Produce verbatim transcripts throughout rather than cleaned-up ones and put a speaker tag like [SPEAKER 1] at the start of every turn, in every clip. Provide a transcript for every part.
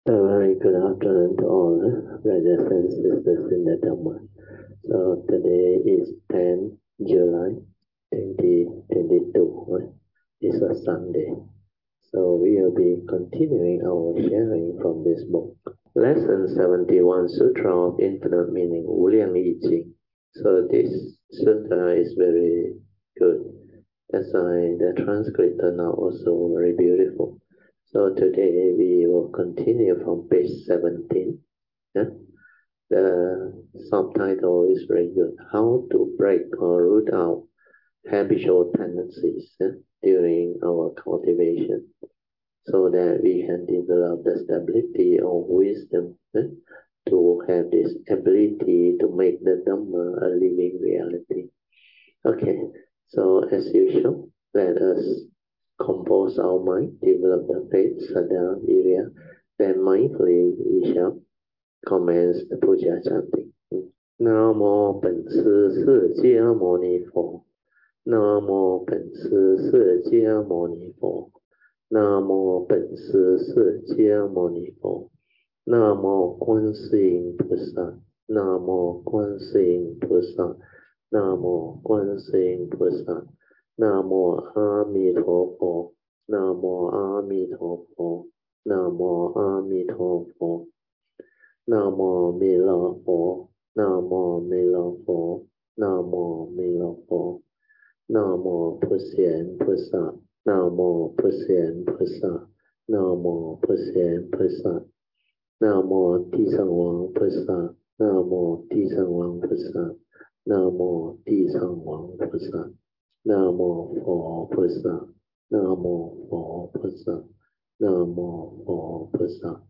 [SPEAKER 1] A very good afternoon to all brothers and sisters in the Dhamma. So today is tenth July twenty twenty-two. Right? It's a Sunday. So we will be continuing our sharing from this book. Lesson seventy-one, Sutra of Infinite Meaning, Wu Liang Yi Jing. So this sutra is very good. That's why the transcript are now also very beautiful. So today we will continue from page seventeen. Yeah? The subtitle is very good. How to break or root out habitual tendencies yeah, during our cultivation so that we can develop the stability of wisdom yeah, to have this ability to make the Dhamma a living reality. Okay, so as usual, let us compose our mind, develop the faith, sadhana, virya, then mindfully we shall commence the puja chanting. Namo 本师释迦牟尼佛，南无本师释迦牟尼佛，南无本师释迦牟尼佛，南无观世音菩萨，南无观世音菩萨，南无观世音菩萨，南无阿弥陀佛，南无阿弥陀佛，南无阿弥陀佛，南无弥勒佛，南无弥勒佛，南无弥勒佛。南无普贤菩萨，南无普贤菩萨，南无普贤菩萨，南无地藏王菩萨，南无地藏王菩萨，南无地藏王菩萨，南无佛菩萨，南无佛菩萨，南无佛菩萨。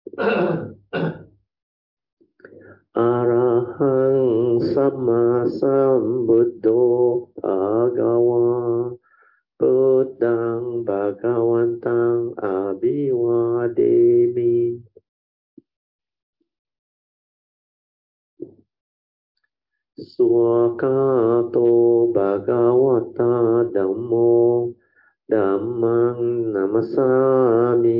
[SPEAKER 1] อะระหังสัมมาสัมพุทโธภะคะวาพุทธังภะคะวันตังอะภิวาเทมิสุขโตภะคะวะตาธัมโมธัมมังนัมมัสสามิ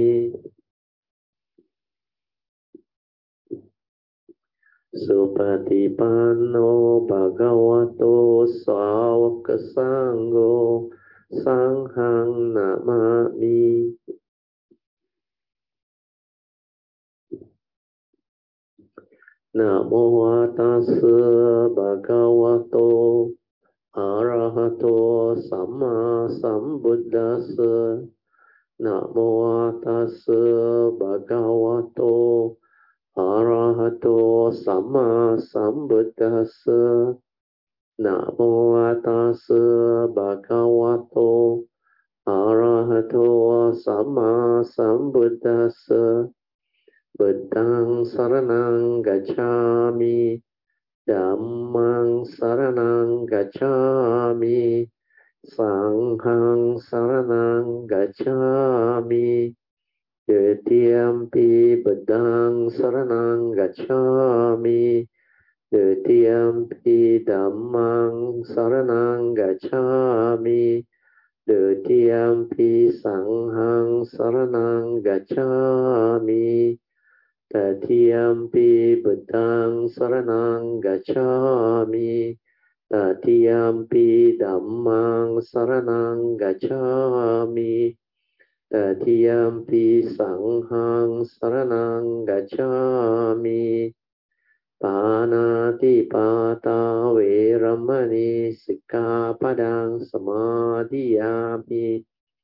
[SPEAKER 1] สุปฏิปันโนภะคะวะโตสาวกสังโฆสังฆังนะมามินะโมตัสสะภะคะวะโตอะระหะโตสัมมาสัมพุทธัสสะนะโมตัสสะภะคะวะโตอะระหะโตสัมมาสัมพุทธัสสะนะโมตัสสะภะคะวะโตอะระหะโตสัมมาสัมพุทธัสสะบุตตังสรณังกัจฉามิธัมมังสรณังกัจฉามิสังฆังสรณังกัจฉามิDutiyampi Buddhang Saranang Gacchami Dutiyampi Dhammang Saranang Gacchami Dutiyampi Sanghang Saranang Gacchami Tatiyampi Buddhang Saranang Gacchami Tatiyampi Dhammang Saranang Gacchami Tatiyampi Sanghang Saranang Gacchami Panati Pata Veramani Sikkhapadang Samadhiyami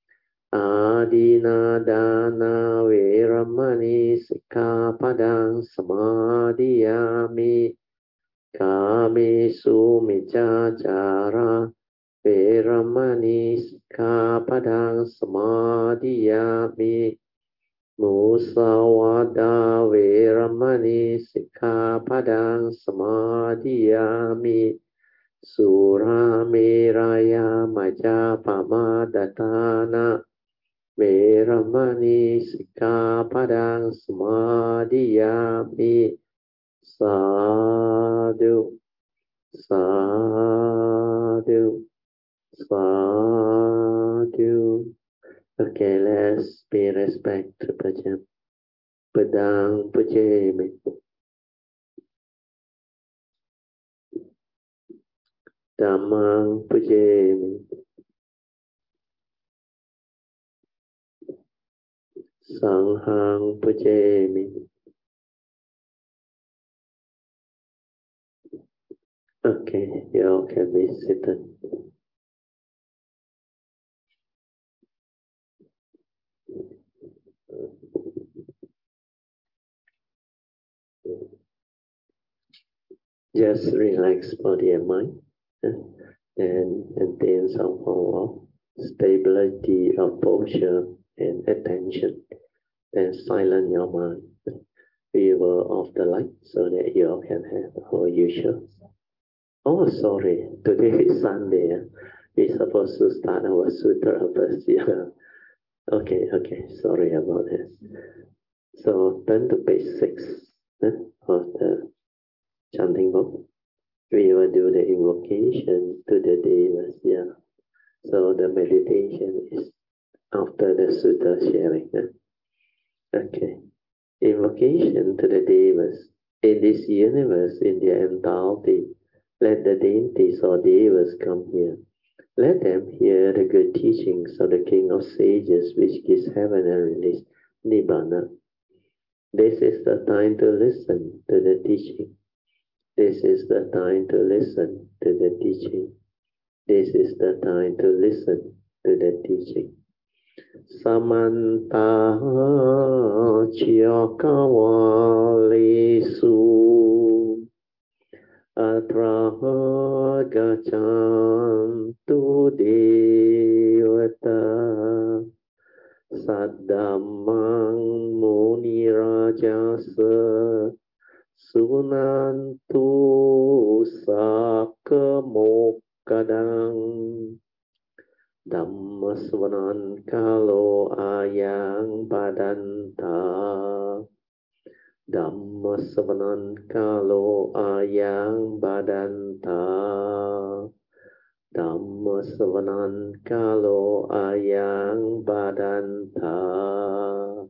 [SPEAKER 1] Adina Dana Veramani Sikkhapadang Samadhiyami Kamesu Miccācara Veramani Sikkhapadang Samadhiyami Musawada Veramani Sikkhapadang Samadhiyami Sura Meraya Majapamadatana Veramani Sikkhapadang Samadhiyami Sadhu Sadhu Sadhu. Okay, let's pay respect to Bhajan. Padang Pujemi. Dhammang Pujemi. Sanghang Pujemi. Okay, you all can be seated. Just relax body and mind, and maintain some form of stability of posture and attention. Then silence your mind, beware of the light, so that you all can have our usual. Oh, sorry, today is Sunday. We're supposed to start our sutra first. Yeah. Okay, okay, sorry about this. So turn to page six eh, of the chanting book. We will do the invocation to the devas. Yeah. So the meditation is after the sutta sharing. Eh? Okay. Invocation to the devas. In this universe, in their entirety, let the deities or devas come here. Let them hear the good teachings of the King of Sages, which gives heaven and release Nibbana. This is the time to listen to the teaching. This is the time to listen to the teaching. This is the time to listen to the teaching. Samanta Chiyakawalisu Atra Gachantu Devata Saddamang Muni Rajasa Sunantu Sakamokadang Dhammasvanan Kalo Ayang Badanta Dhammasvanan Kalo Ayang Badanta Dhammasvanan Kalo Ayang Badanta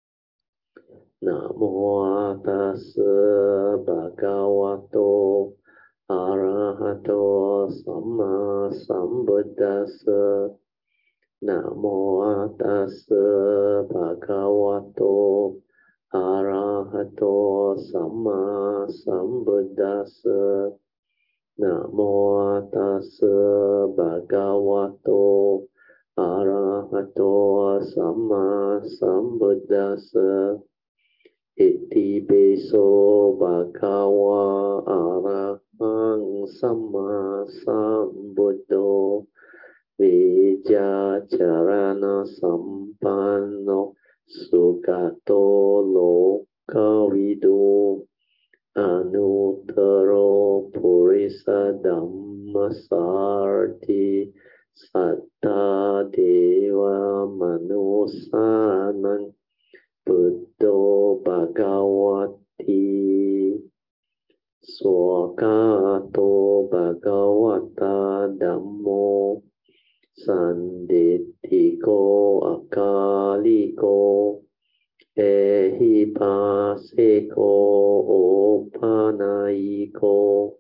[SPEAKER 1] Namo Tassa Bhagavato Arahato Samma Sambuddhassa. Namo Tassa Bhagavato Arahato Samma Sambuddhassa. Namo Tassa Bhagavato Arahato Samma Sambuddhassa. Iti beso bhagava arahang samma sambuddho vijacharana sampanno sugato lokavido anuttaro purisa dhammasarti satta deva manusanang Buddho Bhagavati Swakato Bhagavata Dhammo Sanditiko Akaliko Ehipaseko Opanayiko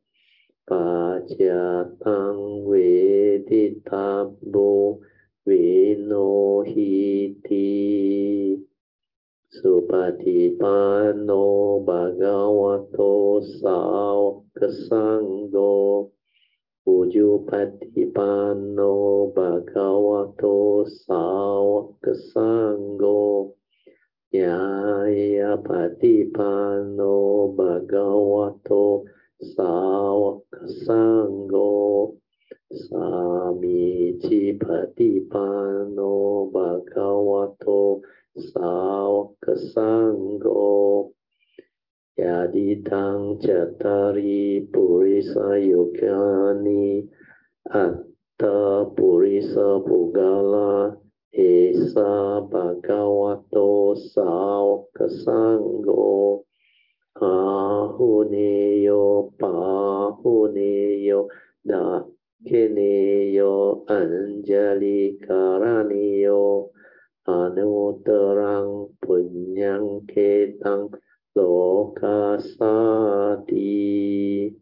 [SPEAKER 1] Pajatang Veditabbo Vinohiti Supatipanno Bhagavato Sāvaka Sangho Ujupatipanno Bhagavato Sāvaka Sangho Yaya Patipanno Bhagavato Sāvaka Sangho Samici Patipanno Bhagavato Sāvaka Sangho Yaditang Cattari Purisa Yukani Atta Purisa Pugala Esa Bhagavato Sāvaka Sangho Ahuneyo Pahuneyo Dakineyo Anjali Karaniyo Anutarang punyang ketang lokasati.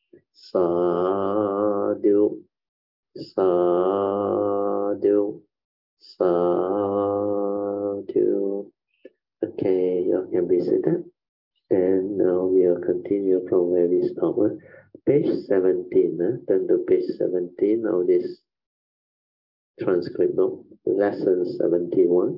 [SPEAKER 1] Sadhu, sadhu, sadhu. Okay, you can be seated. And now we'll continue from where we stopped. Page seventeen, eh? Turn to page seventeen of this transcript book, lesson seventy-one.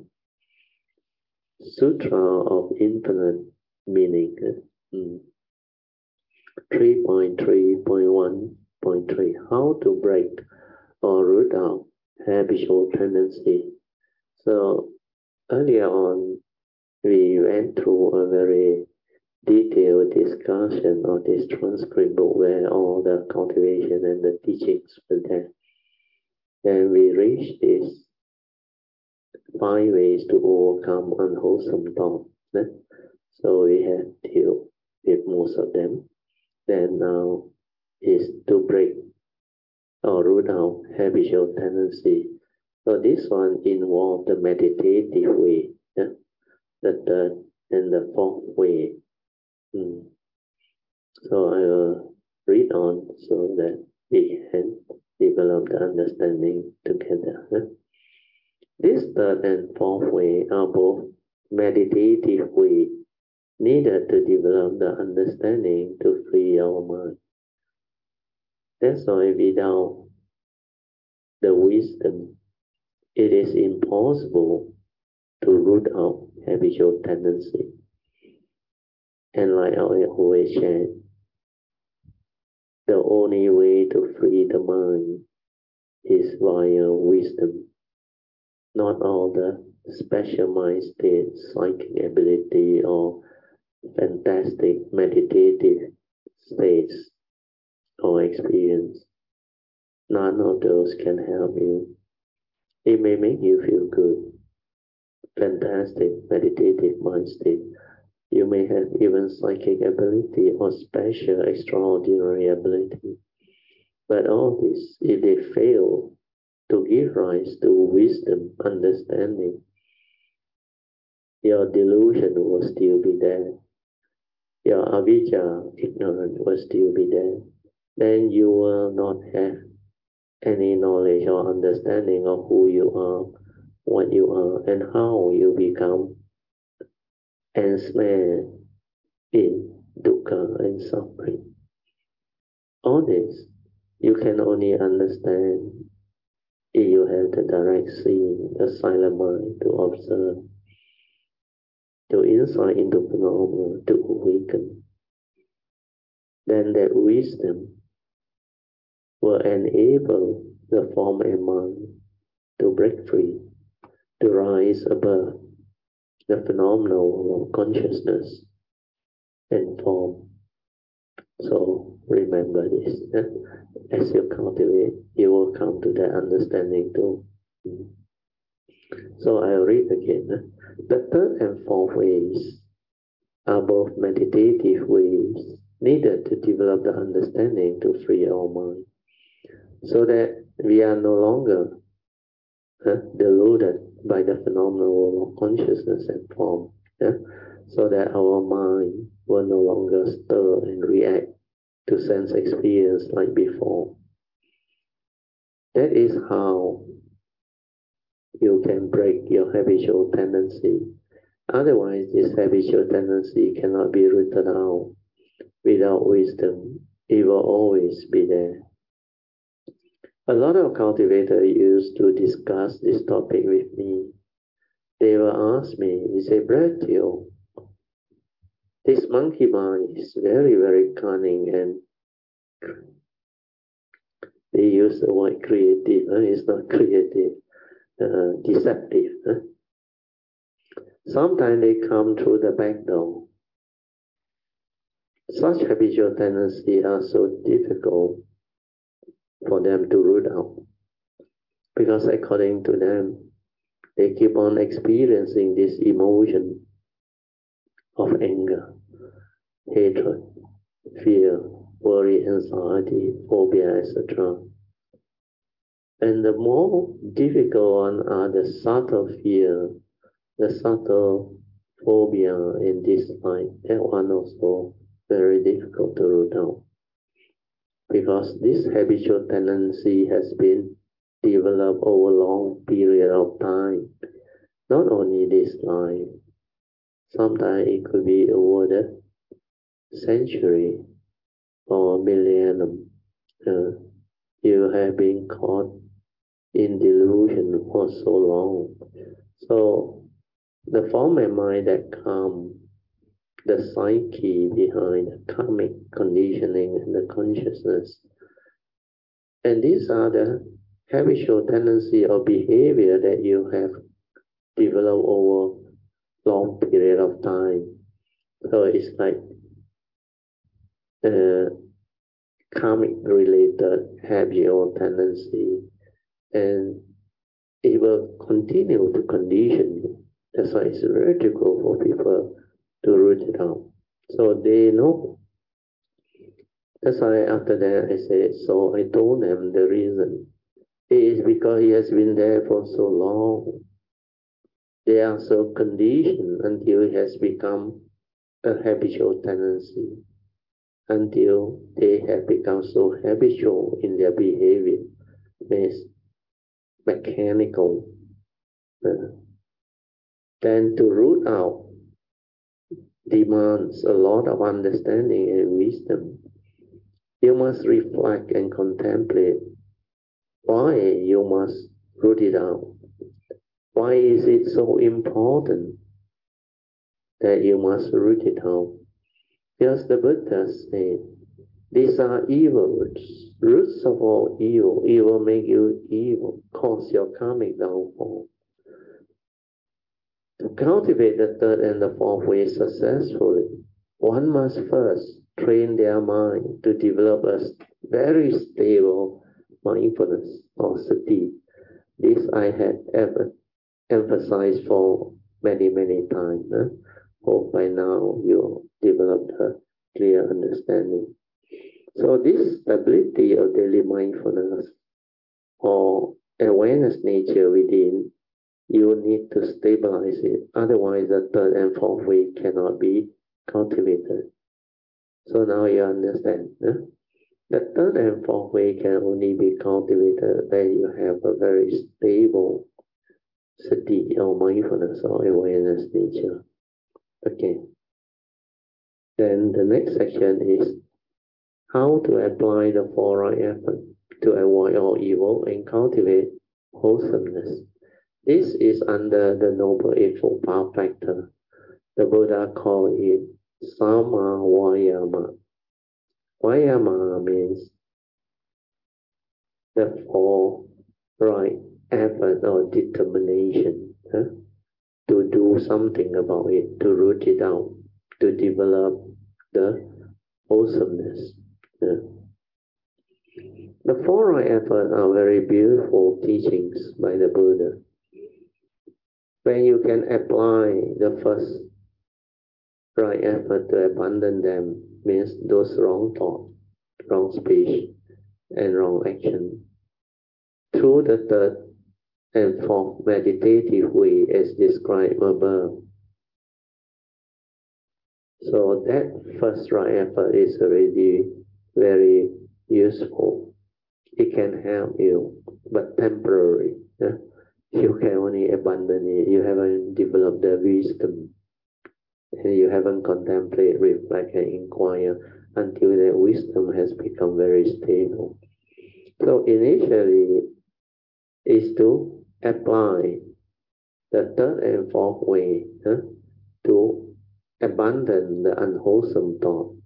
[SPEAKER 1] Sutra of Infinite Meaning. Eh? Mm. three point three point one point three. How to break or root out habitual tendency. So earlier on, we went through a very detailed discussion of this transcript book where all the cultivation and the teachings were there. Then we reached this five ways to overcome unwholesome thought. Né? So we have dealt with most of them. Then now is to break or root out habitual tendency. So this one involves the meditative way, yeah? the third and the fourth way. Mm. So I will read on so that we can develop the understanding together. Yeah? This third and fourth way are both meditative way needed to develop the understanding to free our mind. That's why without the wisdom, it is impossible to root out habitual tendency. And like I always share, the only way to free the mind is via wisdom. Not all the special mind state, psychic ability, or fantastic meditative states or experience. None of those can help you. It may make you feel good, fantastic meditative mind state. You may have even psychic ability or special extraordinary ability. But all this, if they fail to give rise to wisdom, understanding, your delusion will still be there. Your avijja, ignorance, will still be there. Then you will not have any knowledge or understanding of who you are, what you are, and how you become ensnared in dukkha and suffering. All this you can only understand if you have the direct seeing, the silent mind to observe, to insight into phenomena, to awaken. Then that wisdom will enable the form and mind to break free, to rise above the phenomenal of consciousness and form. So remember this. Eh? As you cultivate, you will come to that understanding too. So I'll read again. Eh? The third and fourth ways are both meditative ways needed to develop the understanding to free our mind, so that we are no longer eh, deluded by the phenomenal of consciousness and form. Yeah? So that our mind will no longer stir and react to sense experience like before. That is how you can break your habitual tendency. Otherwise, this habitual tendency cannot be rooted out. Without wisdom, it will always be there. A lot of cultivators used to discuss this topic with me. They will ask me, he said, Brad Teo, this monkey mind is very, very cunning, and they use the word creative. Huh? It's not creative, uh, deceptive. Huh? Sometimes they come through the back door. Such habitual tendencies are so difficult for them to root out, because according to them, they keep on experiencing this emotion of anger, hatred, fear, worry, anxiety, phobia, et cetera. And the more difficult one are the subtle fear the subtle phobia and dislike, that one also very difficult to root out. Because this habitual tendency has been developed over a long period of time. Not only this life, sometimes it could be over the century or millennium. Uh, you have been caught in delusion for so long. So the form of mind that come, the psyche behind the karmic conditioning and the consciousness. And these are the habitual tendency or behavior that you have developed over long period of time. So it's like uh, karmic related habit or tendency, and it will continue to condition you. That's why it's very difficult for people to root it out. So they know. That's why after that I said, so I told them the reason. It is because he has been there for so long. They are so conditioned until it has become a habitual tendency, until they have become so habitual in their behavior, means mechanical. Uh, then to root out demands a lot of understanding and wisdom. You must reflect and contemplate why you must root it out. Why is it so important that you must root it out? Because the Buddha said, these are evil roots, roots of all evil. Evil make you evil, cause your karmic downfall. To cultivate the third and the fourth way successfully, one must first train their mind to develop a very stable mindfulness or sati. This I had ever emphasized for many, many times. Huh? Hope by now you developed a clear understanding. So this stability of daily mindfulness or awareness nature within, you need to stabilize it. Otherwise, the third and fourth way cannot be cultivated. So now you understand. Huh? The third and fourth way can only be cultivated when you have a very stable sati or mindfulness or awareness nature. Okay. Then the next section is how to apply the four right effort to avoid all evil and cultivate wholesomeness. This is under the Noble Eightfold Path factor. The Buddha called it Sama Vayama. Vayama means the four right effort or determination huh? to do something about it, to root it out, to develop the wholesomeness. Huh? The four right effort are very beautiful teachings by the Buddha. When you can apply the first right effort to abandon them, means those wrong thought, wrong speech, and wrong action. Through the third and fourth meditative way as described above. So that first right effort is already very useful. It can help you, but temporary. Yeah? You can only abandon it. You haven't developed the wisdom. And you haven't contemplated, reflect, and inquire until that wisdom has become very stable. So initially, is to apply the third and fourth way huh, to abandon the unwholesome thought,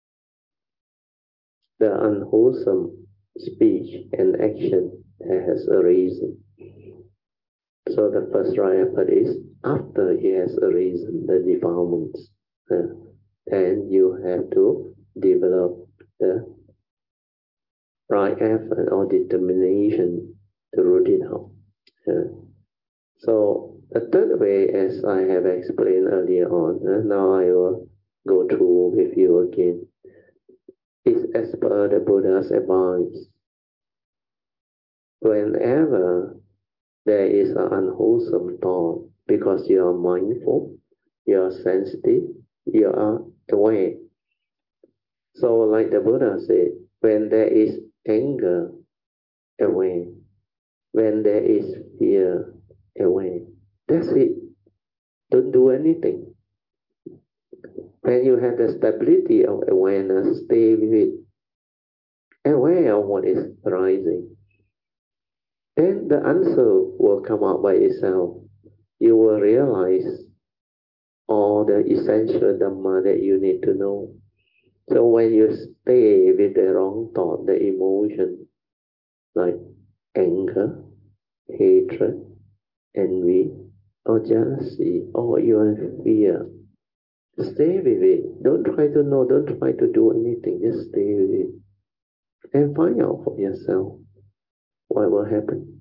[SPEAKER 1] the unwholesome speech and action that has arisen. So the first right effort is after it has arisen the defilements, uh, then you have to develop the right effort or determination to root it out. Uh, so the third way, as I have explained earlier on, uh, now I will go through with you again, is as per the Buddha's advice. Whenever there is an unwholesome thought, because you are mindful, you are sensitive, you are aware. So like the Buddha said, when there is anger, aware. When there is fear, aware. That's it. Don't do anything. When you have the stability of awareness, stay with it. Aware of what is arising. Then the answer will come out by itself. You will realize all the essential Dhamma that you need to know. So when you stay with the wrong thought, the emotion, like anger, hatred, envy, or jealousy, or even fear, stay with it. Don't try to know, don't try to do anything, just stay with it. And find out for yourself what will happen.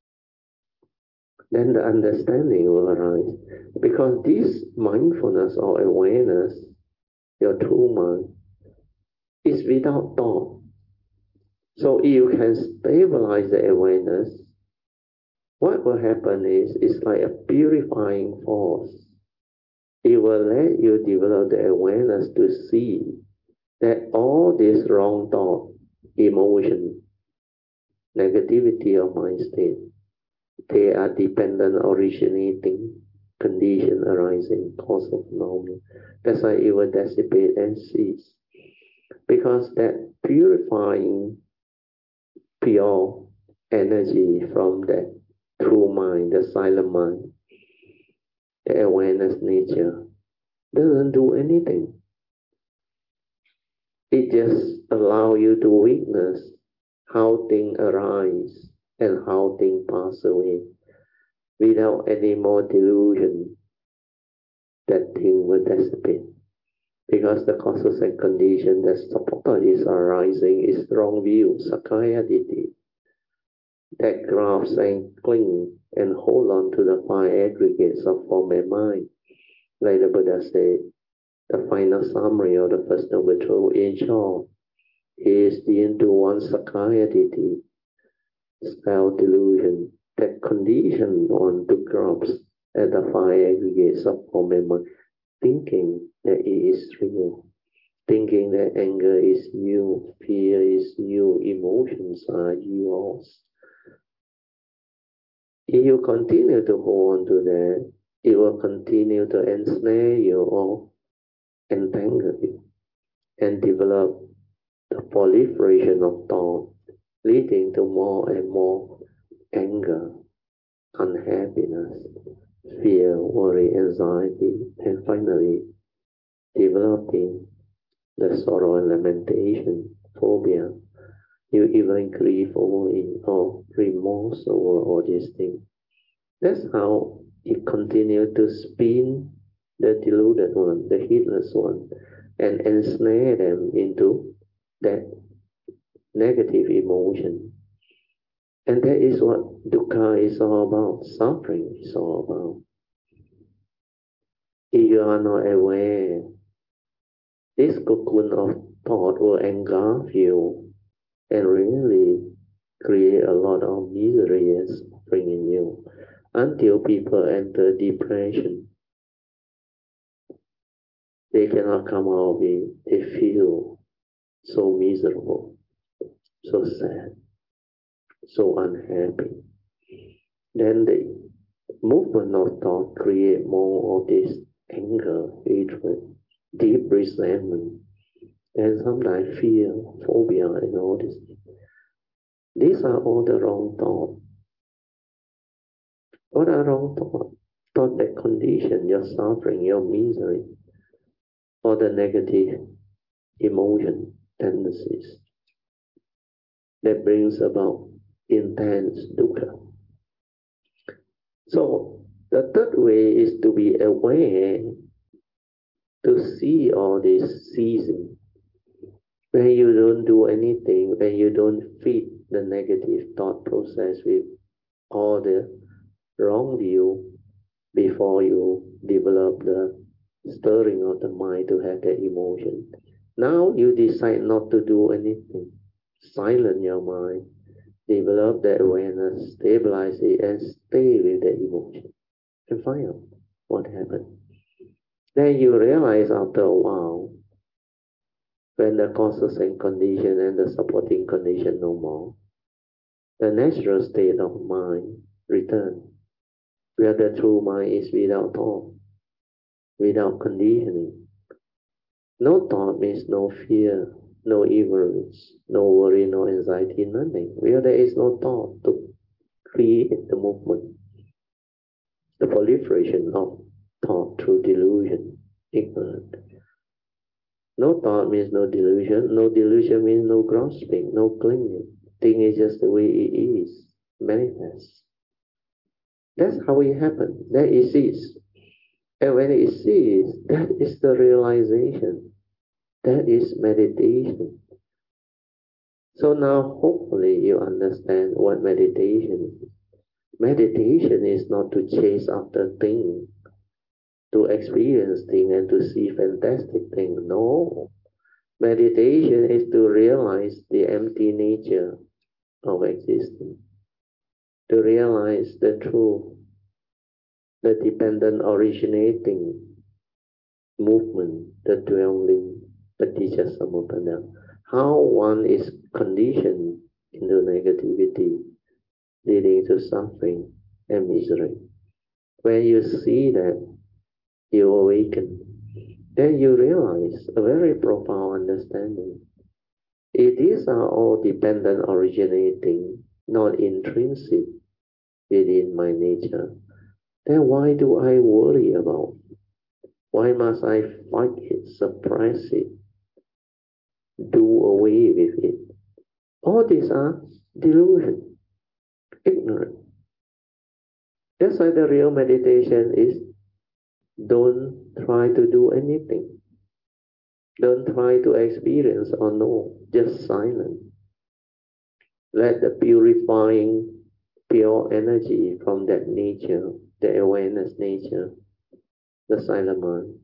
[SPEAKER 1] Then the understanding will arise. Because this mindfulness or awareness, your true mind, is without thought. So if you can stabilize the awareness, what will happen is, it's like a purifying force. It will let you develop the awareness to see that all this wrong thought, emotion, negativity of mind state, they are dependent, originating, condition arising, cause of normal. That's why it will dissipate and cease. Because that purifying pure energy from that true mind, the silent mind, the awareness nature, doesn't do anything. It just allows you to witness how things arise and how things pass away without any more delusion that thing will dissipate. Because the causes and conditions that support is arising is wrong view, Sakkaya Ditthi, that grasps and cling and hold on to the five aggregates of form and mind. Like the Buddha said, the final summary of the First Noble Truth, in short, is the into one Sakkaya Ditthi, self-delusion, that condition on to grasp at the five aggregates of form and mind, thinking that it is real, thinking that anger is you, fear is you, emotions are yours. If you continue to hold on to that, it will continue to ensnare you or entangle you and develop the proliferation of thought, leading to more and more anger, unhappiness, fear, worry, anxiety, and finally developing the sorrow and lamentation, phobia. You even grieve over it or remorse over all these things. That's how it continues to spin the deluded one, the heedless one, and ensnare them into that negative emotion. And that is what dukkha is all about, suffering is all about. If you are not aware, this cocoon of thought will engulf you and really create a lot of misery and suffering in you until people enter depression. They cannot come out of it. They feel so miserable, so sad, so unhappy. Then the movement of thought create more of this anger, hatred, deep resentment, and sometimes fear, phobia, and all this. These are all the wrong thoughts. What are wrong thoughts? Thought that condition your suffering, your misery, or the negative emotion tendencies that brings about intense dukkha. So the third way is to be aware, to see all this ceasing. When you don't do anything, when you don't feed the negative thought process with all the wrong view before you develop the stirring of the mind to have that emotion. Now you decide not to do anything. Silence your mind, develop that awareness, stabilize it, and stay with that emotion. and find out what happened. Then you realize after a while, when the causes and condition and the supporting condition no more, the natural state of mind return, where the true mind is without thought, without conditioning. No thought means no fear, no ignorance, no worry, no anxiety, nothing. Where there is no thought to create the movement, the proliferation of thought through delusion, ignorance. No thought means no delusion. No delusion means no grasping, no clinging. Thing is just the way it is, manifest. That's how it happens. That it is. And when it sees, that is the realization. That is meditation. So now hopefully you understand what meditation is. Meditation is not to chase after things, to experience things and to see fantastic things. No. Meditation is to realize the empty nature of existence, to realize the truth, the dependent originating movement, the dwelling, paticca samuppada, how one is conditioned into negativity, leading to suffering and misery. When you see that, you awaken. Then you realize a very profound understanding. If these are all dependent originating, not intrinsic within my nature, then why do I worry about? Why must I fight it, suppress it, do away with it? All these are delusion, ignorant. That's why the real meditation is don't try to do anything. Don't try to experience or know, just silence. Let the purifying, pure energy from that nature, the awareness nature, the silent mind,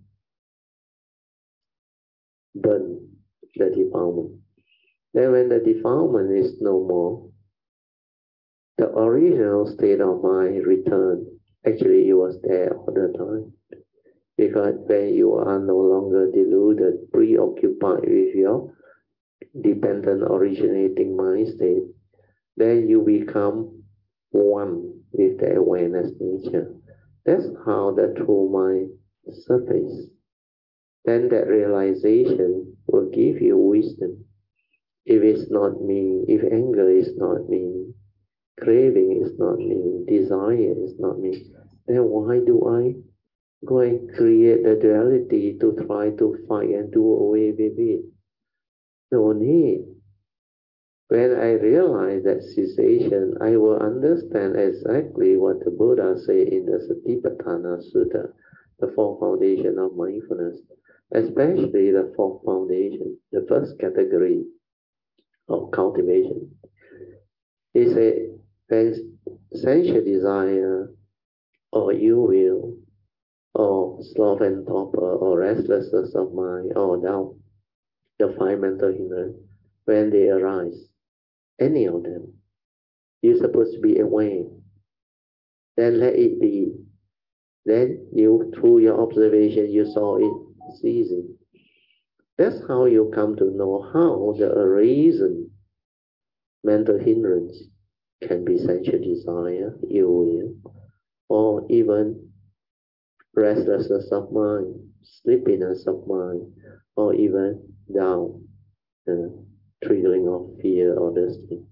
[SPEAKER 1] burn the defilement. Then when the defilement is no more, the original state of mind return. Actually, it was there all the time. Because when you are no longer deluded, preoccupied with your dependent originating mind state, then you become one with the awareness nature. That's how the true mind surfaces. Then that realization will give you wisdom. If it's not me, if anger is not me, craving is not me, desire is not me, then why do I go and create a duality to try to fight and do away with it? No need. When I realize that cessation, I will understand exactly what the Buddha said in the Satipatthana Sutta, the fourth foundation of mindfulness, especially the fourth foundation, the first category of cultivation. He said, when sensual desire or ill will or sloth and torpor or restlessness of mind or doubt, the five mental hindrances, when they arise, any of them, you're supposed to be aware. Then let it be. Then you, through your observation, you saw it ceasing. That's how you come to know how the arisen mental hindrance can be sensual desire, ill will, or even restlessness of mind, sleepiness of mind, or even doubt, uh, triggering of fear or this thing.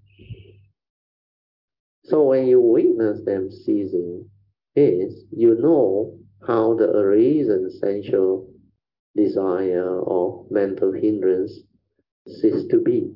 [SPEAKER 1] So when you witness them ceasing, is you know how the arisen sensual desire or mental hindrance cease to be.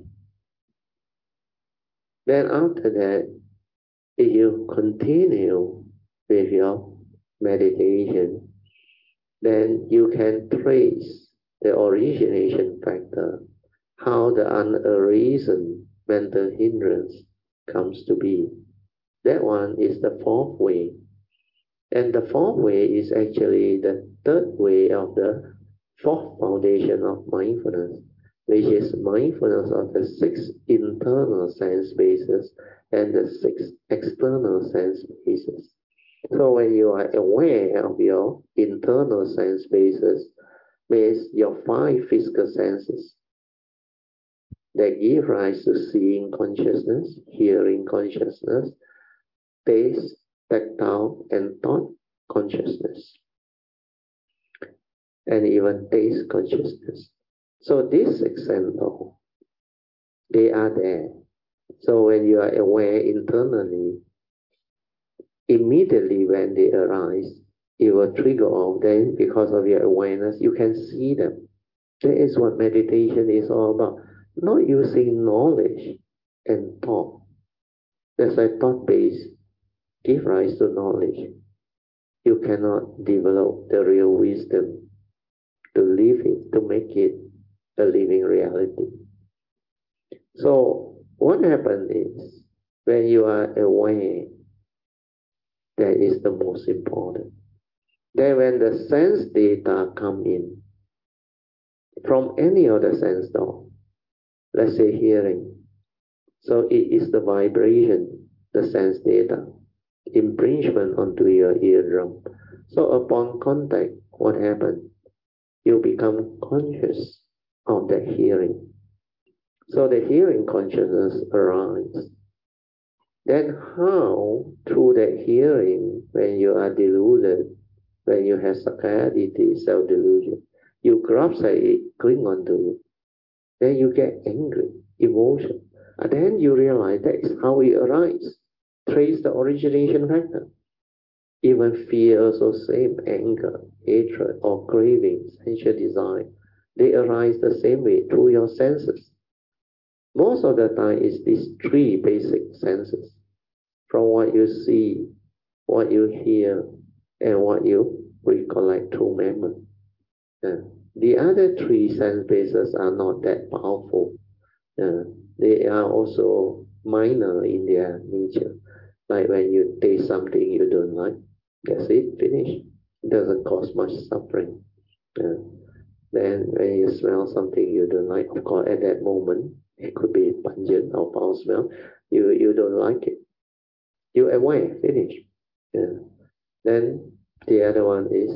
[SPEAKER 1] Then after that, if you continue with your meditation, then you can trace the origination factor, how the unarisen mental hindrance comes to be. That one is the fourth way. And the fourth way is actually the third way of the fourth foundation of mindfulness, which is mindfulness of the six internal sense bases and the six external sense bases. So when you are aware of your internal sense bases, means your five physical senses that give rise to seeing consciousness, hearing consciousness, taste, tactile, and thought consciousness, and even taste consciousness. So this example, they are there. So when you are aware internally, immediately when they arise, it will trigger off. Then because of your awareness, you can see them. That is what meditation is all about. Not using knowledge and thought. That's why thought-based give rise to knowledge. You cannot develop the real wisdom to live it, to make it a living reality. So what happens is, when you are aware, that is the most important. Then when the sense data come in, from any other sense though, let's say hearing, so it is the vibration, the sense data, impingement onto your eardrum. So upon contact, what happens? You become conscious of that hearing. So the hearing consciousness arises. Then how, through that hearing, when you are deluded, when you have sakkayaditthi, self-delusion, you grasp at it, cling onto it, then you get angry, emotion. And then you realize that is how it arises. Trace the origination factor. Even fear also same, anger, hatred, or craving, sensual desire. They arise the same way through your senses. Most of the time it's these three basic senses. From what you see, what you hear, and what you recollect through memory. Uh, the other three sense bases are not that powerful. Uh, they are also minor in their nature. Like when you taste something you don't like, that's it, finish. It doesn't cause much suffering. Uh, then when you smell something you don't like, of course at that moment, it could be pungent or foul smell, you, you don't like it. You're aware, finish. Yeah. Then the other one is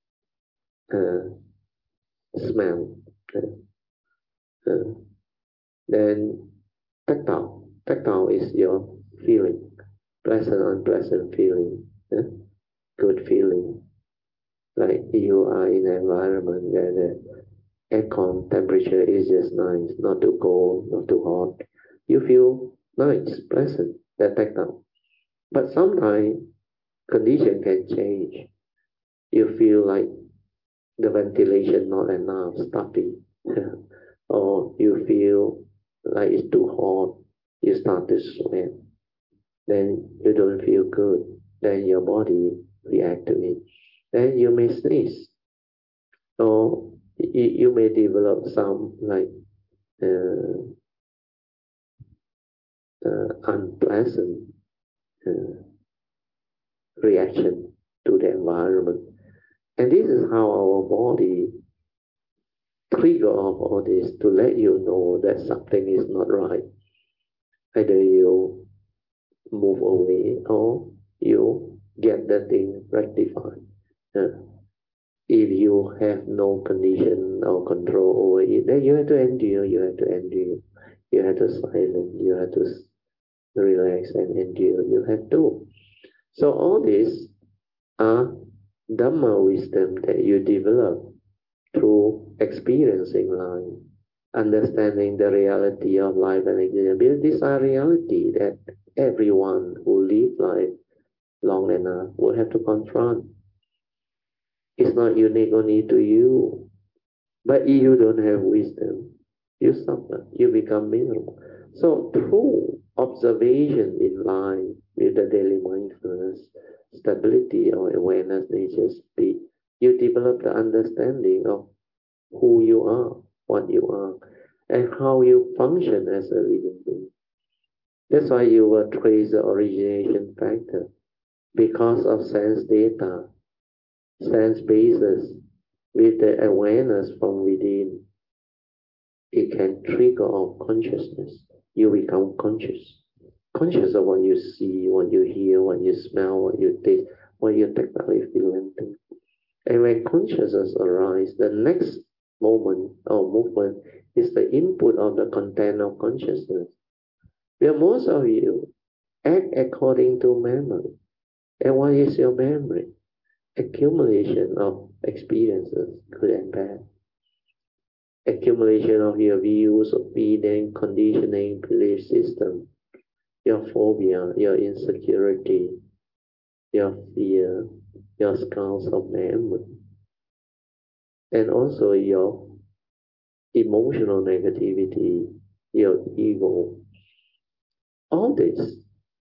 [SPEAKER 1] uh, smell. Uh, uh, then tactile. Tactile is your feeling, pleasant, unpleasant feeling, uh, good feeling. Like you are in an environment where the aircon temperature is just nice, not too cold, not too hot. You feel nice, pleasant, that tactile. But sometimes condition can change. You feel like the ventilation not enough, stuffy, or you feel like it's too hot, you start to sweat, then you don't feel good, then your body react to it, then you may sneeze, or you, you may develop some like uh, uh, unpleasant uh, reaction to the environment. And this is how our body trigger off all this to let you know that something is not right. Either you move away or you get the thing rectified. Uh, if you have no condition or control over it, then you have to endure, you have to endure, you have to silence, you have to relax and endure, you have to. So all these are Dhamma wisdom that you develop through experiencing life, understanding the reality of life and existence. Because these are reality that everyone who live life long enough will have to confront. It's not unique only to you. But if you don't have wisdom, you suffer, you become miserable. So through observation in life with the daily mindfulness, stability or awareness, nature speak, you develop the understanding of who you are, what you are, and how you function as a living being. That's why you will trace the origination factor because of sense data, sense basis, with the awareness from within. It can trigger off consciousness. You become conscious. Conscious of what you see, what you hear, what you smell, what you taste, what you technically feel and think. And when consciousness arises, the next moment or movement is the input of the content of consciousness. Where most of you act according to memory. And what is your memory? Accumulation of experiences, good and bad. Accumulation of your views, opinion, conditioning, belief system, your phobia, your insecurity, your fear, your scars of memory, and also your emotional negativity, your ego. All this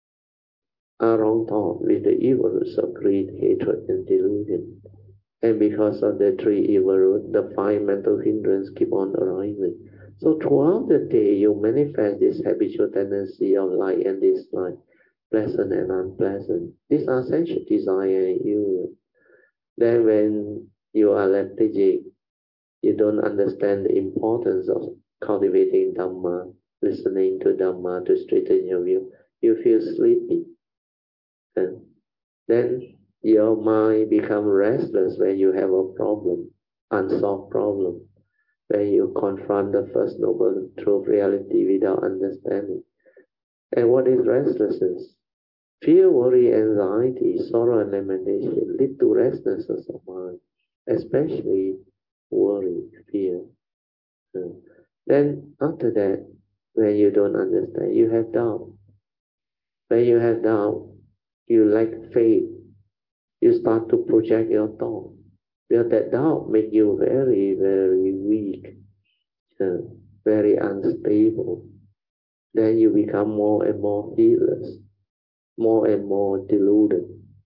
[SPEAKER 1] are wrong thoughts with the evil roots of greed, hatred, and delusion. And because of the three evil roots, the five mental hindrances keep on arising. So throughout the day, you manifest this habitual tendency of like and dislike, pleasant and unpleasant. These are sensual desire in you. Then when you are lethargic, you don't understand the importance of cultivating Dhamma, listening to Dhamma to straighten your view. You feel sleepy. And then your mind becomes restless when you have a problem, unsolved problem, when you confront the First Noble Truth reality without understanding. And what is restlessness? Fear, worry, anxiety, sorrow, and lamentation lead to restlessness of mind, especially worry, fear. Hmm. Then after that, when you don't understand, you have doubt. When you have doubt, you lack faith. You start to project your thought. Well, that doubt makes you very, very weak, uh, very unstable. Then you become more and more heedless, more and more deluded.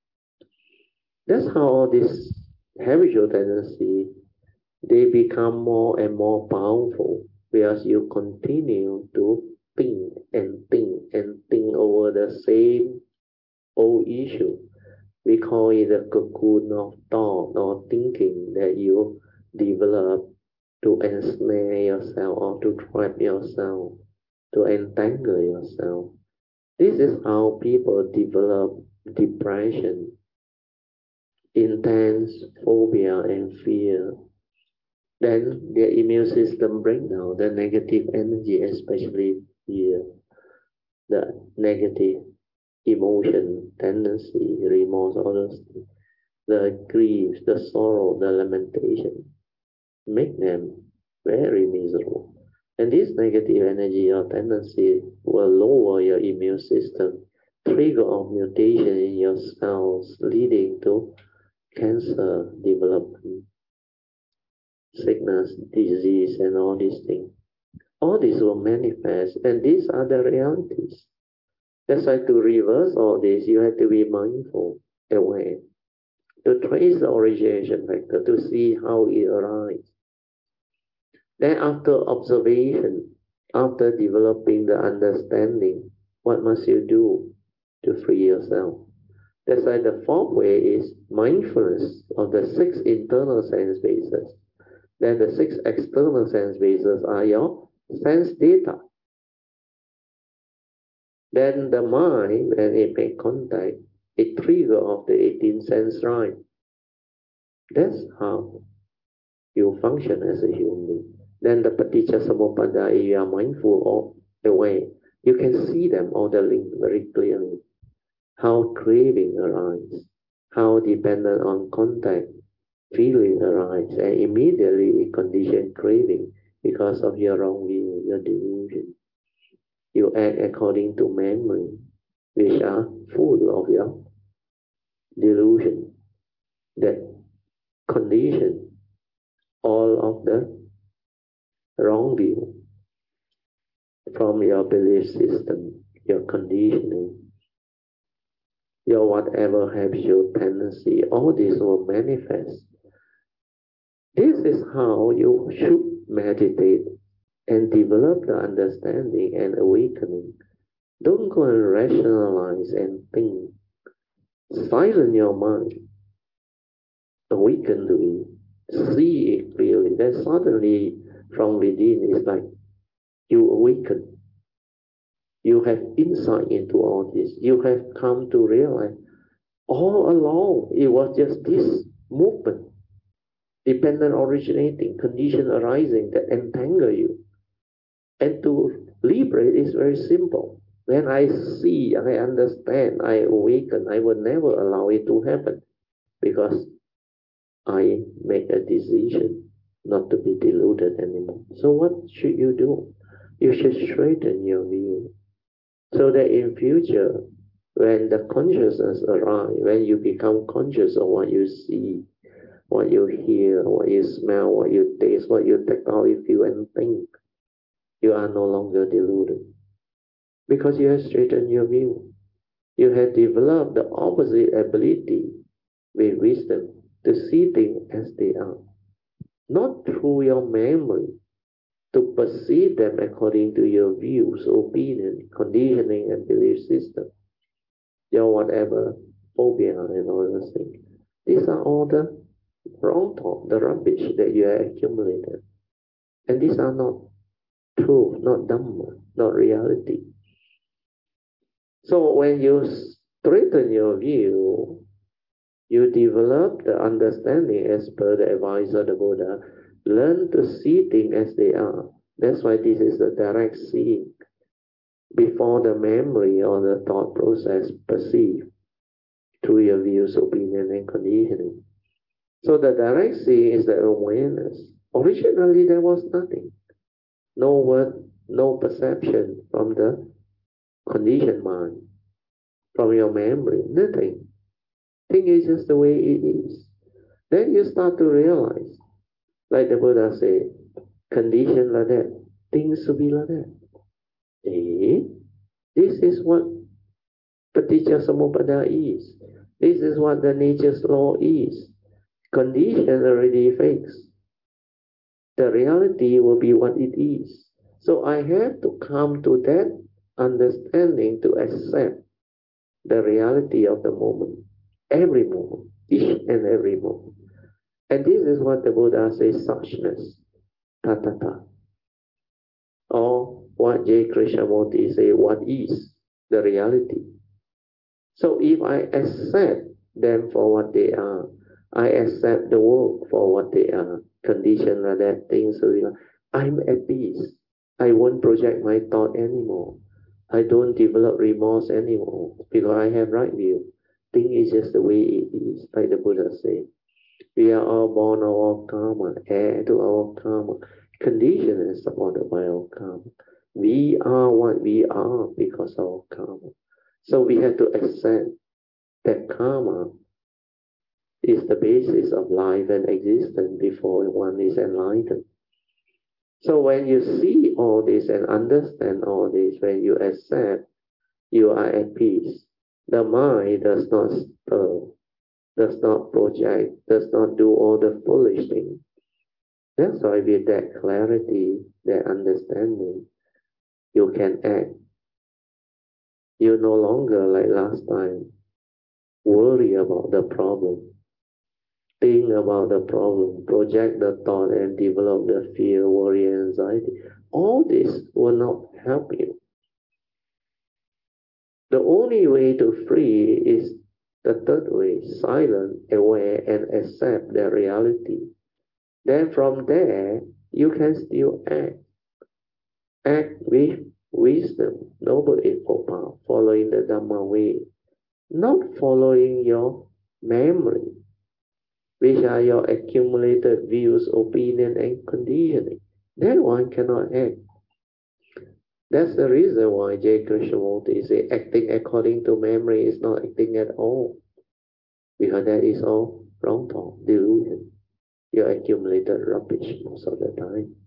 [SPEAKER 1] That's how all this habitual tendency, they become more and more powerful because you continue to think and think and think over the same old issue. We call it a cocoon of thought or thinking that you develop to ensnare yourself or to trap yourself, to entangle yourself. This is how people develop depression, intense phobia and fear. Then their immune system breaks down, the negative energy, especially fear, the negative emotion, tendency, remorse, all those things, the grief, the sorrow, the lamentation, make them very miserable. And this negative energy or tendency will lower your immune system, trigger of mutation in your cells, leading to cancer development, sickness, disease, and all these things. All this will manifest, and these are the realities. That's why to reverse all this, you have to be mindful, aware, to trace the origination factor, to see how it arises. Then after observation, after developing the understanding, what must you do to free yourself? That's why the fourth way is mindfulness of the six internal sense bases. Then the six external sense bases are your sense data. Then the mind, when it makes contact, it trigger of the eighteenth sense right. That's how you function as a human being. Then the paticca samuppada, if you are mindful of the way, you can see them all the link very clearly. How craving arises, how dependent on contact feeling arises, and immediately it conditions craving because of your wrong view, your delusion. You act according to memory, which are full of your delusion, that condition all of the wrong view from your belief system, your conditioning, your whatever habitual tendency, all this will manifest. This is how you should meditate and develop the understanding and awakening. Don't go and rationalize and think. Silence your mind. Awaken to it. See it clearly. Then suddenly from within it's like you awaken. You have insight into all this. You have come to realize All along, it was just this movement, dependent originating, condition arising that entangle you. And to liberate is very simple. When I see, I understand, I awaken, I will never allow it to happen because I make a decision not to be deluded anymore. So what should you do? You should straighten your view so that in future, when the consciousness arrives, when you become conscious of what you see, what you hear, what you smell, what you taste, what you tactile feel and think, you are no longer deluded because you have straightened your view. You have developed the opposite ability with wisdom to see things as they are, not through your memory, to perceive them according to your views, opinion, conditioning, and belief system, your whatever phobia and all those things. These are all the wrong thought, the rubbish that you have accumulated. And these are not truth, not Dhamma, not reality. So when you straighten your view, you develop the understanding as per the advice of the Buddha. Learn to see things as they are. That's why this is the direct seeing before the memory or the thought process perceive through your views, opinion, and conditioning. So the direct seeing is the awareness. Originally, there was nothing. No word, no perception from the conditioned mind, from your memory, nothing. Thing is just the way it is. Then you start to realize, like the Buddha said, condition like that, things to be like that. Eh? This is what Paticca Samuppada is. This is what the nature's law is. Condition already fixed. The reality will be what it is. So I have to come to that understanding to accept the reality of the moment, every moment, each and every moment. And this is what the Buddha says, suchness, tatata. Or what J. Krishnamurti say, what is the reality. So if I accept them for what they are, I accept the world for what they are, condition like that, things so like, I'm at peace. I won't project my thought anymore. I don't develop remorse anymore because I have right view. Thing is just the way it is, like the Buddha said. We are all born of our karma, heir to our karma. Condition is supported by our karma. We are what we are because of our karma. So we have to accept that karma is the basis of life and existence before one is enlightened. So when you see all this and understand all this, when you accept, you are at peace. The mind does not stir, does not project, does not do all the foolish things. That's why with that clarity, that understanding, you can act. You no longer, like last time, worry about the problem. Think about the problem, project the thought and develop the fear, worry, and anxiety. All this will not help you. The only way to free is the third way, silent, aware, and accept the reality. Then from there, you can still act. Act with wisdom, noble eightfold path, following the Dhamma way, not following your memory, which are your accumulated views, opinion, and conditioning. That one cannot act. That's the reason why J. Krishnamurti say acting according to memory is not acting at all. Because that is all wrong thought, delusion. Your accumulated rubbish most of the time.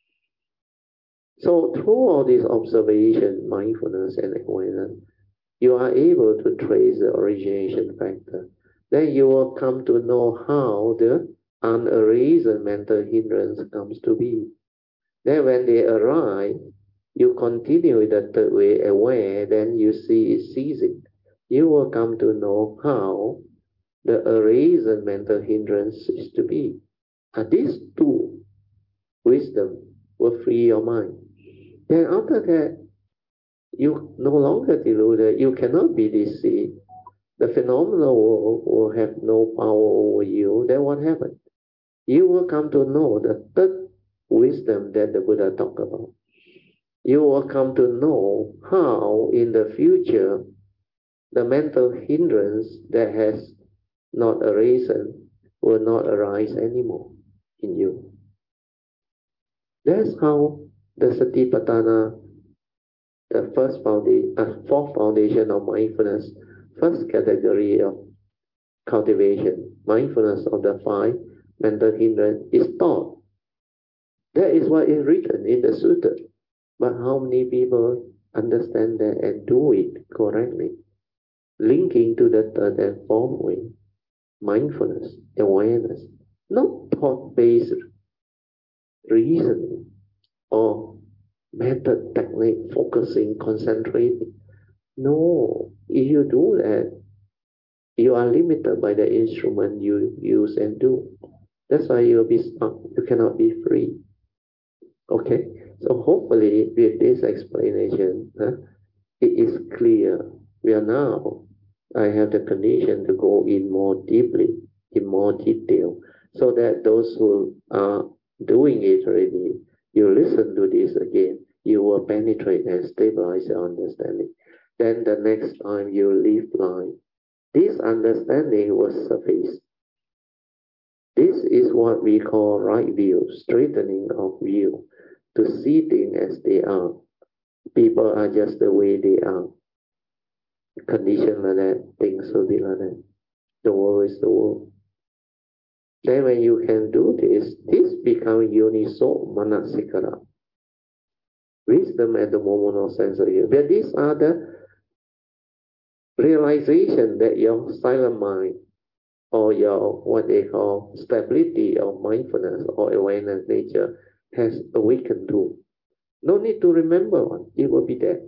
[SPEAKER 1] So through all this observation, mindfulness, and awareness, you are able to trace the origination factor. Then you will come to know how the unerased mental hindrance comes to be. Then when they arise, you continue with the third way, aware, then you see it ceasing. You will come to know how the erased mental hindrance is to be. And these two, wisdom, will free your mind. Then after that, you no longer deluded, you cannot be deceived. the phenomenal world will have no power over you, then what happened? You will come to know the third wisdom that the Buddha talked about. You will come to know how in the future the mental hindrance that has not arisen will not arise anymore in you. That's how the Satipatthana, the first foundation, uh, fourth foundation of mindfulness, first category of cultivation, mindfulness of the five mental hindrance is taught. That is what is written in the sutta. But how many people understand that and do it correctly? Linking to the third and fourth way, mindfulness, awareness, not thought-based reasoning or method, technique, focusing, concentrating. No, if you do that, you are limited by the instrument you use and do. That's why you'll be stuck. You cannot be free. Okay? So hopefully with this explanation, huh, it is clear. We are now, I have the condition to go in more deeply, in more detail, so that those who are doing it already, you listen to this again, you will penetrate and stabilize your understanding. Then the next time you leave life, this understanding will surface. This is what we call right view, straightening of view, to see things as they are. People are just the way they are. Condition like that, things will be like that. The world is the world. Then when you can do this, this becomes yoniso manasikara. Wisdom at the moment of sense of you. But these are the realization that your silent mind or your what they call stability of mindfulness or awareness nature has awakened to. No need to remember one, it will be there.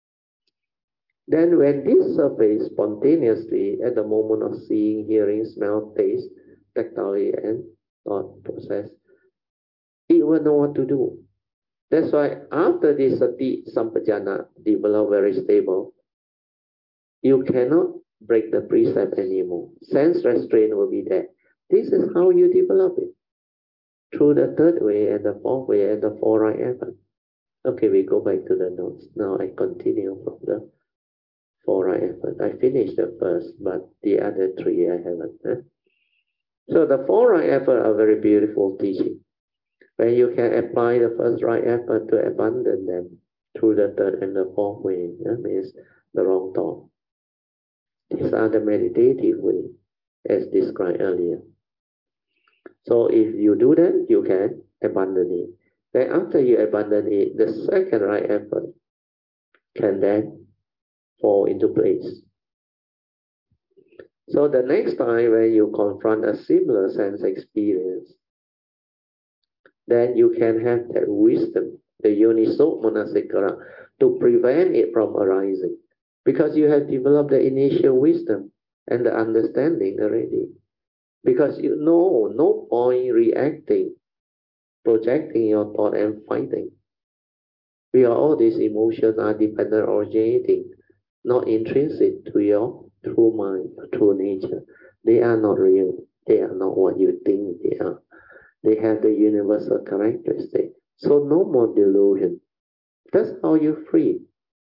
[SPEAKER 1] Then when this surfaces spontaneously at the moment of seeing, hearing, smell, taste, tactile and thought process, it will know what to do. That's why after this sati sampajana develop very stable, you cannot break the precept anymore. Sense restraint will be there. This is how you develop it. Through the third way and the fourth way and the four right effort. Okay, we go back to the notes. Now I continue from the four right effort. I finished the first, but the other three I haven't. Huh? So the four right effort are very beautiful teaching. When you can apply the first right effort to abandon them through the third and the fourth way, that means the wrong thought. These are the meditative way, as described earlier. So if you do that, you can abandon it. Then after you abandon it, the second right effort can then fall into place. So the next time when you confront a similar sense experience, then you can have that wisdom, the yoniso manasikara, to prevent it from arising. Because you have developed the initial wisdom and the understanding already. Because you know no point reacting, projecting your thought and fighting. We are all these emotions are dependent originating, not intrinsic to your true mind, true nature. They are not real. They are not what you think they are. They have the universal characteristic. So no more delusion. That's how you free.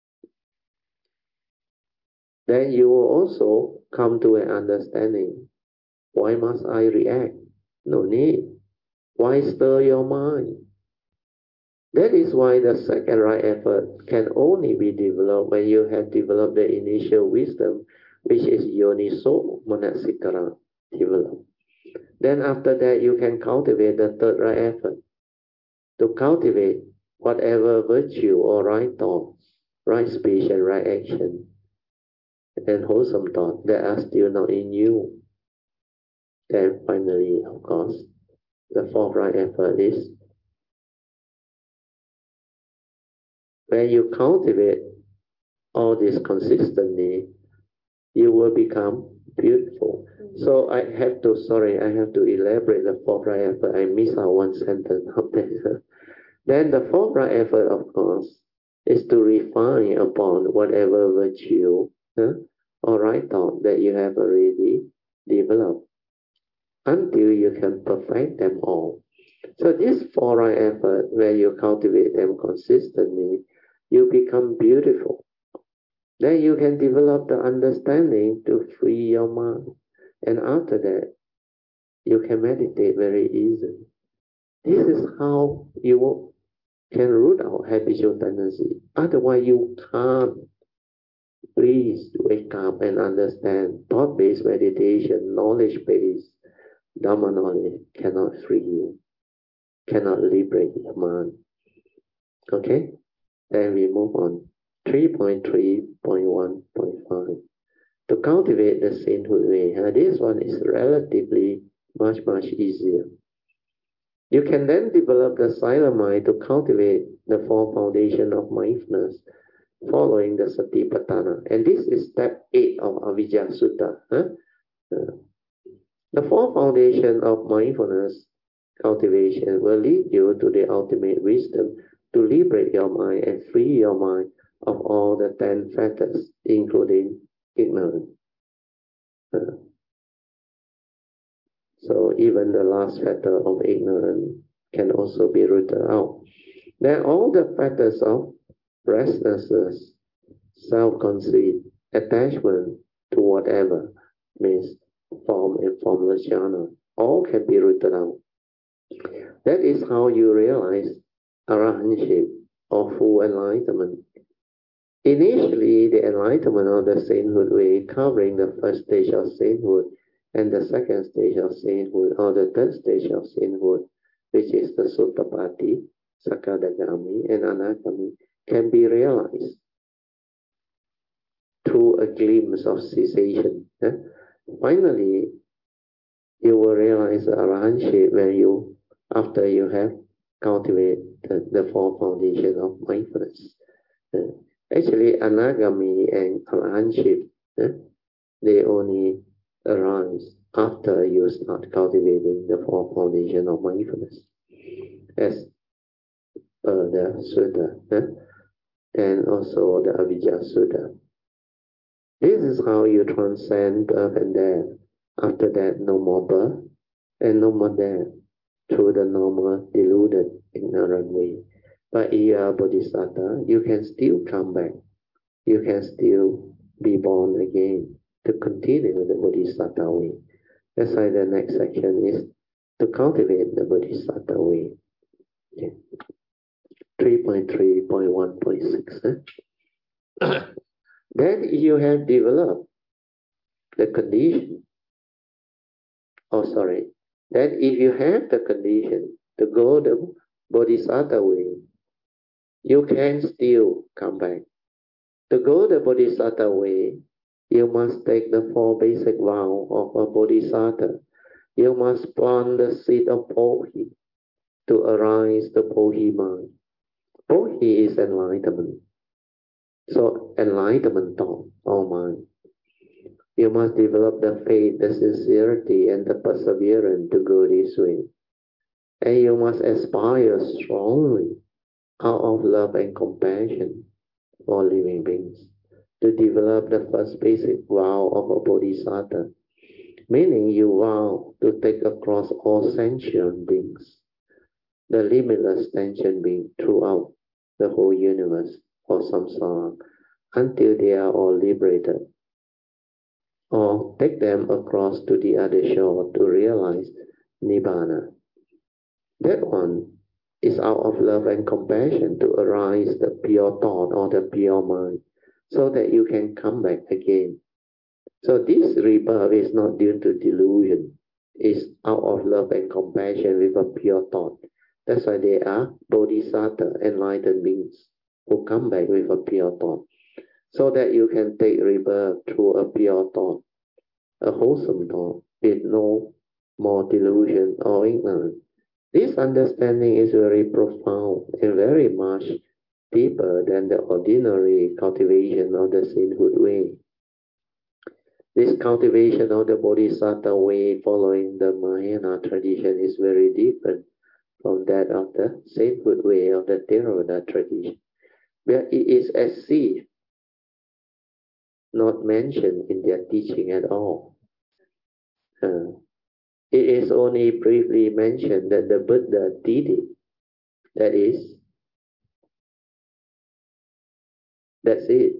[SPEAKER 1] Then you will also come to an understanding. Why must I react? No need. Why stir your mind? That is why the second right effort can only be developed when you have developed the initial wisdom, which is yoniso manasikara developed. Then after that, you can cultivate the third right effort to cultivate whatever virtue or right thought, right speech and right action, and wholesome thought that are still not in you. Then finally, of course, the fourth right effort is when you cultivate all this consistently, you will become beautiful. So I have to, sorry, I have to elaborate the fourth right effort. I missed out one sentence of that. Then the fourth right effort, of course, is to refine upon whatever virtue huh, or right thought that you have already developed until you can perfect them all. So this four right effort, where you cultivate them consistently, you become beautiful. Then you can develop the understanding to free your mind. And after that, you can meditate very easily. This is how you can root out habitual tendency. Otherwise, you can't. Please wake up and understand thought-based meditation, knowledge-based Dharma knowledge cannot free you, cannot liberate your mind. Okay? Then we move on. three point three point one point five. To cultivate the sainthood way, uh, this one is relatively much, much easier. You can then develop the silent mind to cultivate the four foundation of mindfulness following the Satipatthana. And this is step eight of Avijja Sutta. Huh? Uh, the four foundation of mindfulness cultivation will lead you to the ultimate wisdom to liberate your mind and free your mind of all the ten fetters, including ignorance. Uh, so even the last fetter of ignorance can also be rooted out. Then all the fetters of restlessness, self-conceit, attachment to whatever, means form and formless jhana, all can be rooted out. That is how you realize arahantship or full enlightenment. Initially, the enlightenment of the sainthood way, covering the first stage of sainthood and the second stage of sainthood, or the third stage of sainthood, which is the Sotapaddi, Sakadagami, and Anagami, can be realized through a glimpse of cessation. Eh? Finally, you will realize the arahantship when you, after you have cultivated the, the four foundations of mindfulness. Eh? Actually, anagami and arahantship, eh, they only arise after you start cultivating the four foundations of mindfulness, as uh, the Sutta, eh, and also the Avijja Sutta. This is how you transcend birth and death. After that, no more birth and no more death through the normal, deluded, ignorant way. But if you are Bodhisattva, you can still come back. You can still be born again to continue the Bodhisattva way. That's why the next section is to cultivate the Bodhisattva way. Okay. three point three point one point six. Eh? Then you have developed the condition. Oh, sorry. Then if you have the condition to go the Bodhisattva way, you can still come back. To go the Bodhisattva way, you must take the four basic vows of a Bodhisattva. You must plant the seed of Bodhi to arise the Bodhi mind. Bodhi is enlightenment. So enlightenment thought or mind. You must develop the faith, the sincerity, and the perseverance to go this way. And you must aspire strongly out of love and compassion for living beings to develop the first basic vow of a Bodhisattva, meaning you vow to take across all sentient beings, the limitless sentient being throughout the whole universe or samsara, until they are all liberated, or take them across to the other shore to realize Nibbana. That one is out of love and compassion to arise the pure thought or the pure mind, so that you can come back again. So this rebirth is not due to delusion. It's out of love and compassion with a pure thought. That's why they are bodhisattva, enlightened beings, who come back with a pure thought. So that you can take rebirth through a pure thought, a wholesome thought, with no more delusion or ignorance. This understanding is very profound and very much deeper than the ordinary cultivation of the sainthood way. This cultivation of the Bodhisattva way following the Mahayana tradition is very different from that of the sainthood way of the Theravada tradition, where it is as if not mentioned in their teaching at all. Uh, it is only briefly mentioned that the Buddha did it. That is, that's it.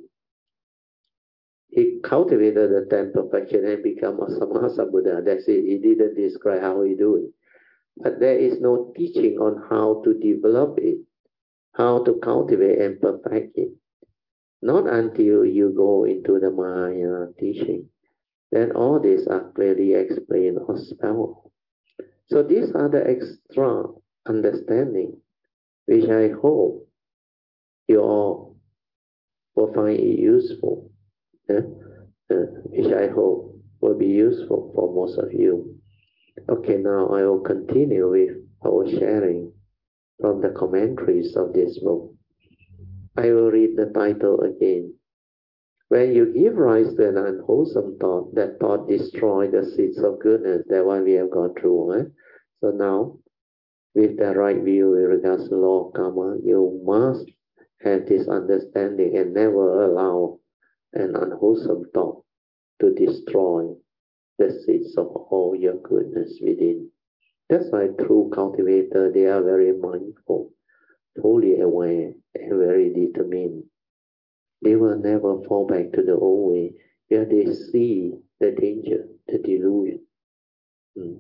[SPEAKER 1] He cultivated the ten perfection and became a Samasa Buddha. That's it. He didn't describe how he do it. But there is no teaching on how to develop it, how to cultivate and perfect it. Not until you go into the Maya teaching. Then all these are clearly explained or spelled. So these are the extra understanding, which I hope you all will find it useful. Yeah? Uh, which I hope will be useful for most of you. Okay, now I will continue with our sharing from the commentaries of this book. I will read the title again. When you give rise to an unwholesome thought, that thought destroys the seeds of goodness. That one we have gone through. Eh? So now, with the right view with regards to law of karma, you must have this understanding and never allow an unwholesome thought to destroy the seeds of all your goodness within. That's why true cultivator, they are very mindful, fully aware, and very determined. They will never fall back to the old way, where they see the danger, the delusion. Hmm.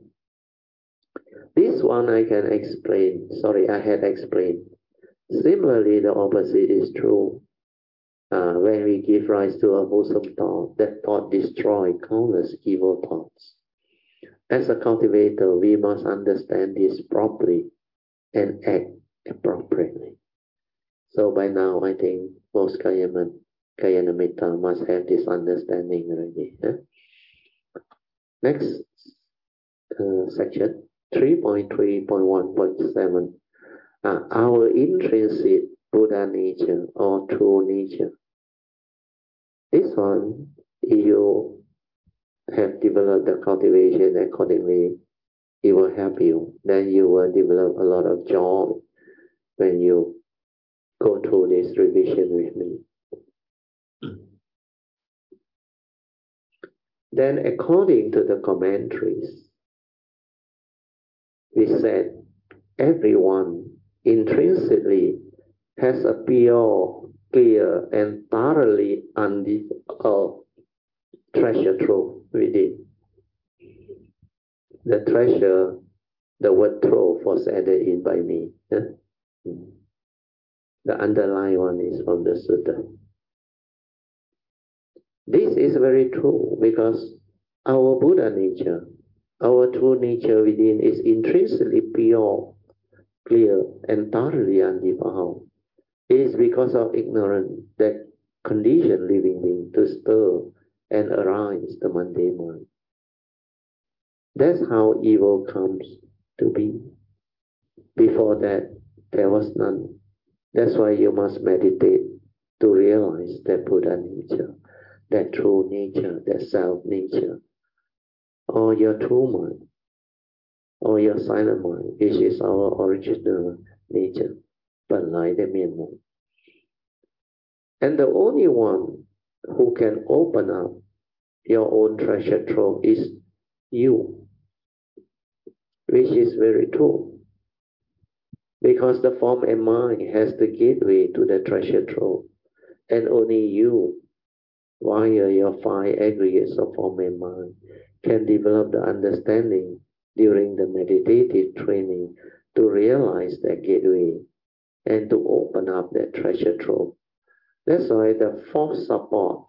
[SPEAKER 1] This one I can explain. Sorry, I had explained. Similarly, the opposite is true. Uh, when we give rise to a wholesome thought, that thought destroys countless evil thoughts. As a cultivator, we must understand this properly and act appropriately. So by now, I think most Kayanamitta must have this understanding already. Eh? Next uh, section, three point three point one point seven. Uh, our intrinsic Buddha nature or true nature. This one, you have developed the cultivation accordingly, it will help you. Then you will develop a lot of joy when you go through this revision with me. Then according to the commentaries, we said everyone intrinsically has a pure, clear, and thoroughly undefiled treasure trove within. The treasure, the word trove was added in by me. Eh? The underlying one is from the sutta. This is very true because our Buddha nature, our true nature within is intrinsically pure, clear, and thoroughly undefiled. It is because of ignorance that condition living being to stir and arise the mundane mind. That's how evil comes to be. Before that, there was none. That's why you must meditate to realize that Buddha nature, that true nature, that self nature, or your true mind, or your silent mind, which is our original nature, 本来的面目. And the only one who can open up your own treasure trove is you, which is very true. Because the form and mind has the gateway to the treasure trove, and only you, via your five aggregates of form and mind, can develop the understanding during the meditative training to realize that gateway and to open up that treasure trove. That's why the fourth support,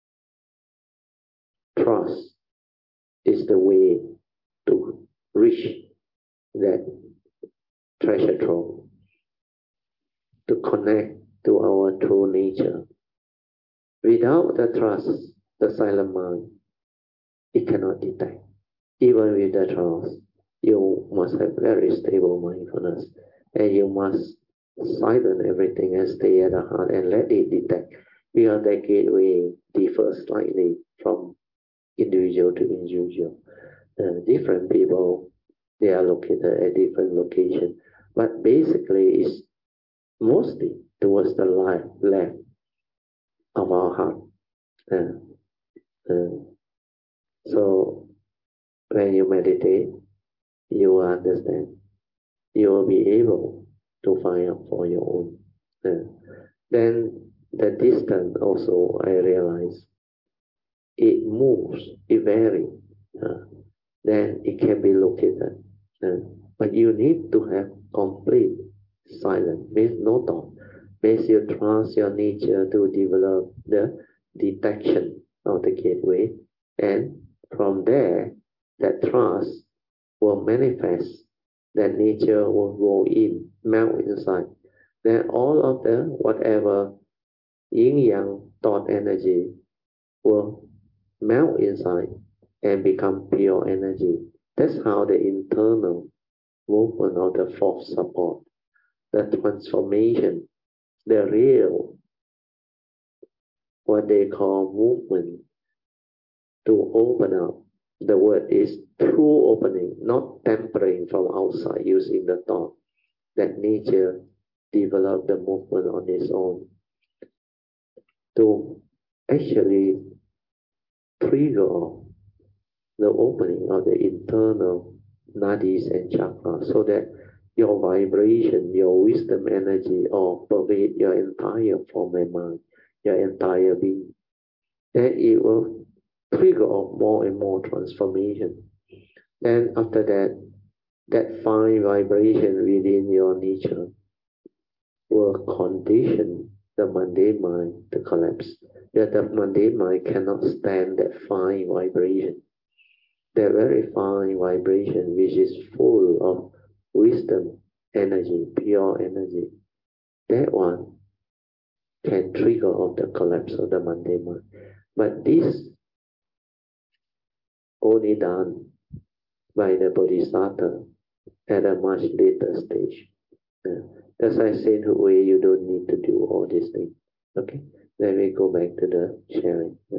[SPEAKER 1] trust, is the way to reach that treasure trove, to connect to our true nature. Without the trust, the silent mind, it cannot detect. Even with the trust, you must have very stable mindfulness, and you must silence everything and stay at the heart and let it detect. Because that gateway differs slightly from individual to individual. Uh, different people, they are located at different locations, but basically it's mostly towards the left, left of our heart. Uh, Uh, so when you meditate, you will understand. You will be able to find out for your own. Uh, then the distance also, I realize, it moves, it varies. Uh, then it can be located. Uh, but you need to have complete silence, means no thought. Means you trust your nature to develop the detection of the gateway, and from there, that trust will manifest, that nature will go in, melt inside. Then all of the whatever yin yang thought energy will melt inside and become pure energy. That's how the internal movement of the fourth support, the transformation, the real, what they call movement to open up. The word is true opening, not tampering from outside using the thought, that nature developed the movement on its own to actually trigger the opening of the internal nadis and chakras, so that your vibration, your wisdom energy all pervade your entire form and mind, your entire being. Then it will trigger off more and more transformation. Then after that, that fine vibration within your nature will condition the mundane mind to collapse. That the mundane mind cannot stand that fine vibration. That very fine vibration which is full of wisdom, energy, pure energy. That one can trigger off the collapse of the mundane mind. But this only done by the Bodhisattva at a much later stage. Uh, that's why I say in way you don't need to do all these things. Okay, let me go back to the sharing. Uh,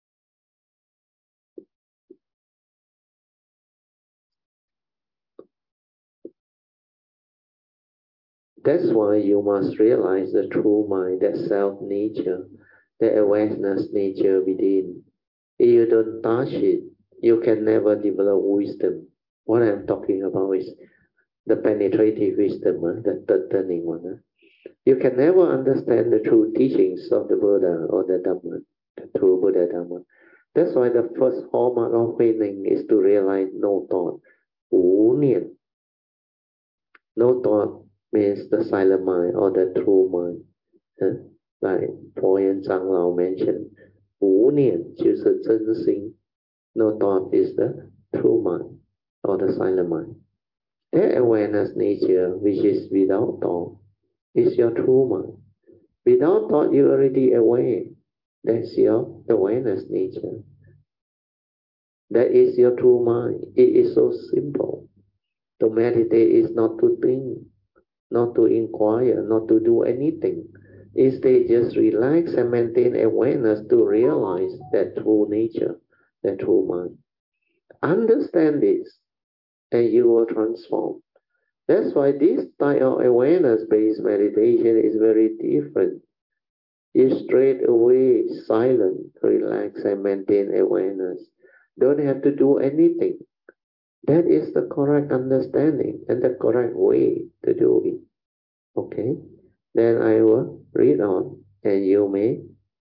[SPEAKER 1] That's why you must realize the true mind, that self nature, the awareness nature within. If you don't touch it, you can never develop wisdom. What I'm talking about is the penetrative wisdom, uh, the third turning one. Uh. You can never understand the true teachings of the Buddha or the Dhamma, the true Buddha Dhamma. That's why the first hallmark of awakening is to realize no thought. Wu Nian. No thought means the silent mind or the true mind. Uh, like Po Yen Zhang Lao mentioned, Wu Nian 就是真心. No thought is the true mind or the silent mind. That awareness nature, which is without thought, is your true mind. Without thought, you already aware. That's your awareness nature. That is your true mind. It is so simple. To meditate is not to think, not to inquire, not to do anything. Instead, just relax and maintain awareness to realize that true nature, that true mind. Understand this, and you will transform. That's why this type of awareness-based meditation is very different. You straight away silent, relax, and maintain awareness. Don't have to do anything. That is the correct understanding and the correct way to do it. Okay? Then I will read on, and you may.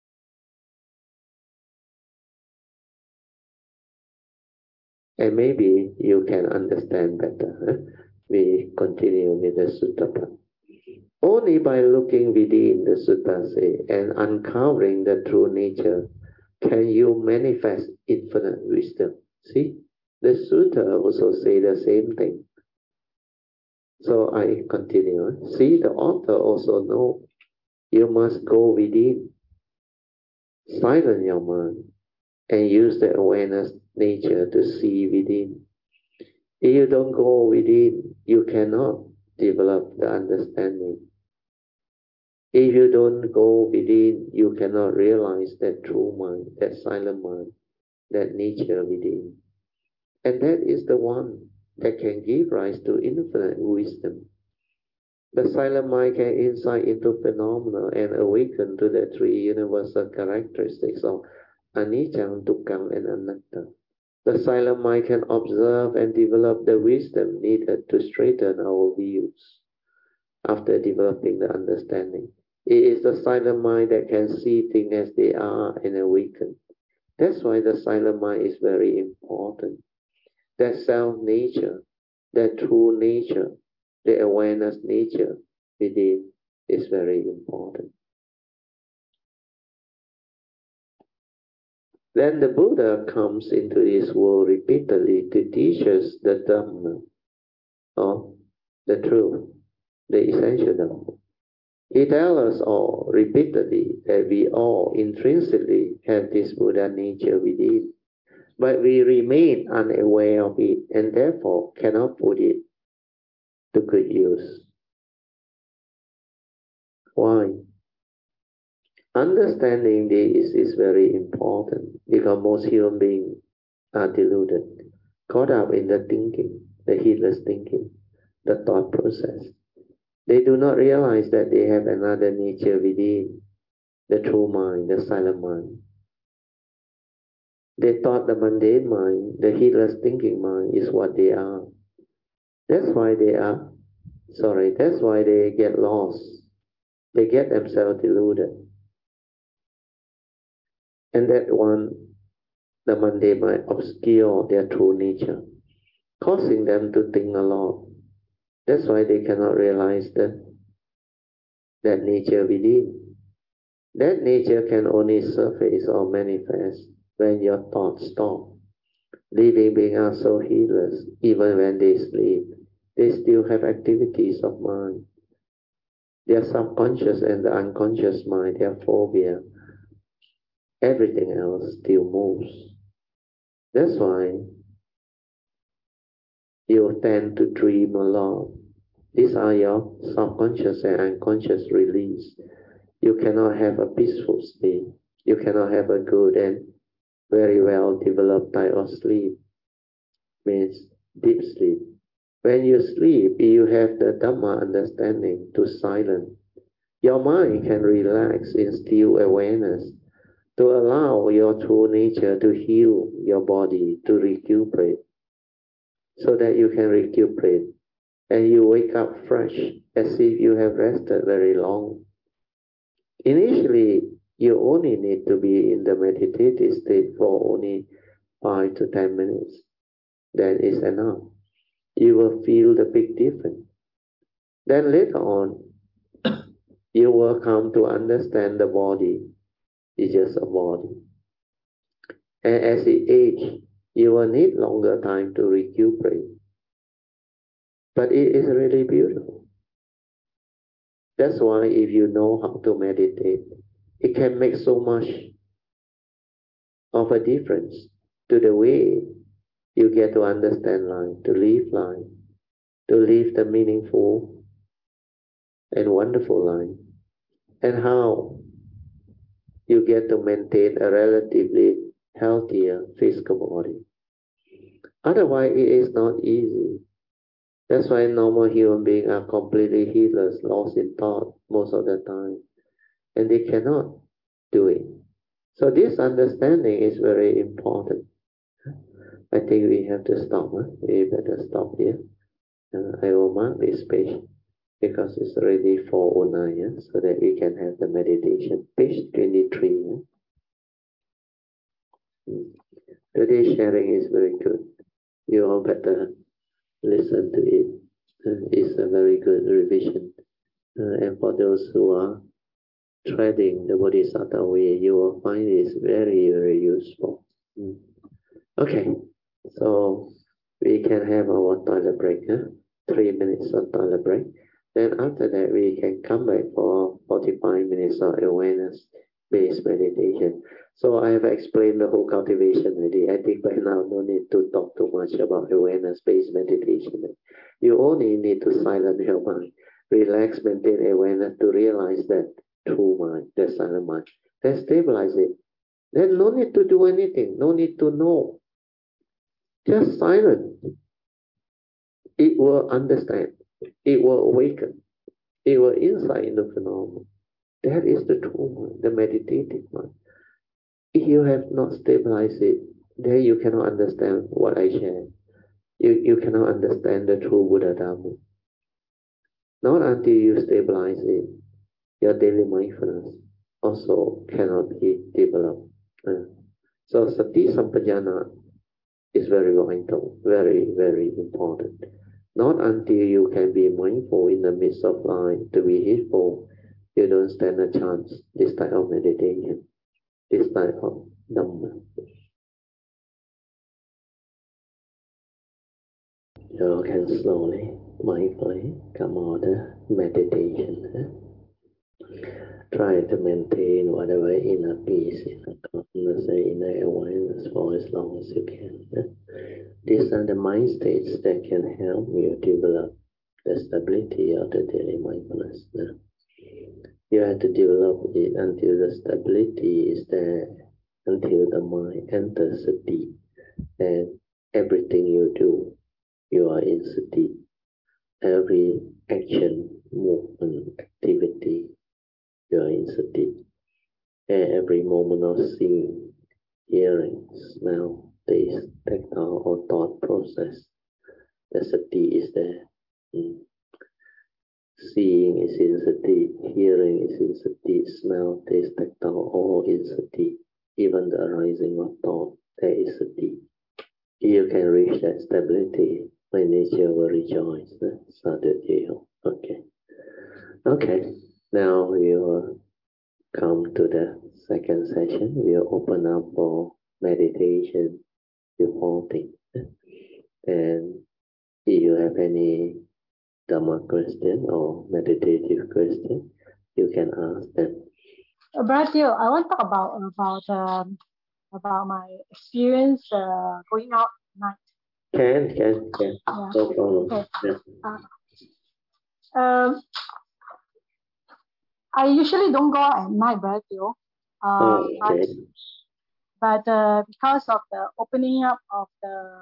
[SPEAKER 1] And maybe you can understand better. Huh? We continue with the sutta. Only by looking within, the sutta say, and uncovering the true nature can you manifest infinite wisdom. See, the sutta also say the same thing. So I continue. See, the author also know you must go within, silence your mind, and use the awareness nature to see within. If you don't go within, you cannot develop the understanding. If you don't go within, you cannot realize that true mind, that silent mind, that nature within. And that is the one that can give rise to infinite wisdom. The silent mind can insight into phenomena and awaken to the three universal characteristics of anicca, dukkha, and anatta. The silent mind can observe and develop the wisdom needed to straighten our views after developing the understanding. It is the silent mind that can see things as they are and awaken. That's why the silent mind is very important. That self nature, that true nature, the awareness nature within is very important. Then the Buddha comes into this world repeatedly to teach us the Dhamma, or the truth, the essential Dhamma. He tells us all repeatedly that we all intrinsically have this Buddha nature within, but we remain unaware of it and therefore cannot put it to good use. Why? Understanding this is very important because most human beings are deluded, caught up in the thinking, the heedless thinking, the thought process. They do not realize that they have another nature within, the true mind, the silent mind. They thought the mundane mind, the heedless thinking mind is what they are. That's why they are, sorry, that's why they get lost. They get themselves deluded. And that one, the mundane mind, obscure their true nature, causing them to think a lot. That's why they cannot realize that, that nature within. That nature can only surface or manifest when your thoughts stop. Living beings are so heedless, even when they sleep, they still have activities of mind. Their subconscious and the unconscious mind, their phobia, everything else still moves. That's why you tend to dream a lot. These are your subconscious and unconscious release. You cannot have a peaceful sleep. You cannot have a good and very well developed type of sleep. Means deep sleep. When you sleep, you have the Dhamma understanding to silence. Your mind can relax in still awareness to allow your true nature to heal your body, to recuperate, so that you can recuperate and you wake up fresh as if you have rested very long. Initially, you only need to be in the meditative state for only five to ten minutes. That is enough. You will feel the big difference. Then later on, you will come to understand the body is just a body. And as it ages, you will need longer time to recuperate. But it is really beautiful. That's why if you know how to meditate, it can make so much of a difference to the way you get to understand life, to live life, to live the meaningful and wonderful life, and how you get to maintain a relatively healthier physical body. Otherwise, it is not easy. That's why normal human beings are completely heedless, lost in thought most of the time, and they cannot do it. So this understanding is very important. I think we have to stop. Huh? We better stop here. Uh, I will mark this page because it's already four oh nine, yeah? So that we can have the meditation. Page twenty-three. Yeah? Mm. Today's sharing is very good. You all better listen to it. Uh, it's a very good revision. Uh, and for those who are treading the Bodhisattva way, you will find this very, very useful. Mm. Okay, so we can have our toilet break, huh? Three minutes of toilet break. Then after that, we can come back for forty-five minutes of awareness-based meditation. So I have explained the whole cultivation already. I think by now no need to talk too much about awareness-based meditation. You only need to silence your mind, relax, maintain awareness to realize that true mind, the silent mind. Then stabilize it. Then no need to do anything, no need to know. Just silent. It will understand. It will awaken. It will insight into phenomenon. That is the true mind, the meditative mind. If you have not stabilized it, then you cannot understand what I share. You, you cannot understand the true Buddha Dharma. Not until you stabilize it, your daily mindfulness also cannot be developed. Uh, so sati sampajana is very vital, very, very important. Not until you can be mindful in the midst of life to be heedful, you don't stand a chance this type of meditation, this type of Dhamma. You can slowly, mindfully come out of meditation. Eh? Try to maintain whatever inner peace, inner calmness, inner awareness for as long as you can. Eh? These are the mind states that can help you develop the stability of the daily mindfulness. Eh? You have to develop it until the stability is there, until the mind enters sati, and everything you do, you are in sati. Every action, movement, activity, you are in sati. And every moment of seeing, hearing, smell, taste, tactile, or thought process, the sati is there. Mm. Seeing is in sati, hearing is in sati, smell, taste, tactile, all in sati. Even the arising of thought, there is sati. You can reach that stability, my nature will rejoice. Sadhu. Okay. Okay. Now we will come to the second session. We'll open up for meditation reporting. And if you have any Dhamma question or meditative question, you can ask them.
[SPEAKER 2] Uh, Brazil, I want to talk about about um, about my experience uh, going out at night.
[SPEAKER 1] Can, can, can.
[SPEAKER 2] Yeah.
[SPEAKER 1] No problem.
[SPEAKER 2] Okay.
[SPEAKER 1] Yeah.
[SPEAKER 2] Uh, um, I usually don't go out at night, Brazil. Uh,
[SPEAKER 1] Oh, okay.
[SPEAKER 2] But, but uh, because of the opening up of the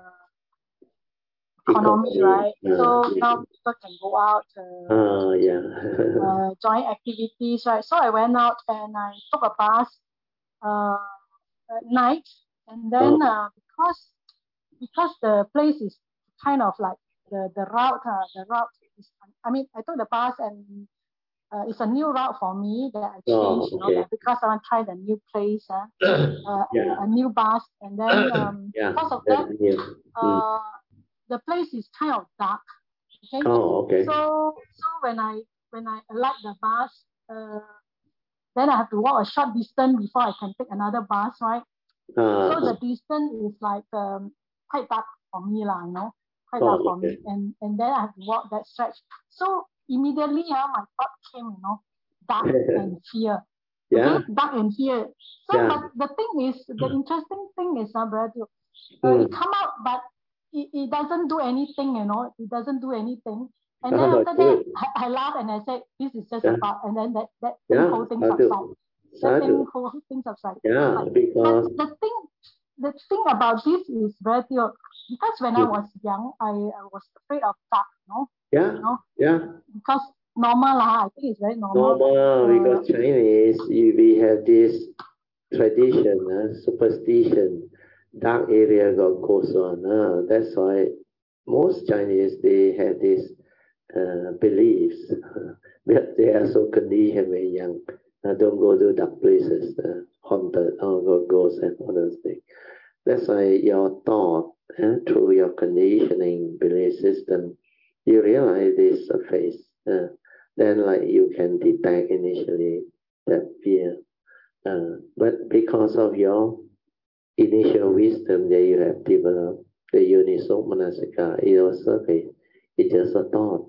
[SPEAKER 2] economy, right? Uh, so yeah. Now people can go out. Uh,
[SPEAKER 1] uh, yeah.
[SPEAKER 2] uh, join activities, right? So I went out and I took a bus uh, at night, and then
[SPEAKER 1] Oh.
[SPEAKER 2] uh, because because the place is kind of like the the route, uh, the route is. I mean, I took the bus and uh, it's a new route for me that I changed,
[SPEAKER 1] Oh,
[SPEAKER 2] you know,
[SPEAKER 1] okay.
[SPEAKER 2] that because I want to try the new place, uh, uh,
[SPEAKER 1] Yeah.
[SPEAKER 2] a new bus, and then um,
[SPEAKER 1] Yeah,
[SPEAKER 2] because of
[SPEAKER 1] that's
[SPEAKER 2] that,
[SPEAKER 1] new. Mm.
[SPEAKER 2] uh, the place is kind of dark. Okay.
[SPEAKER 1] Oh, okay.
[SPEAKER 2] So so when I when I alight the bus, uh, then I have to walk a short distance before I can take another bus, right?
[SPEAKER 1] Uh,
[SPEAKER 2] So the distance is like um, quite dark for me, lah, you know, quite
[SPEAKER 1] oh,
[SPEAKER 2] dark for
[SPEAKER 1] okay.
[SPEAKER 2] me. And and then I have to walk that stretch. So immediately, uh, my thought came, you know, dark and fear.
[SPEAKER 1] Yeah.
[SPEAKER 2] Okay, dark and fear. So
[SPEAKER 1] Yeah.
[SPEAKER 2] but the thing is, the interesting thing is, uh, brother, uh,
[SPEAKER 1] Mm.
[SPEAKER 2] it come out, but it, it doesn't do anything, you know, it doesn't do anything. And then
[SPEAKER 1] Oh,
[SPEAKER 2] after that,
[SPEAKER 1] good.
[SPEAKER 2] I, I laugh and I said, this is just
[SPEAKER 1] Yeah.
[SPEAKER 2] a thought. And then that, that thing
[SPEAKER 1] Yeah.
[SPEAKER 2] whole thing
[SPEAKER 1] Sadhu.
[SPEAKER 2] subside. That thing
[SPEAKER 1] Sadhu.
[SPEAKER 2] whole thing subside.
[SPEAKER 1] Yeah,
[SPEAKER 2] But, but
[SPEAKER 1] because
[SPEAKER 2] the thing the thing about this is very because when I was young, I, I was afraid of dark, you know.
[SPEAKER 1] yeah,
[SPEAKER 2] You know,
[SPEAKER 1] yeah,
[SPEAKER 2] because normal lah, I think it's very normal.
[SPEAKER 1] normal
[SPEAKER 2] Uh,
[SPEAKER 1] because Chinese you, we have this tradition, uh, superstition, dark area got ghosts on. Uh, that's why most Chinese they have this uh, beliefs, uh, but they are so conditioned when young. Uh, don't go to dark places, uh, haunted, or got ghosts and all those things. That's why your thought, uh, through your conditioning belief system, you realize this surface. Uh, then, like you can detect initially that fear, uh, but because of your initial wisdom that you have developed, the uniso manasika, it was surface. It's just a thought.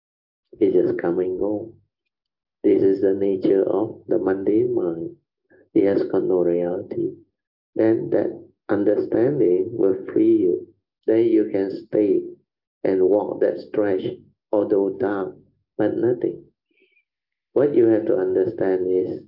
[SPEAKER 1] It just come and go. This is the nature of the mundane mind. It has got no reality. Then that understanding will free you. Then you can stay and walk that stretch, although dark, but nothing. What you have to understand is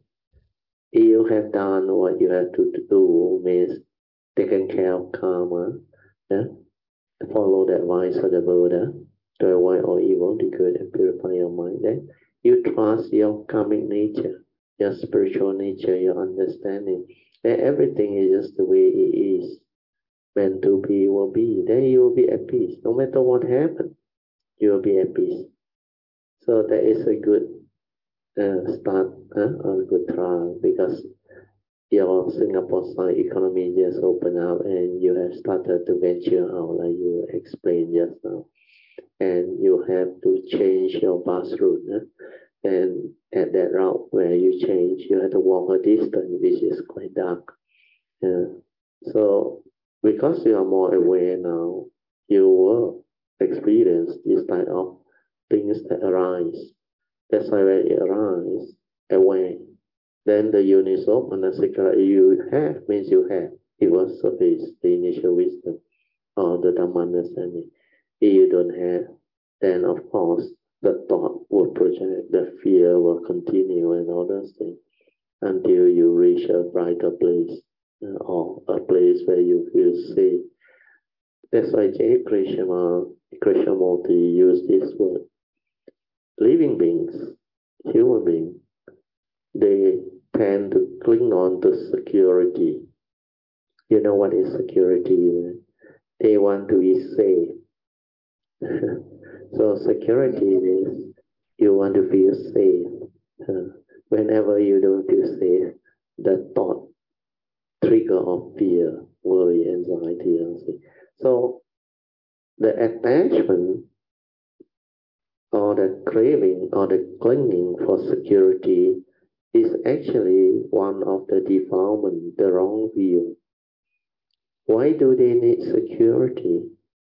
[SPEAKER 1] you have done what you have to do, means taken care of karma, yeah? Follow the advice of the Buddha to avoid all evil, do good, and purify your mind. Then you trust your karmic nature, your spiritual nature, your understanding. And everything is just the way it is. Meant to be will be. Then you will be at peace. No matter what happens, you will be at peace. So that is a good uh, start, uh, a good trial, because your Singapore side economy just opened up and you have started to venture out, like you explained just now. And you have to change your bus route. Huh? And at that route where you change, you have to walk a distance, which is quite dark. Yeah. So because you are more aware now, you will experience this type of things that arise. That's why when it arises, aware, then the unisoc and the security you have means you have. It was suffice the initial wisdom or the Dhamma understanding. If you don't have, then of course the thought will project, the fear will continue and all those things until you reach a brighter place uh, or a place where you feel safe. That's why J. Krishnamurti Krishnamurti used this word. Living beings, human beings, they tend to cling on to security. You know what is security? They want to be safe. So security is you want to feel safe. Uh, whenever you don't feel safe, the thought trigger of fear, worry, anxiety, anxiety. So the attachment or the craving or the clinging for security is actually one of the defilement, the wrong view. Why do they need security?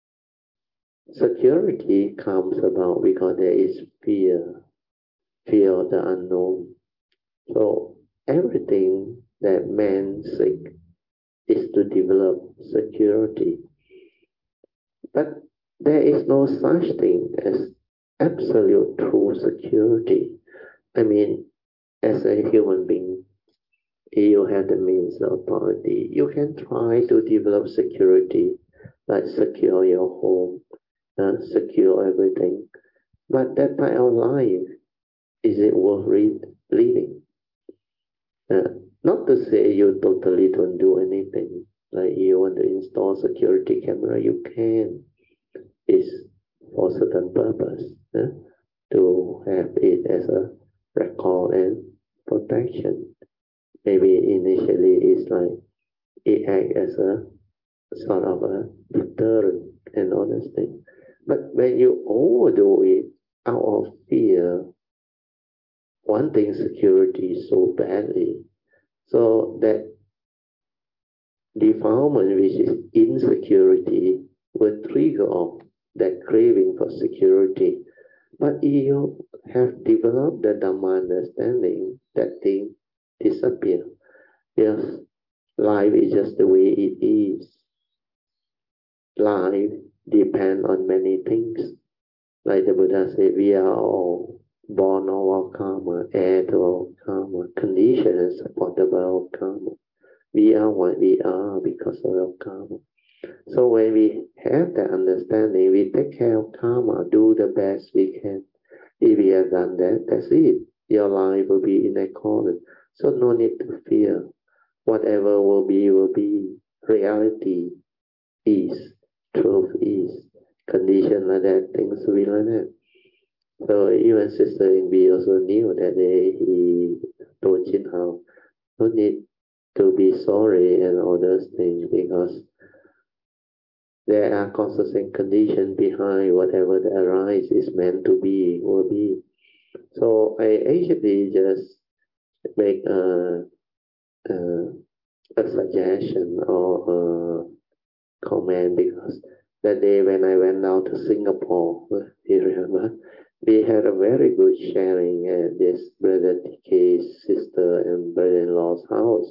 [SPEAKER 1] Security comes about because there is fear, fear of the unknown. So everything that man seeks is to develop security. But there is no such thing as absolute true security. I mean, as a human being, you have the means of authority. You can try to develop security, like secure your home, uh, secure everything. But that type of life, is it worth living? Uh, not to say you totally don't do anything. Like you want to install security camera, you can. It's for certain purpose. Uh, to have it as a record and protection. Maybe initially it's like it acts as a sort of a deterrent and all those things. But when you overdo it out of fear, wanting security so badly, so that defilement, which is insecurity, will trigger off that craving for security. But you have developed the Dhamma understanding, that thing disappear. Yes, life is just the way it is. Life depends on many things. Like the Buddha said, we are all born of our karma, heir to our karma, conditioned and supported by our karma. We are what we are because of our karma. So when we have that understanding, we take care of karma, do the best we can. If we have done that, that's it. Your life will be in accordance. So no need to fear. Whatever will be, will be. Reality is. Truth is. Condition like that, things will be like that. So even Sister Ingbi also knew that they, he told Chin Hao, no need to be sorry and all those things, because there are causes and conditions behind whatever that arises is meant to be, will be. So I actually just make a, a, a suggestion or a comment, because that day when I went out to Singapore, you remember, we had a very good sharing at this brother T K's sister and brother-in-law's house.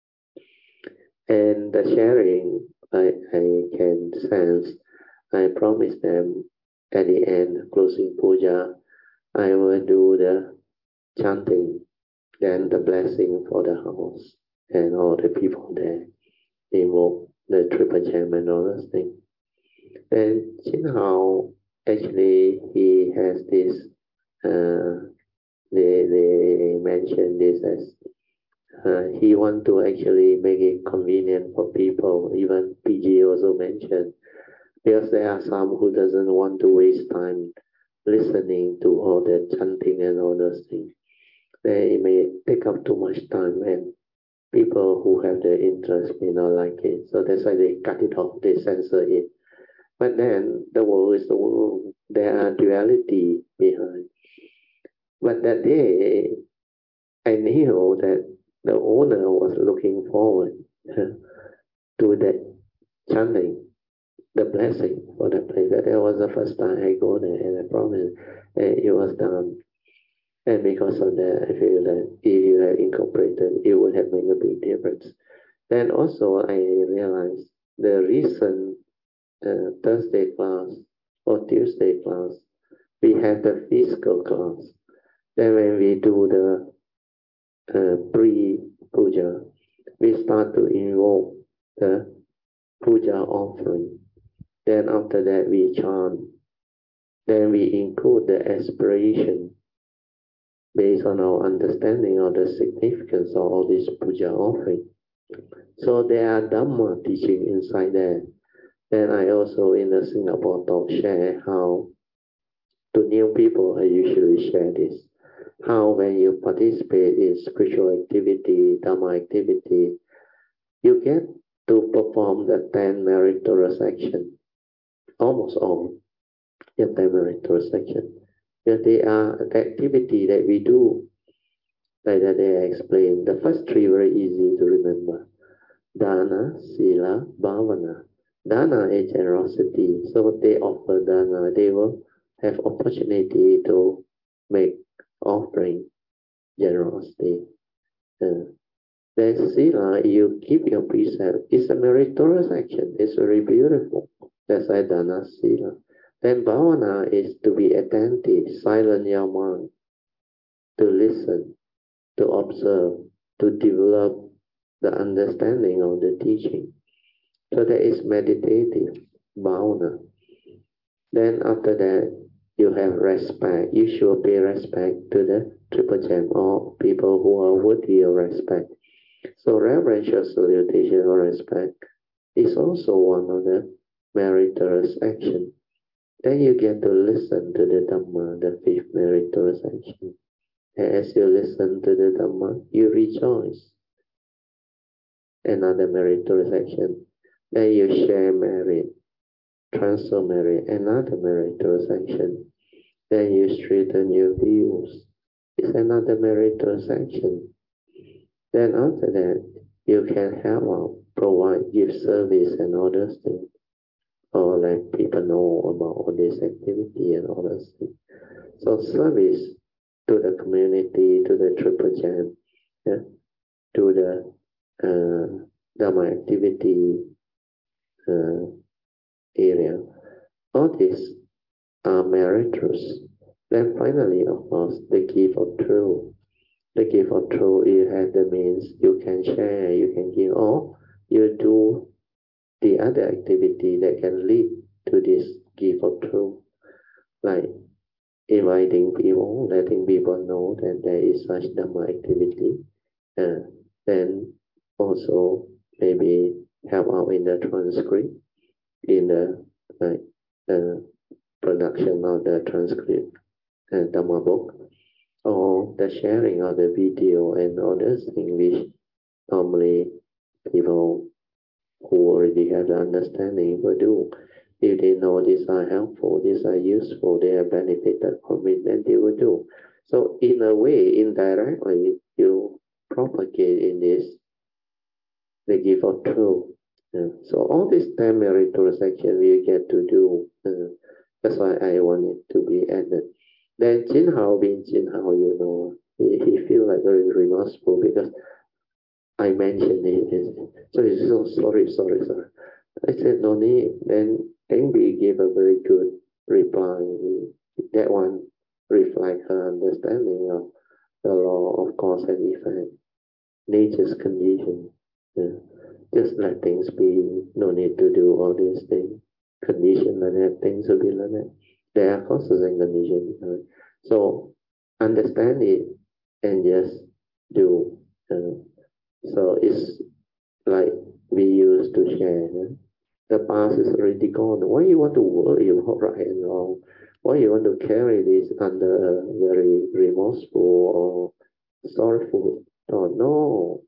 [SPEAKER 1] And the sharing, I, I can sense, I promised them at the end, closing puja, I will do the chanting, then the blessing for the house and all the people there, invoke the triple gem and all those things. And Chin Hao, actually, he has this, uh, they, they mention this as uh, he want to actually make it convenient for people. Even P G also mentioned, because there are some who doesn't want to waste time listening to all the chanting and all those things. They may take up too much time, and people who have the interest may not like it. So that's why they cut it off, they censor it. But then the world is the world. There are duality behind. But that day, I knew that the owner was looking forward to that chanting, the blessing for the place. That was the first time I go there, and I promised, and it was done. And because of that, I feel that if you have incorporated, it would have made a big difference. Then also, I realized the recent uh, Thursday class or Tuesday class, we have the physical class. Then when we do the uh, pre-puja, we start to invoke the puja offering. Then after that, we chant. Then we include the aspiration based on our understanding of the significance of all this puja offering. So there are Dhamma teaching inside there. Then I also in the Singapore talk share how to new people I usually share this. How when you participate in spiritual activity, Dhamma activity, you get to perform the ten meritorious action. Almost all the ten meritorious action. Because they are the activity that we do, like that they explain. The first three very easy to remember. Dana, Sila, Bhavana. Dana is generosity. So they offer dana. They will have opportunity to make offering generosity. Uh, then Sila, you keep your precept. It's a meritorious action. It's very beautiful. That's why Dana, Sila. Then Bhavana is to be attentive, silent your mind, to listen, to observe, to develop the understanding of the teaching. So that is meditative, bhavana. Then after that, you have respect. You should pay respect to the Triple Gem or people who are worthy of respect. So reverential salutation or respect is also one of the meritorious action. Then you get to listen to the Dhamma, the fifth meritorious action. And as you listen to the Dhamma, you rejoice. Another meritorious action. Then you share merit, transfer merit, another meritorious action. Then you straighten your views. It's another meritorious action. Then after that, you can help out, provide, give service and all those things. Or let people know about all this activity and all those things. So service to the community, to the Triple Gem, yeah, to the uh, Dhamma activity uh, area. All these are meritorious. Then finally, of course, the gift of truth. The gift of truth, you have the means, you can share, you can give, or you do the other activity that can lead to this gift of truth, like inviting people, letting people know that there is such Dhamma activity, uh, then also maybe help out in the transcript, in the like, uh, production of the transcript and Dhamma book, or the sharing of the video and others things which normally people who already have the understanding will do. If they know these are helpful, these are useful, they are benefited from it, then they will do. So in a way, indirectly, you propagate in this the gift of truth. Yeah. So all this ten meritorious action we get to do. Uh, that's why I want it to be added. Then Jin Hao being Jin Hao, you know, he, he feel like very remorseful because I mentioned it. So he's so sorry, sorry, sorry. I said no need. Then Eng Bee gave a very good reply. That one reflects her understanding of the law of cause and effect, nature's condition. Yeah. Just let things be. No need to do all these things. Condition like that, things will be like that. There are causes and conditions. Right? So understand it and just do. Uh, So it's like we used to share. Huh? The past is already gone. Why you want to worry about right and wrong? Why you want to carry this under a very remorseful or sorrowful thought? No.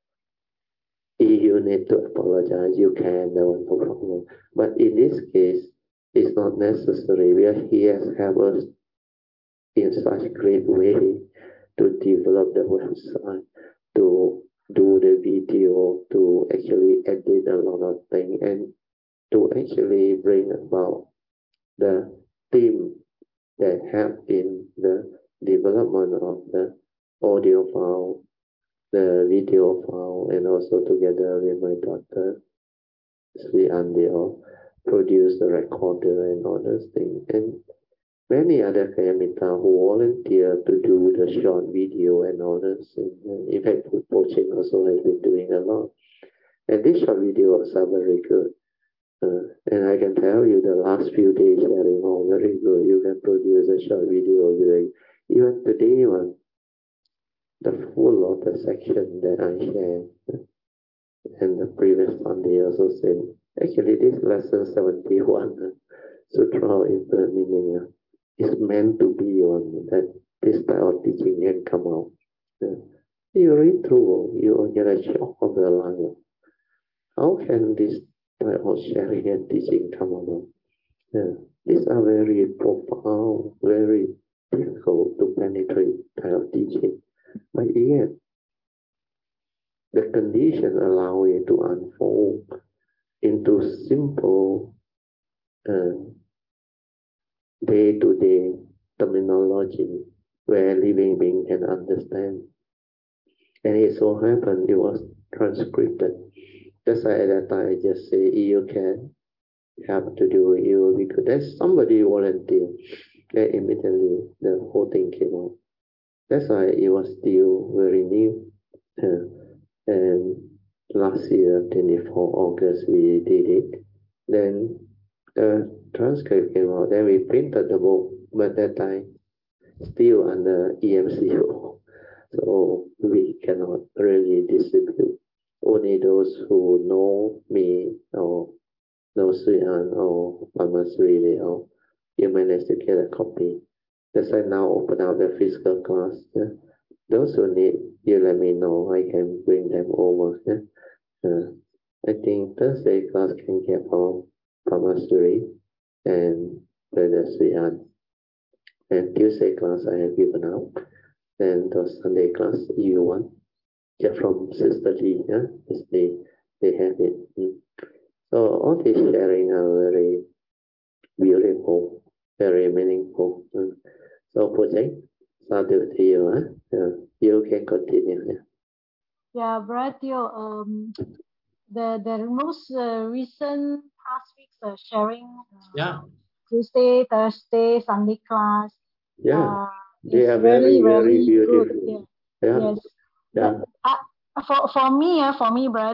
[SPEAKER 1] If you need to apologize, you can, there was no problem. But in this case, it's not necessary. We are here to help us in such a great way to develop the website, to do the video, to actually edit a lot of things, and to actually bring about the team that help in the development of the audio file, the video file, and also together with my daughter, Sri Andeo, produce the recorder and all those things. And many other Kayamita who volunteer to do the short video and all those things. In fact, food poaching also has been doing a lot. And these short videos are very good. Uh, and I can tell you the last few days sharing all very good. You can produce a short video very, even today one, the full of the section that I shared and the previous Sunday also said, actually this lesson seventy-one, uh, Sutra Infinite Meaning, uh, is meant to be on that this type of teaching can come out. Uh, you read through, you will get a shock of the life. How can this type of sharing and teaching come about? Uh, these are very profound, very difficult to penetrate type of teaching. But yet, the condition allow it to unfold into simple uh, day-to-day terminology where living being can understand. And it so happened it was transcribed. That's why at that time I just say, you can have to do it, you will be good. There's somebody volunteered. Then immediately the whole thing came out. That's why it was still very new. Uh, and last year, twenty-fourth August, we did it. Then the transcript came out. Then we printed the book, but that time still under E M C O. So we cannot really distribute. Only those who know me or know Sri An or Mama Sri, they all, you manage to get a copy. That's why now open up the physical class. Yeah? Those who need, you let me know. I can bring them over. Yeah? Uh, I think Thursday class can get from Pamasuri and Brother Sri An. And Tuesday class I have given out. And the Sunday class you want get from Sister Lee. Yeah? They, they have it. Mm. So all this sharing are very beautiful, very meaningful. Mm. So project, sadhu to you. Huh? Yeah. You can continue. Yeah.
[SPEAKER 2] Yeah, Bratio, um, the the most uh, recent past weeks uh, sharing uh,
[SPEAKER 1] Yeah.
[SPEAKER 2] Tuesday, Thursday, Sunday class.
[SPEAKER 1] Yeah.
[SPEAKER 2] Uh,
[SPEAKER 1] They
[SPEAKER 2] is
[SPEAKER 1] are
[SPEAKER 2] very,
[SPEAKER 1] very, very
[SPEAKER 2] very good.
[SPEAKER 1] beautiful.
[SPEAKER 2] Yeah.
[SPEAKER 1] Yeah.
[SPEAKER 2] Yes.
[SPEAKER 1] Yeah.
[SPEAKER 2] The, uh, for for me, uh, for me, Bratio,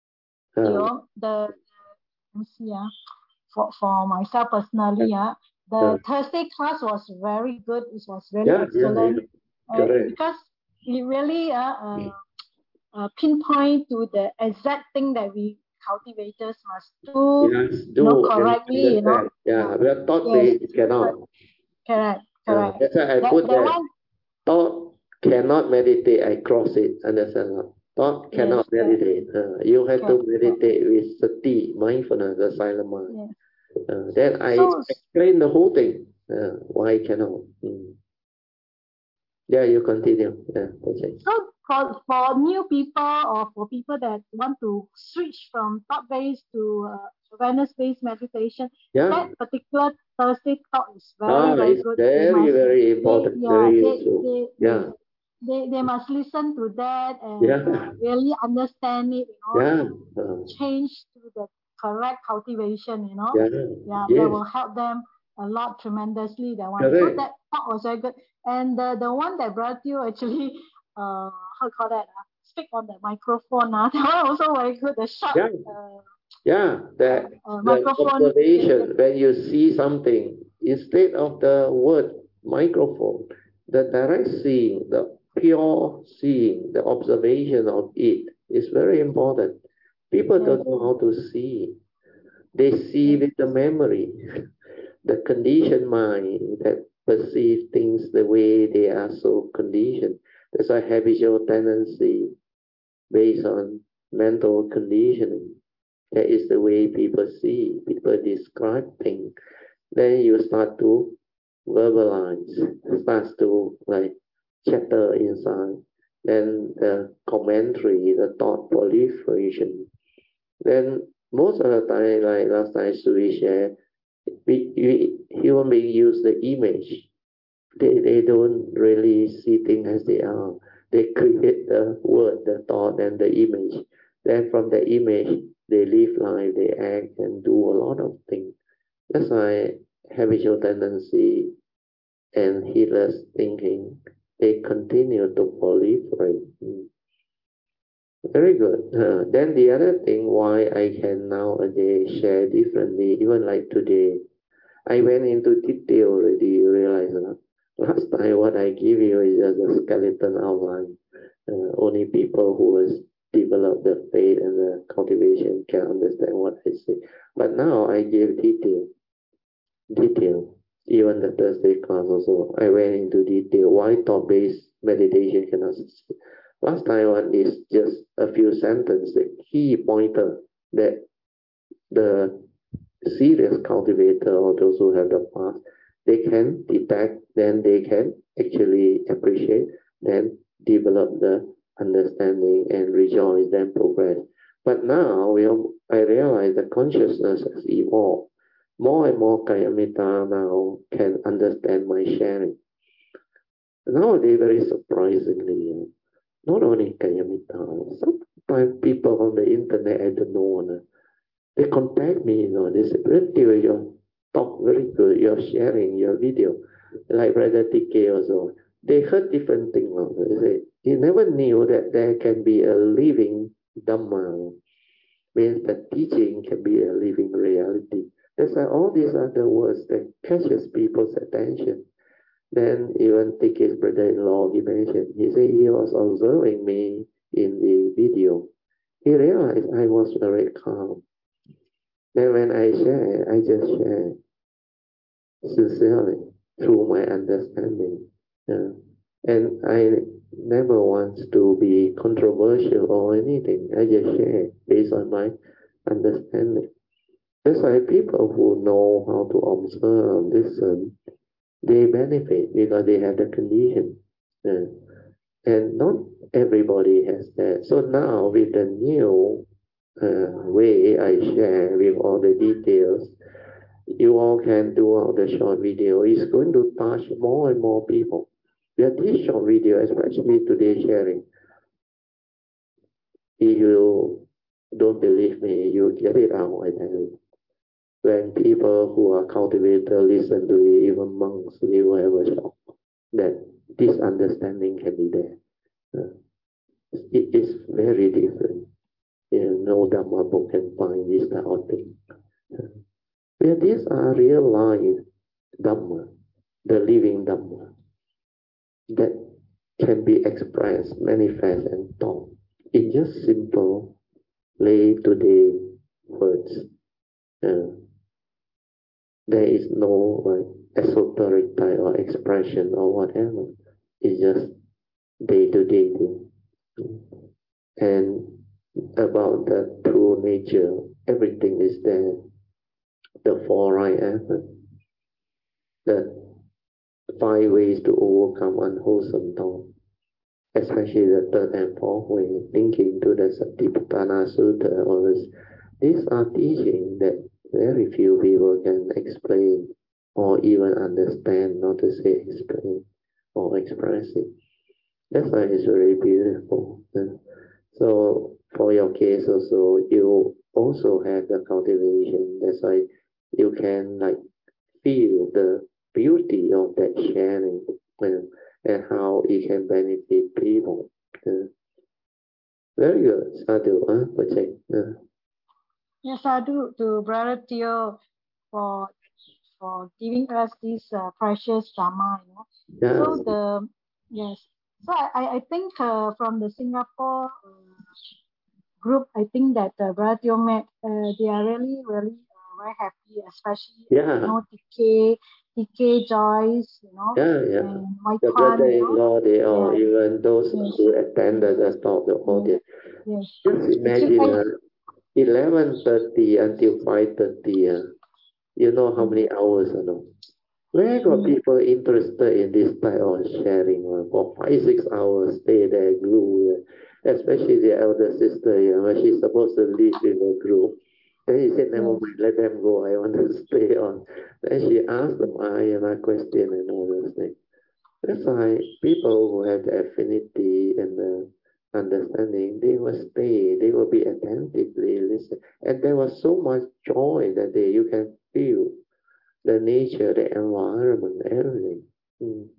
[SPEAKER 1] Uh,
[SPEAKER 2] the let me see, uh, for for myself personally, uh,
[SPEAKER 1] uh,
[SPEAKER 2] the Thursday class was very good. It was really
[SPEAKER 1] yeah, yeah, yeah.
[SPEAKER 2] excellent uh,
[SPEAKER 1] Correct.
[SPEAKER 2] because it really uh, uh, uh, pinpoint to the exact thing that we cultivators must do,
[SPEAKER 1] Yes,
[SPEAKER 2] you know,
[SPEAKER 1] do and
[SPEAKER 2] correctly, you know.
[SPEAKER 1] understand. Yeah, we are taught
[SPEAKER 2] Yes,
[SPEAKER 1] they cannot.
[SPEAKER 2] correct,
[SPEAKER 1] Uh,
[SPEAKER 2] correct.
[SPEAKER 1] that's why I
[SPEAKER 2] That
[SPEAKER 1] put
[SPEAKER 2] that
[SPEAKER 1] that.
[SPEAKER 2] one,
[SPEAKER 1] Thought cannot meditate. I cross it. Understand? Not? Thought
[SPEAKER 2] yes,
[SPEAKER 1] cannot
[SPEAKER 2] correct,
[SPEAKER 1] meditate. Uh, you have to
[SPEAKER 2] correct, correct.
[SPEAKER 1] meditate with sati, mindfulness, the silent mind.
[SPEAKER 2] Yes.
[SPEAKER 1] Uh, then I
[SPEAKER 2] So
[SPEAKER 1] explain the whole thing. Uh, why cannot? Mm. Yeah, you continue. Yeah, okay.
[SPEAKER 2] So for, for new people or for people that want to switch from thought-based to uh, awareness-based meditation,
[SPEAKER 1] Yeah.
[SPEAKER 2] that particular Thursday talk is very,
[SPEAKER 1] Ah,
[SPEAKER 2] very
[SPEAKER 1] it's
[SPEAKER 2] good. They
[SPEAKER 1] very,
[SPEAKER 2] must,
[SPEAKER 1] very
[SPEAKER 2] they,
[SPEAKER 1] important.
[SPEAKER 2] yeah,
[SPEAKER 1] Very
[SPEAKER 2] they,
[SPEAKER 1] useful.
[SPEAKER 2] they,
[SPEAKER 1] Yeah.
[SPEAKER 2] yes, they, they must listen to that and
[SPEAKER 1] Yeah.
[SPEAKER 2] uh, really understand it, you know,
[SPEAKER 1] Yeah.
[SPEAKER 2] to
[SPEAKER 1] Uh,
[SPEAKER 2] change to the correct cultivation, you know.
[SPEAKER 1] yeah.
[SPEAKER 2] Yeah, that
[SPEAKER 1] Yes.
[SPEAKER 2] will help them a lot tremendously. That one. So
[SPEAKER 1] Correct.
[SPEAKER 2] that talk was very good. And the, the one that brought you actually uh how you call that uh, speak on the microphone uh, that one also very good, the short
[SPEAKER 1] Yeah.
[SPEAKER 2] uh,
[SPEAKER 1] Yeah. The,
[SPEAKER 2] uh, uh,
[SPEAKER 1] the
[SPEAKER 2] microphone.
[SPEAKER 1] observation, when you see something, instead of the word microphone, the direct seeing, the pure seeing, the observation of it It's very important. People
[SPEAKER 2] yes.
[SPEAKER 1] don't know how to see. They see
[SPEAKER 2] Yes.
[SPEAKER 1] with the memory, the conditioned mind that perceive things the way they are so conditioned. There's a habitual tendency based on mental conditioning. That is the way people see, people describe things. Then you start to verbalize, starts to like chatter inside. Then the commentary, the thought proliferation. Then most of the time, like last time we share, we, we human beings use the image. They they don't really see things as they are. They create the word, the thought, and the image. Then from the image, they live life, they act and do a lot of things. That's why habitual tendency and heedless thinking, they continue to proliferate. Mm. Very good. Uh, then the other thing why I can nowadays share differently, even like today, I went into detail already. You realize that last time what I give you is just a skeleton outline. Uh, only people who has developed the faith and the cultivation can understand what I say. But now I give detail, detail. Even the Thursday class also, I went into detail why thought-based meditation cannot succeed. Last time one is just a few sentences, the key pointer that the serious cultivator or those who have the past, they can detect, then they can actually appreciate, then develop the understanding and rejoice, then progress. But now we are, I realize that consciousness has evolved. More and more Kayamita now can understand my sharing. Nowadays, very surprisingly, not only Kayamita, sometimes people on the internet, I don't know, they contact me, you know, they say, Tio, your talk very good, you're sharing your video. Like Brother T K also. They heard different things. They say, he never knew that there can be a living Dhamma, means that teaching can be a living reality. That's why all these are the words that catches people's attention. Then even T K's brother-in-law, he mentioned, he said he was observing me in the video. He realized I was very calm. Then when I share, I just share sincerely through my understanding. Yeah. And I never want to be controversial or anything. I just share based on my understanding. That's why people who know how to observe, listen, they benefit because they have the condition. Yeah. And not everybody has that. So now with the new uh, way I share with all the details, you all can do all the short video. It's going to touch more and more people. With this short video, especially today sharing, if you don't believe me, you get it out, I tell you. When people who are cultivators listen to it, even monks, they will have a shock that this understanding can be there. Uh, it is very different. You know, no Dhamma book can find this type of thing. Uh, where these are real life Dhamma, the living Dhamma, that can be expressed, manifest, and taught in just simple, lay today words. Uh, there is no like esoteric type or expression or whatever. It's just day to day thing. And about the true nature, everything is there. The four right effort, the five ways to overcome unwholesome thought, especially the third and fourth way, linking to the Satipatthana Sutta, or this, these are teachings that very few people can explain or even understand, not to say explain or express it. That's why it's very beautiful. So for your case also, you also have the cultivation. That's why you can like feel the beauty of that sharing and, and how it can benefit people. Uh, very good, Sadhu, huh? Project. Uh,
[SPEAKER 2] Yes, I do to Brother Teo for for giving us this uh, precious Dharma, you know.
[SPEAKER 1] yeah,
[SPEAKER 2] So the yes, so I I I think uh, from the Singapore uh, group, I think that uh, Brother Teo met, uh, they are really, really uh, very happy, especially,
[SPEAKER 1] Yeah.
[SPEAKER 2] you know, T K, T K Joyce, you know,
[SPEAKER 1] Yeah, yeah.
[SPEAKER 2] and Wai
[SPEAKER 1] The
[SPEAKER 2] Kwan, you know.
[SPEAKER 1] brother-in-law, they all,
[SPEAKER 2] Yes,
[SPEAKER 1] even those
[SPEAKER 2] yes,
[SPEAKER 1] who attended
[SPEAKER 2] yes,
[SPEAKER 1] the talk, the audience.
[SPEAKER 2] yes.
[SPEAKER 1] Just
[SPEAKER 2] Actually,
[SPEAKER 1] imagine
[SPEAKER 2] I,
[SPEAKER 1] uh, eleven thirty until five thirty. Uh, you know how many hours or no? Where got
[SPEAKER 2] mm,
[SPEAKER 1] people interested in this type of sharing? Uh, for five, six hours, stay there, glue. Uh, especially the elder sister, you know, she's supposed to lead in the group. Then he said, never
[SPEAKER 2] yes,
[SPEAKER 1] mind, let them go. I want to stay on. Then she asked them, I and I question and all those things. That's why people who have the affinity and the understanding, they will stay, they will be attentively listen. And there was so much joy that day. You can feel the nature, the environment, everything. Mm.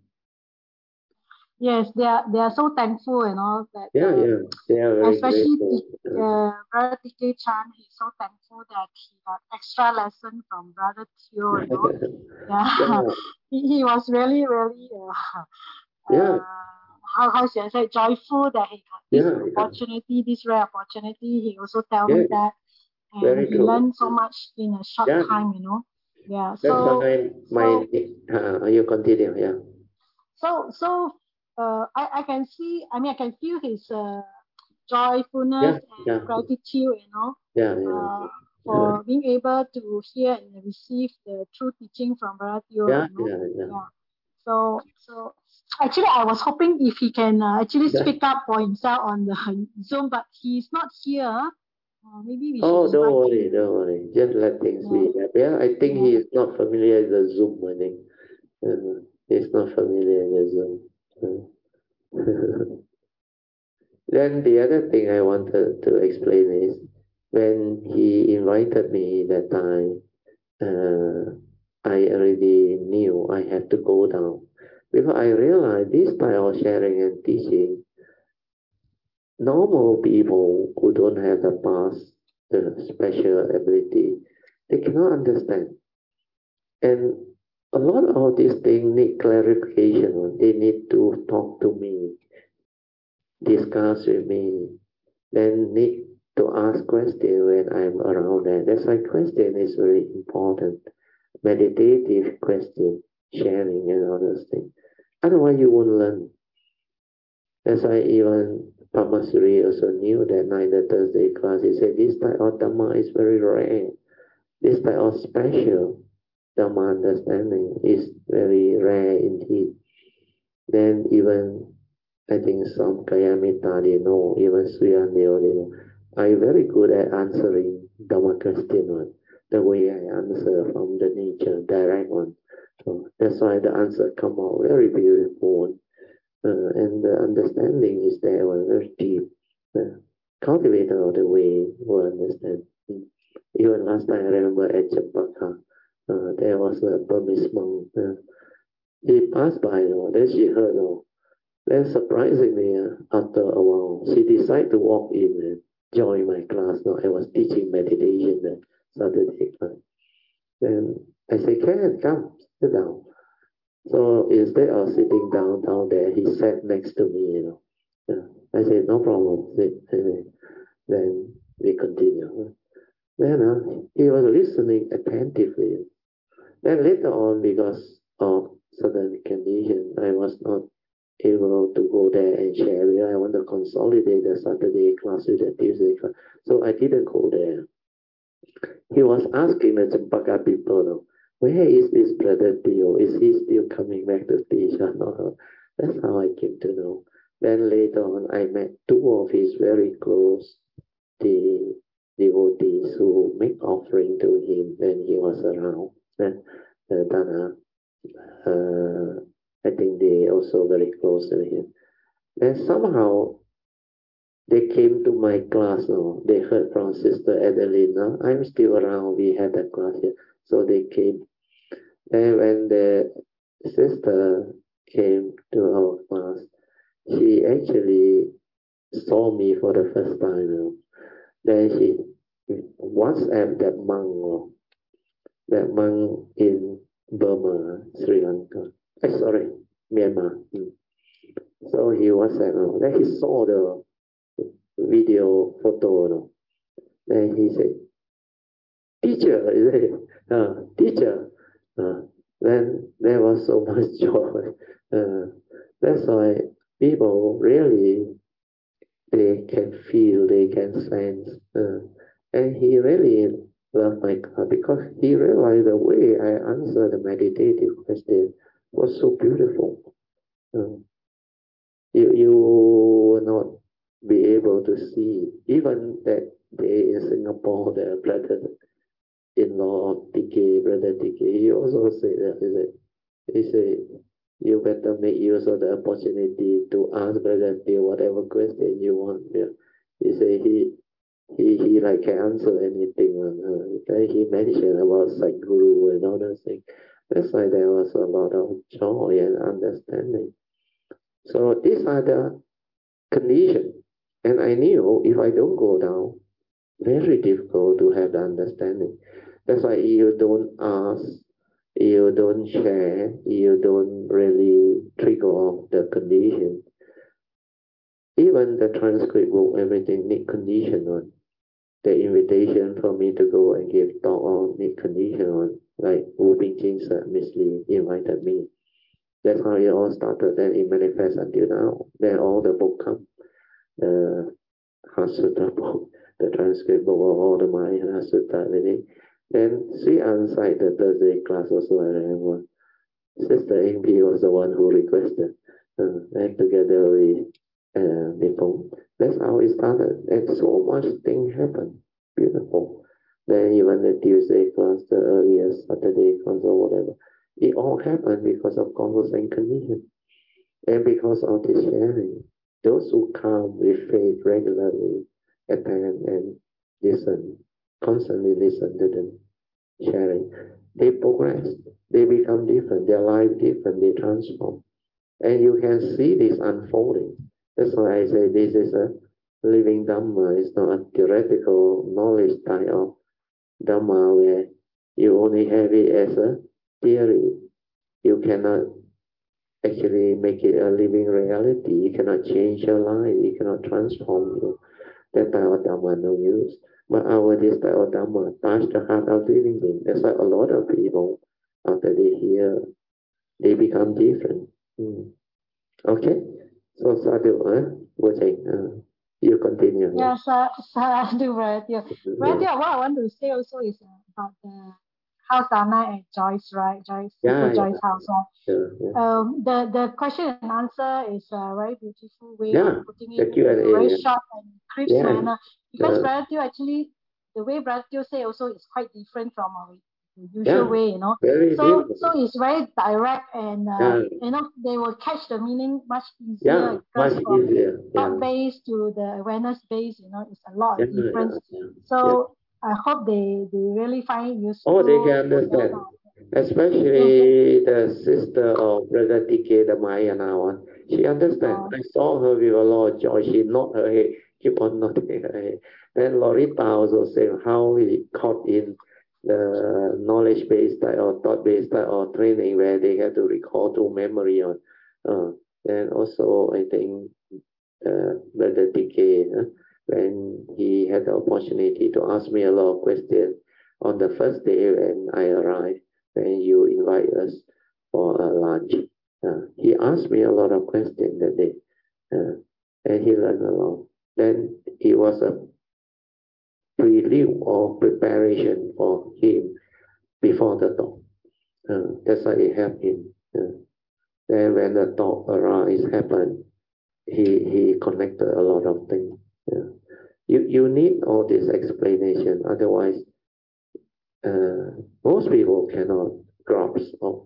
[SPEAKER 2] yes, they are, they are so thankful, you know, that,
[SPEAKER 1] Yeah,
[SPEAKER 2] um,
[SPEAKER 1] yeah, they are very
[SPEAKER 2] especially
[SPEAKER 1] grateful.
[SPEAKER 2] T-
[SPEAKER 1] Uh,
[SPEAKER 2] uh, Brother T K Chan, he's so thankful that he got extra lesson from Brother Teo, you know. Yeah,
[SPEAKER 1] yeah,
[SPEAKER 2] he, he was really, really, uh,
[SPEAKER 1] yeah,
[SPEAKER 2] uh, how, how should I say, joyful that he got this
[SPEAKER 1] yeah, yeah,
[SPEAKER 2] opportunity, this rare opportunity. He also tell
[SPEAKER 1] yeah,
[SPEAKER 2] me that, and
[SPEAKER 1] very
[SPEAKER 2] he
[SPEAKER 1] true.
[SPEAKER 2] learned so much in a short
[SPEAKER 1] Yeah,
[SPEAKER 2] time, you know. Yeah,
[SPEAKER 1] that's
[SPEAKER 2] so,
[SPEAKER 1] why my,
[SPEAKER 2] so,
[SPEAKER 1] uh, you continue, yeah.
[SPEAKER 2] so, so, uh, I, I can see, I mean, I can feel his uh, joyfulness
[SPEAKER 1] Yeah,
[SPEAKER 2] and
[SPEAKER 1] yeah,
[SPEAKER 2] gratitude, you know,
[SPEAKER 1] yeah,
[SPEAKER 2] uh,
[SPEAKER 1] yeah.
[SPEAKER 2] for being able to hear and receive the true teaching from Brother Teo,
[SPEAKER 1] Yeah,
[SPEAKER 2] you know.
[SPEAKER 1] yeah, yeah.
[SPEAKER 2] Yeah. So, so actually, I was hoping if he can uh, actually
[SPEAKER 1] Yeah.
[SPEAKER 2] speak up for himself on the Zoom, but he's not here. Uh, maybe we should
[SPEAKER 1] Oh, don't
[SPEAKER 2] invite
[SPEAKER 1] worry,
[SPEAKER 2] him.
[SPEAKER 1] don't worry. Just let things
[SPEAKER 2] Yeah,
[SPEAKER 1] be. Yeah, yeah, I think
[SPEAKER 2] yeah.
[SPEAKER 1] he is not familiar with the Zoom, I think. Uh, he's not familiar with Zoom. Uh, then the other thing I wanted to explain is when he invited me that time, uh, I already knew I had to go down because I realized this type of sharing and teaching, normal people who don't have the past, the special ability, they cannot understand. And a lot of these things need clarification. They need to talk to me, discuss with me, then need to ask questions when I'm around there. That's why question is very important. Meditative question, sharing and all those things. Otherwise you won't learn. That's why even Pamasuri also knew that night the Thursday class. He said this type of Dhamma is very rare. This type of special Dhamma understanding is very rare indeed. Then even I think some Kayamita they know, even Suyan they all they know. I'm very good at answering Dhamma question one. The way I answer from the nature, direct one. So that's why the answer come out very beautiful. Uh, and the understanding is there one very deep. Uh, cultivator of the way will understand. Mm. Even last time I remember at Champaka, uh, there was a Burmese monk. Uh, he passed by, you know, then she heard, you know, then surprisingly, uh, after a while, she decided to walk in and join my class. Now I was teaching meditation that Saturday class. Then I said, "Can come sit down." So instead of sitting down down there, he sat next to me. You know, yeah. I said, "No problem." Sit. Then we continue. Then uh, he was listening attentively. Then later on, because of certain conditions, I was not able to go there and share. I want to consolidate the Saturday class with the Tuesday class. So I didn't go there. He was asking the Champaka people, though, where is this brother Theo? Is he still coming back to teach? That's how I came to know. Then later on, I met two of his very close the devotees who make offering to him when he was around. Uh, uh, Dana, uh, I think they also very close to him. And somehow they came to my class now. They heard from Sister Adelina. I'm still around. We had a class here. So they came. And when the sister came to our class, she actually saw me for the first time. You know. Then she WhatsApp that monk, that monk in Burma, Sri Lanka. Eh, sorry, Myanmar. Mm. So he WhatsApp. Then he saw the video photo. No? And he said, teacher, is it? Uh, teacher. Uh, then there was so much joy. Uh, that's why people really, they can feel, they can sense. Uh, and he really loved my car because he realized the way I answered the meditative question was so beautiful. Uh, you, you will not be able to see, even that day in Singapore, the brother-in-law of T K, brother T K, he also said that, he said, he said, you better make use of the opportunity to ask Brother Theo whatever question you want. Yeah. He said he he he like can answer anything. Uh, then he mentioned about Sadhguru and all those things. That's why there was a lot of joy and understanding. So these are the conditions. And I knew if I don't go down, very difficult to have the understanding. That's why you don't ask, you don't share, you don't really trigger off the condition. Even the transcript book, everything need condition on. The invitation for me to go and give talk on need condition on. Like Wu Bingjing sir, Miss Lee invited me. That's how it all started. Then it manifests until now. Then all the book come. The Hatsuta book, the transcript book of all the Maya Hatsuta, everything. Then Sri Ansai, the Thursday class also, I remember. Sister Amy was the one who requested. Uh, and together we uh, Nippon. That's how it started. And so much thing happened. Beautiful. Then even the Tuesday class, the earliest Saturday class or whatever. It all happened because of converse and condition. And because of this sharing. Those who come with faith regularly, attend and listen, constantly listen to them sharing, they progress, they become different, their life different, they transform. And you can see this unfolding. That's why I say this is a living Dhamma. It's not a theoretical knowledge type of Dhamma where you only have it as a theory. You cannot actually make it a living reality. You cannot change your life. You cannot transform you. That type of Dhamma no use. But our this type of Dhamma touch the heart of living being. That's why a lot of people, after they hear, they become different. Hmm. Okay? So Sadhu, huh? Uh, you continue.
[SPEAKER 2] Yeah, Sadhu, right? Yeah. Right, yeah, what I want to say also is uh, about the house Dana and Joyce, right? Joyce,
[SPEAKER 1] yeah,
[SPEAKER 2] Sister
[SPEAKER 1] yeah.
[SPEAKER 2] Joyce house, right?
[SPEAKER 1] Yeah, yeah.
[SPEAKER 2] Um, the, the question and answer is a very beautiful way
[SPEAKER 1] yeah,
[SPEAKER 2] of putting it
[SPEAKER 1] in a
[SPEAKER 2] very
[SPEAKER 1] yeah.
[SPEAKER 2] short and crisp
[SPEAKER 1] yeah.
[SPEAKER 2] manner. Because
[SPEAKER 1] yeah.
[SPEAKER 2] Brother Teo actually, the way Brother Teo say also is quite different from our usual
[SPEAKER 1] yeah.
[SPEAKER 2] way, you know.
[SPEAKER 1] Very
[SPEAKER 2] so
[SPEAKER 1] beautiful.
[SPEAKER 2] so it's very direct and uh,
[SPEAKER 1] yeah.
[SPEAKER 2] you know, they will catch the meaning much easier.
[SPEAKER 1] Yeah,
[SPEAKER 2] because
[SPEAKER 1] much
[SPEAKER 2] from
[SPEAKER 1] easier.
[SPEAKER 2] thought
[SPEAKER 1] Yeah.
[SPEAKER 2] base to the awareness base, you know, it's a lot of
[SPEAKER 1] yeah,
[SPEAKER 2] difference.
[SPEAKER 1] Yeah, yeah.
[SPEAKER 2] So I hope they, they really find it useful.
[SPEAKER 1] Oh, they can understand. Especially the sister of Brother T K, the Mayana one. She understands. Oh. I saw her with a lot of joy. She nodded her head, keep on nodding her head. Then Lorita also said how he caught in the knowledge-based type or thought-based type or training where they have to recall to memory on. Uh, and also, I think uh, Brother T K, uh, when he had the opportunity to ask me a lot of questions on the first day when I arrived, when you invite us for a lunch. Uh, he asked me a lot of questions that day, uh, and he learned a lot. Then it was a prelude or preparation for him before the talk. Uh, that's why it helped him. Uh, then when the talk arise happened, he he connected a lot of things. Yeah. You you need all this explanation, otherwise, uh, most people cannot grasp or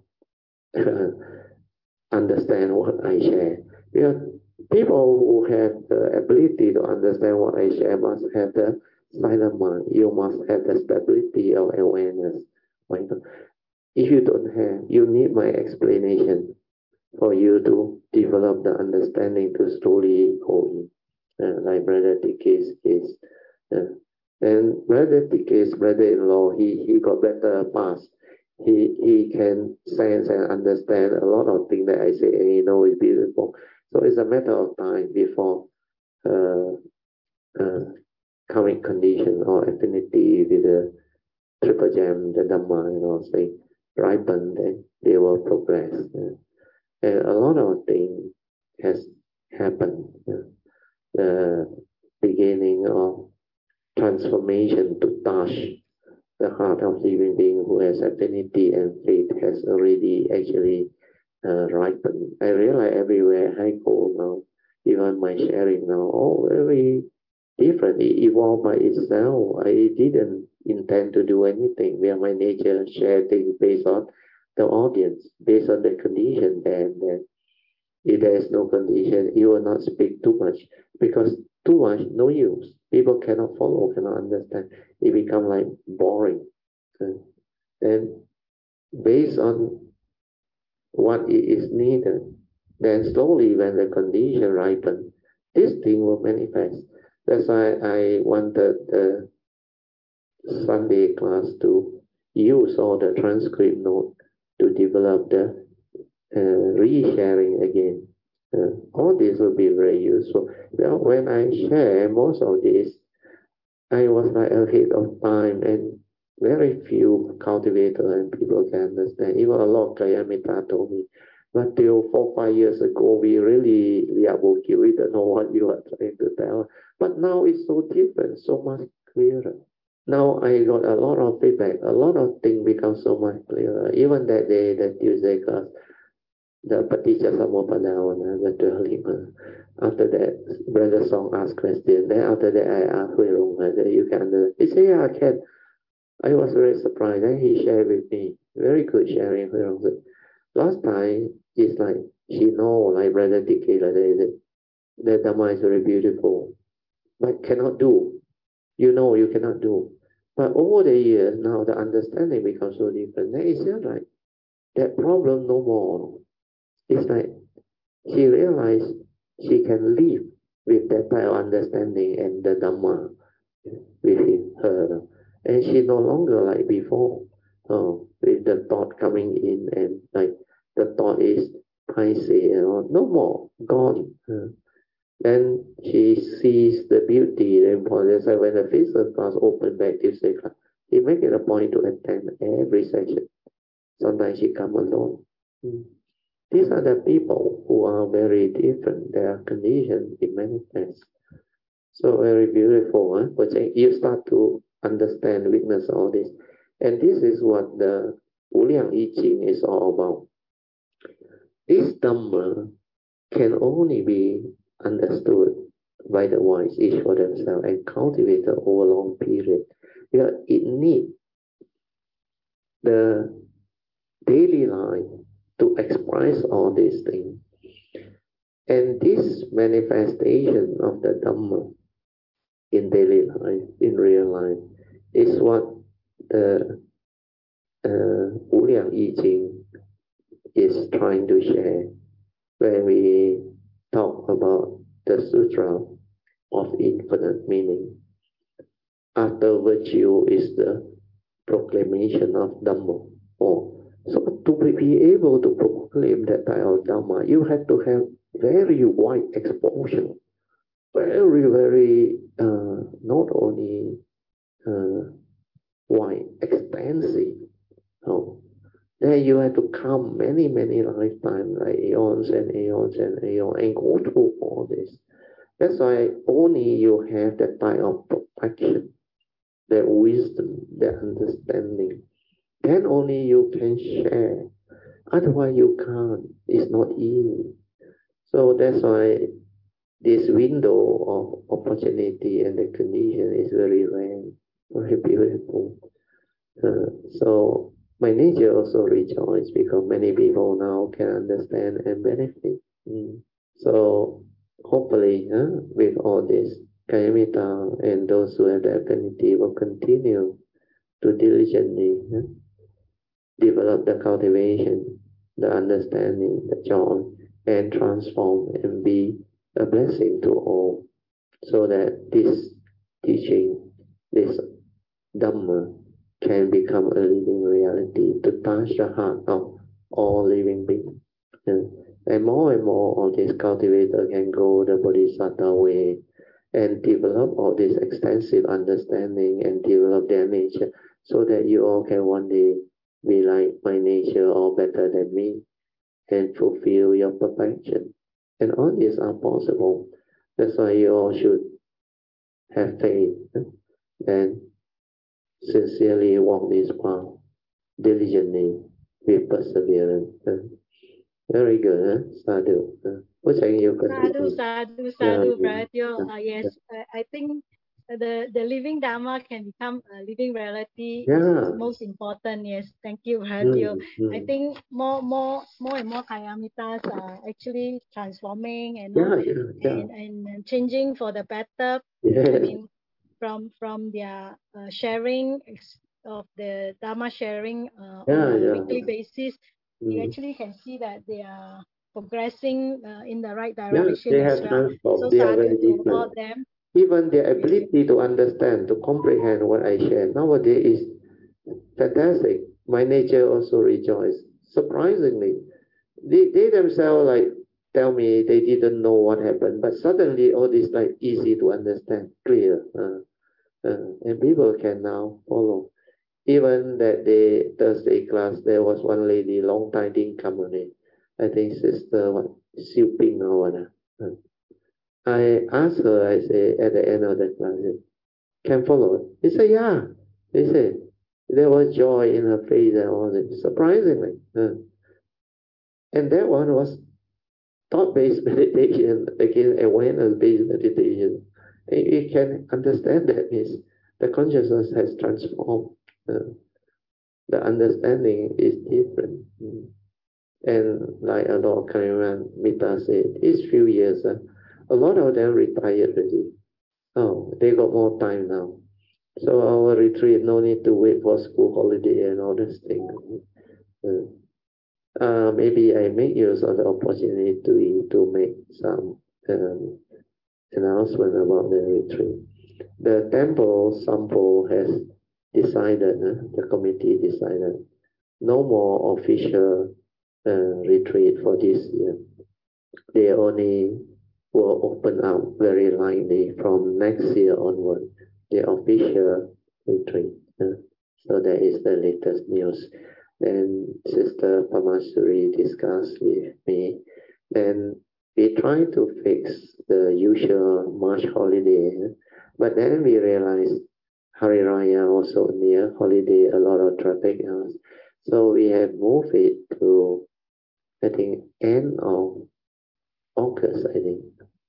[SPEAKER 1] understand what I share. Because people who have the ability to understand what I share must have the silent mind. You must have the stability of awareness. If you don't have, you need my explanation for you to develop the understanding to slowly go in. Uh, like Brother T K's case. Uh, and Brother T K's brother-in-law, he, he got better pass. He he can sense and understand a lot of things that I say, and he knows it's beautiful. So it's a matter of time before uh, karmic condition or affinity with the triple gem, the Dhamma, you know, say, ripen, then they will progress. Yeah. And a lot of things has happened. Yeah. The beginning of transformation to touch the heart of living being who has affinity and faith has already actually uh, ripened. I realize everywhere I go now, even my sharing now, all very different. It evolved by itself. I didn't intend to do anything. Where my nature share things based on the audience, based on the condition, and then if there is no condition, you will not speak too much because too much no use. People cannot follow, cannot understand. It become like boring. And based on what is needed, then slowly when the condition ripen, this thing will manifest. That's why I wanted the Sunday class to use all the transcript note to develop the uh, re-sharing again. Uh, all this will be very useful. Now, when I share most of this, I was like ahead of time, and very few cultivators and people can understand. Even a lot of Kayamita told me, but till four, five years ago, we really, we are working, we don't know what you are trying to tell. But now it's so different, so much clearer. Now I got a lot of feedback, a lot of things become so much clearer. Even that day, that Tuesday class, the Paticca Samuppada, the dwelling. After that, Brother Song asked question. Then after that, I asked Hui Rong whether you can understand. He said, yeah, I can. I was very surprised. Then he shared with me. Very good sharing. Hui Rong said, last time, it's like, she know, like Brother T K, like that, the Dhamma is very beautiful, but cannot do. You know, you cannot do. But over the years, now the understanding becomes so different. Then it's just like, that problem no more. It's like, she realized she can live with that type of understanding and the Dhamma within her. And she no longer like before, uh, with the thought coming in and like the thought is paise, you know, no more, gone. Uh, then she sees the beauty, the importance. And when the physical class open back Tuesday class, she make it a point to attend every session. Sometimes she come alone. Mm. These are the people who are very different. Their conditions it manifests. So very beautiful. Huh? But you start to understand, witness all this. And this is what the Wu Liang Yi Jing is all about. This Dhamma can only be understood by the wise, each for themselves, and cultivated over a long period. Because it needs the daily life to express all these things. And this manifestation of the Dhamma in daily life, in real life, is what the uh, Wu Liang Yi Jing is trying to share when we talk about the Sutra of Infinite Meaning. After virtue is the proclamation of Dhamma. Oh, so to be able to proclaim that type of Dhamma, you have to have very wide exposure, very, very, uh, not only uh, wide, extensive. Oh, then you have to come many, many lifetimes, like eons and eons and eons, and go through all this. That's why only you have that type of perfection, that wisdom, that understanding, then only you can share. Otherwise, you can't. It's not easy. So that's why this window of opportunity and the condition is very rare, very beautiful. Uh, so my nature also rejoices because many people now can understand and benefit. Mm. So hopefully, huh, with all this, Kayamita and those who have the affinity will continue to diligently huh, develop the cultivation, the understanding, the joy, and transform and be a blessing to all, so that this teaching, this Dhamma, can become a living reality to touch the heart of all living beings. And, and more and more of this cultivator can go the Bodhisattva way and develop all this extensive understanding and develop their nature so that you all can one day be like my nature or better than me and fulfill your perfection. And all these are possible. That's why you all should have faith and sincerely walk this path diligently with perseverance. Very good, huh? Sadhu. What's saying you
[SPEAKER 3] Sadhu,
[SPEAKER 1] continue?
[SPEAKER 3] sadhu,
[SPEAKER 1] Yeah,
[SPEAKER 3] sadhu,
[SPEAKER 1] yeah,
[SPEAKER 3] Brother Teo.
[SPEAKER 1] yeah,
[SPEAKER 3] Uh, yes, uh, I think the the living Dharma can become a living reality is, is
[SPEAKER 1] yeah.
[SPEAKER 3] most important. Yes, thank you, Brother Teo.
[SPEAKER 1] Mm,
[SPEAKER 3] I
[SPEAKER 1] mm.
[SPEAKER 3] think more more more and more Kayamitas are actually transforming and know
[SPEAKER 1] Yeah, yeah, yeah.
[SPEAKER 3] and, and changing for the better. I
[SPEAKER 1] Yes.
[SPEAKER 3] mean, from from their uh, sharing ex- of the Dharma sharing uh, on
[SPEAKER 1] Yeah,
[SPEAKER 3] a
[SPEAKER 1] yeah,
[SPEAKER 3] weekly
[SPEAKER 1] yeah.
[SPEAKER 3] basis, you
[SPEAKER 1] Mm.
[SPEAKER 3] actually can see that they are progressing uh, in the right
[SPEAKER 1] Yeah,
[SPEAKER 3] direction
[SPEAKER 1] they
[SPEAKER 3] as
[SPEAKER 1] have
[SPEAKER 3] well. So
[SPEAKER 1] transformed. They are
[SPEAKER 3] sadhu
[SPEAKER 1] very
[SPEAKER 3] to all
[SPEAKER 1] different.
[SPEAKER 3] of them.
[SPEAKER 1] Even their
[SPEAKER 3] Yes.
[SPEAKER 1] ability to understand, to comprehend what I share nowadays is fantastic. My nature also rejoice. Surprisingly, they, they themselves like tell me they didn't know what happened, but suddenly all this like easy to understand, clear, uh, uh, and people can now follow. Even that day Thursday class, there was one lady long time didn't come on it. I think sister what Siu Ping or what. Uh, I asked her, I say at the end of the class, can follow. He said, yeah. He said there was joy in her face and all that, surprisingly. Uh, and that one was thought-based meditation, again, awareness-based meditation. And you can understand that is the consciousness has transformed. Uh, the understanding is different. Mm. And like a lot of Kairan Mita said, these few years, uh, a lot of them retired already. Oh, they got more time now. So our retreat, no need to wait for school holiday and all this thing. Uh, uh, maybe I make use of the opportunity to, to make some um, announcement about the retreat. The temple, Sampo, has decided, uh, the committee decided, no more official uh, retreat for this year. They only will open up very lightly from next year onward, the official retreat. Uh, so that is the latest news. And Sister Pamasuri discussed with me. Then we try to fix the usual March holiday, but then we realized Hari Raya also near holiday, a lot of traffic. Uh, so we have moved it to, I think, end of August, I think,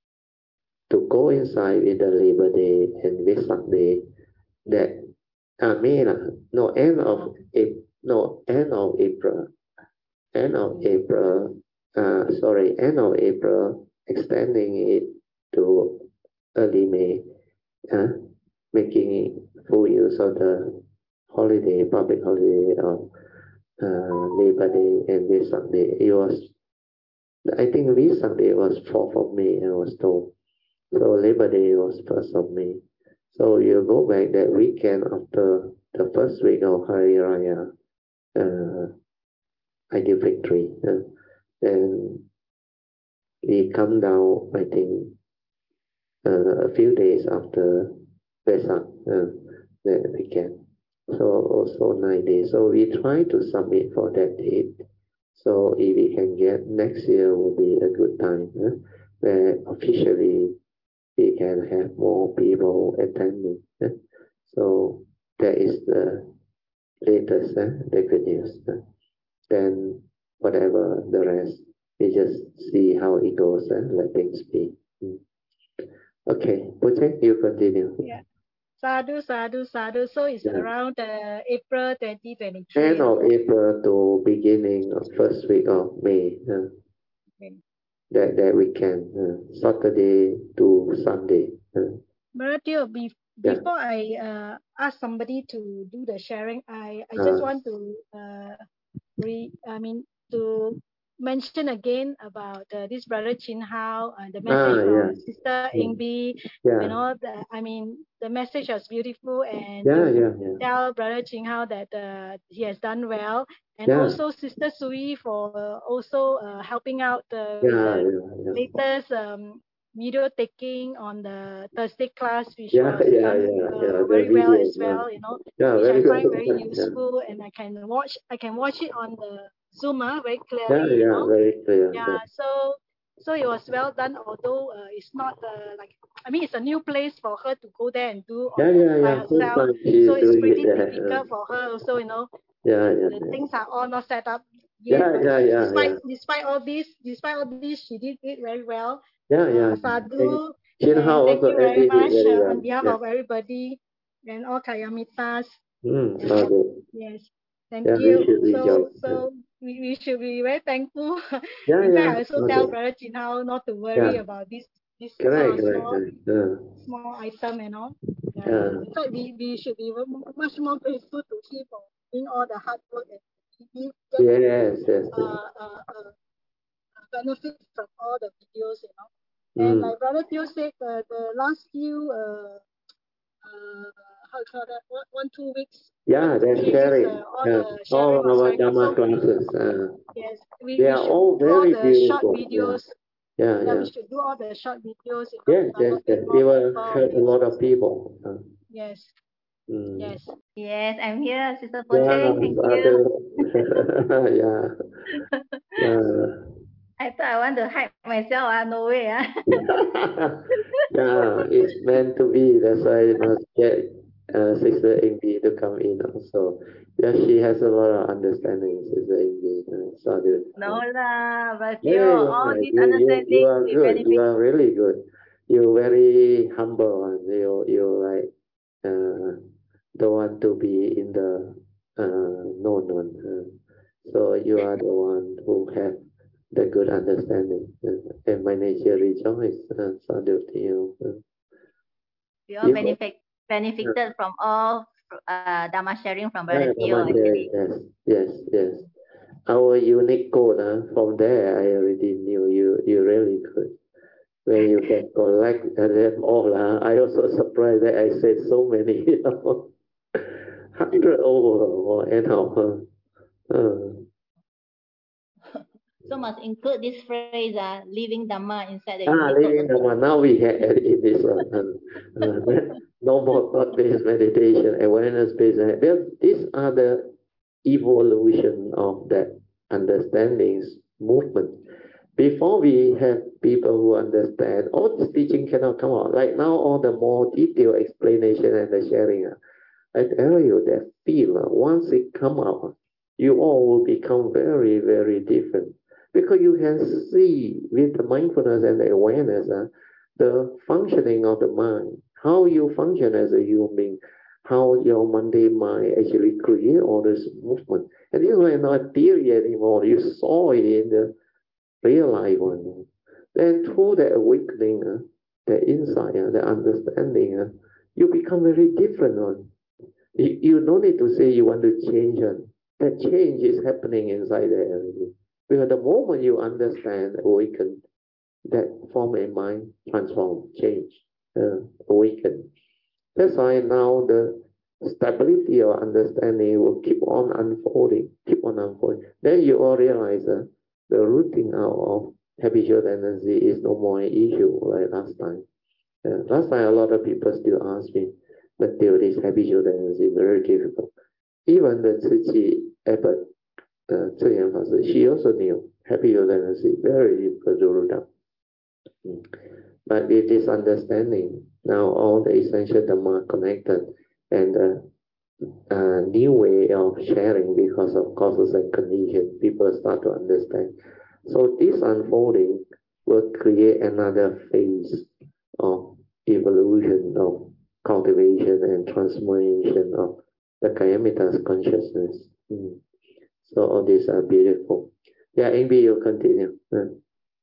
[SPEAKER 1] to go inside with the Labor Day and Vesak Day. That uh, May, lah, no, end of April, no, end of April, end of April, uh, sorry, end of April, extending it to early May, uh, making full use of the holiday, public holiday of uh, Labor Day and Vesak Day. It was, I think Vesak Day was fourth of May, I was told. So Labor Day was first of May. So you go back that weekend after the first week of Hari Raya, uh, Ideal Victory. Uh, and we come down, I think, uh, a few days after Vesak, uh, the weekend. So also nine days. So we try to submit for that date. So if we can get next year will be a good time, uh, where officially we can have more people attending. Uh, so that is the latest, uh, the good news. Uh, then whatever the rest, we just see how it goes and uh, let things be. Mm. Okay, Puche, you continue.
[SPEAKER 3] Yeah. Sadhu, sadhu, sadhu. So it's
[SPEAKER 1] Yeah.
[SPEAKER 3] around uh, April twenty
[SPEAKER 1] End
[SPEAKER 3] twenty-three.
[SPEAKER 1] of April to beginning of first week of May. Uh,
[SPEAKER 3] Okay.
[SPEAKER 1] that that weekend, uh, Saturday to Sunday. Uh,
[SPEAKER 3] Brother Teo, be,
[SPEAKER 1] yeah.
[SPEAKER 3] before I uh, ask somebody to do the sharing, I, I just
[SPEAKER 1] Uh,
[SPEAKER 3] want to uh, re, I mean to mention again about uh, this brother Chin Hao, uh, the message
[SPEAKER 1] ah, yeah.
[SPEAKER 3] from Sister
[SPEAKER 1] Mm.
[SPEAKER 3] Ingbi,
[SPEAKER 1] Yeah.
[SPEAKER 3] you know, the, I mean the message was beautiful, and
[SPEAKER 1] Yeah,
[SPEAKER 3] you
[SPEAKER 1] yeah, yeah.
[SPEAKER 3] tell brother Chin Hao that uh, he has done well, and
[SPEAKER 1] Yeah.
[SPEAKER 3] also Sister Sui for uh, also uh, helping out uh, with
[SPEAKER 1] Yeah,
[SPEAKER 3] the
[SPEAKER 1] yeah, yeah.
[SPEAKER 3] latest um, video taking on the Thursday class, which
[SPEAKER 1] Yeah,
[SPEAKER 3] was
[SPEAKER 1] yeah,
[SPEAKER 3] done
[SPEAKER 1] yeah,
[SPEAKER 3] uh,
[SPEAKER 1] yeah. The
[SPEAKER 3] very well
[SPEAKER 1] video,
[SPEAKER 3] as
[SPEAKER 1] yeah,
[SPEAKER 3] well, you know,
[SPEAKER 1] yeah,
[SPEAKER 3] which I
[SPEAKER 1] very
[SPEAKER 3] find
[SPEAKER 1] well.
[SPEAKER 3] very
[SPEAKER 1] Yeah,
[SPEAKER 3] useful, and I can watch I can watch it on the Zoom uh, very
[SPEAKER 1] yeah,
[SPEAKER 3] clearly, you
[SPEAKER 1] yeah,
[SPEAKER 3] know.
[SPEAKER 1] very clear.
[SPEAKER 3] Yeah,
[SPEAKER 1] Yeah,
[SPEAKER 3] so so it was well done, although uh, it's not uh, like I mean it's a new place for her to go there and do
[SPEAKER 1] yeah,
[SPEAKER 3] on
[SPEAKER 1] yeah,
[SPEAKER 3] by
[SPEAKER 1] yeah. First
[SPEAKER 3] herself,
[SPEAKER 1] time she
[SPEAKER 3] so
[SPEAKER 1] is
[SPEAKER 3] it's
[SPEAKER 1] doing it
[SPEAKER 3] pretty
[SPEAKER 1] there. Uh,
[SPEAKER 3] difficult for her also, you know.
[SPEAKER 1] yeah,
[SPEAKER 3] The,
[SPEAKER 1] yeah,
[SPEAKER 3] the
[SPEAKER 1] yeah,
[SPEAKER 3] things are all not set up yet,
[SPEAKER 1] yeah,
[SPEAKER 3] but
[SPEAKER 1] yeah,
[SPEAKER 3] uh,
[SPEAKER 1] yeah,
[SPEAKER 3] despite
[SPEAKER 1] yeah,
[SPEAKER 3] despite all this, despite all this, she did it very well.
[SPEAKER 1] yeah, yeah.
[SPEAKER 3] Uh,
[SPEAKER 1] And
[SPEAKER 3] Sadhu,
[SPEAKER 1] Chin
[SPEAKER 3] and
[SPEAKER 1] Hao
[SPEAKER 3] thank
[SPEAKER 1] also
[SPEAKER 3] you very
[SPEAKER 1] edit it
[SPEAKER 3] much
[SPEAKER 1] very
[SPEAKER 3] uh,
[SPEAKER 1] well.
[SPEAKER 3] on behalf
[SPEAKER 1] Yeah.
[SPEAKER 3] of everybody and all Kayamitas.
[SPEAKER 1] Mm,
[SPEAKER 3] Yeah.
[SPEAKER 1] so good.
[SPEAKER 3] Yes, thank
[SPEAKER 1] Yeah, we
[SPEAKER 3] you.
[SPEAKER 1] should
[SPEAKER 3] So
[SPEAKER 1] rejoice. Yeah,
[SPEAKER 3] so we, we should be very thankful.
[SPEAKER 1] yeah,
[SPEAKER 3] In
[SPEAKER 1] yeah.
[SPEAKER 3] fact, I also tell
[SPEAKER 1] Okay.
[SPEAKER 3] Brother Chin Hao not to
[SPEAKER 1] Yeah,
[SPEAKER 3] worry about this this
[SPEAKER 1] correct,
[SPEAKER 3] sort of
[SPEAKER 1] correct,
[SPEAKER 3] small
[SPEAKER 1] correct. Uh,
[SPEAKER 3] small item and all. Yeah.
[SPEAKER 1] yeah.
[SPEAKER 3] In fact, we, we should be much more grateful to him for doing all the hard work and he get
[SPEAKER 1] Yes, yes, yes.
[SPEAKER 3] uh, uh, uh, benefit from all the videos, you know. And
[SPEAKER 1] Mm.
[SPEAKER 3] like Brother Teo said, uh, the last few uh, uh, how you call that one, one two weeks,
[SPEAKER 1] Yeah,
[SPEAKER 3] one to
[SPEAKER 1] they're
[SPEAKER 3] three weeks,
[SPEAKER 1] sharing.
[SPEAKER 3] uh, all
[SPEAKER 1] Yeah,
[SPEAKER 3] the
[SPEAKER 1] all
[SPEAKER 3] sharing was
[SPEAKER 1] our
[SPEAKER 3] very good.
[SPEAKER 1] Dhamma
[SPEAKER 3] So
[SPEAKER 1] classes. Uh,
[SPEAKER 3] yes, we,
[SPEAKER 1] they
[SPEAKER 3] we
[SPEAKER 1] are
[SPEAKER 3] should
[SPEAKER 1] all
[SPEAKER 3] do all
[SPEAKER 1] very
[SPEAKER 3] the short
[SPEAKER 1] beautiful. Yeah,
[SPEAKER 3] videos.
[SPEAKER 1] yeah,
[SPEAKER 3] Yeah,
[SPEAKER 1] yeah.
[SPEAKER 3] we should do all the short videos, you know,
[SPEAKER 1] Yes,
[SPEAKER 3] uh,
[SPEAKER 1] yes,
[SPEAKER 3] let,
[SPEAKER 1] yes.
[SPEAKER 3] let more
[SPEAKER 1] It will
[SPEAKER 3] people
[SPEAKER 1] help a
[SPEAKER 3] this.
[SPEAKER 1] lot of people. Uh,
[SPEAKER 3] Yes,
[SPEAKER 1] mm.
[SPEAKER 3] yes.
[SPEAKER 4] Yes, I'm here, Sister
[SPEAKER 1] Yeah,
[SPEAKER 4] Pocheng. Thank you.
[SPEAKER 1] Sadhu. Yeah. Uh,
[SPEAKER 4] I thought I want to hide myself. Ah, no way. Ah.
[SPEAKER 1] yeah, it's meant to be. That's why I must get uh, Sister Ingrid to come in also. Yeah, she has a lot of understanding, Sister Ingrid. Uh, Sadhu.
[SPEAKER 4] No lah, but
[SPEAKER 1] Yeah,
[SPEAKER 4] you
[SPEAKER 1] yeah,
[SPEAKER 4] all
[SPEAKER 1] yeah.
[SPEAKER 4] this
[SPEAKER 1] You, you, you
[SPEAKER 4] understanding
[SPEAKER 1] are
[SPEAKER 4] will
[SPEAKER 1] good. You
[SPEAKER 4] benefit.
[SPEAKER 1] are really good. You're very humble and you, you like, uh, don't want to be in the uh, known one. Uh, so you are the one who have the good understanding. Uh, and my nature rejoice. Uh, Sadhu to you. Uh,
[SPEAKER 4] We all
[SPEAKER 1] you,
[SPEAKER 4] benefit
[SPEAKER 1] yeah,
[SPEAKER 4] benefited from all uh, Dharma sharing from
[SPEAKER 1] yeah,
[SPEAKER 4] Brother Teo
[SPEAKER 1] Dhamma sharing.
[SPEAKER 4] actually.
[SPEAKER 1] Yes, yes, yes. Our unique code, uh, from there I already knew you, you really good. When you can collect them all, uh, I also surprised that I said so many, you know, hundred over or anyhow. Uh,
[SPEAKER 4] So must include this phrase, uh, living Dhamma inside the
[SPEAKER 1] ah,
[SPEAKER 4] unique code
[SPEAKER 1] living the
[SPEAKER 4] also.
[SPEAKER 1] one. Now we can add in this one. Uh, uh, no more thought-based meditation, awareness-based. uh, Well, these are the evolution of that understandings movement. Before we have people who understand, all this teaching cannot come out. Right now, all the more detailed explanation and the sharing. uh, I tell you that feel, uh, once it come out, you all will become very, very different. Because you can see with the mindfulness and the awareness, uh, the functioning of the mind, how you function as a human being, how your mundane mind actually create all this movement. And this was not theory anymore. You saw it in the real life one. Then through the awakening, uh, the insight, uh, the understanding, uh, you become very different one. You, you don't need to say you want to change it. That change is happening inside there already. Because the moment you understand, awaken, that form in mind transform, change, uh, awaken. That's why now the stability of understanding will keep on unfolding, keep on unfolding. Then you all realize that the rooting out of habitual tendency is no more an issue like last time. Uh, last time a lot of people still ask me, but still this habitual tendency is very difficult. Even the Tzu Chi Abbot, uh, Zhe Yan Fa Shi, she also knew habitual tendency very difficult to root out. Mm. But with this understanding, now all the essential Dhamma connected and a, a new way of sharing because of causes and conditions, people start to understand. So this unfolding will create another phase of evolution, of cultivation and transformation of the Kayamita's consciousness. Mm. So all these are beautiful. Yeah, Amy, you continue. Uh,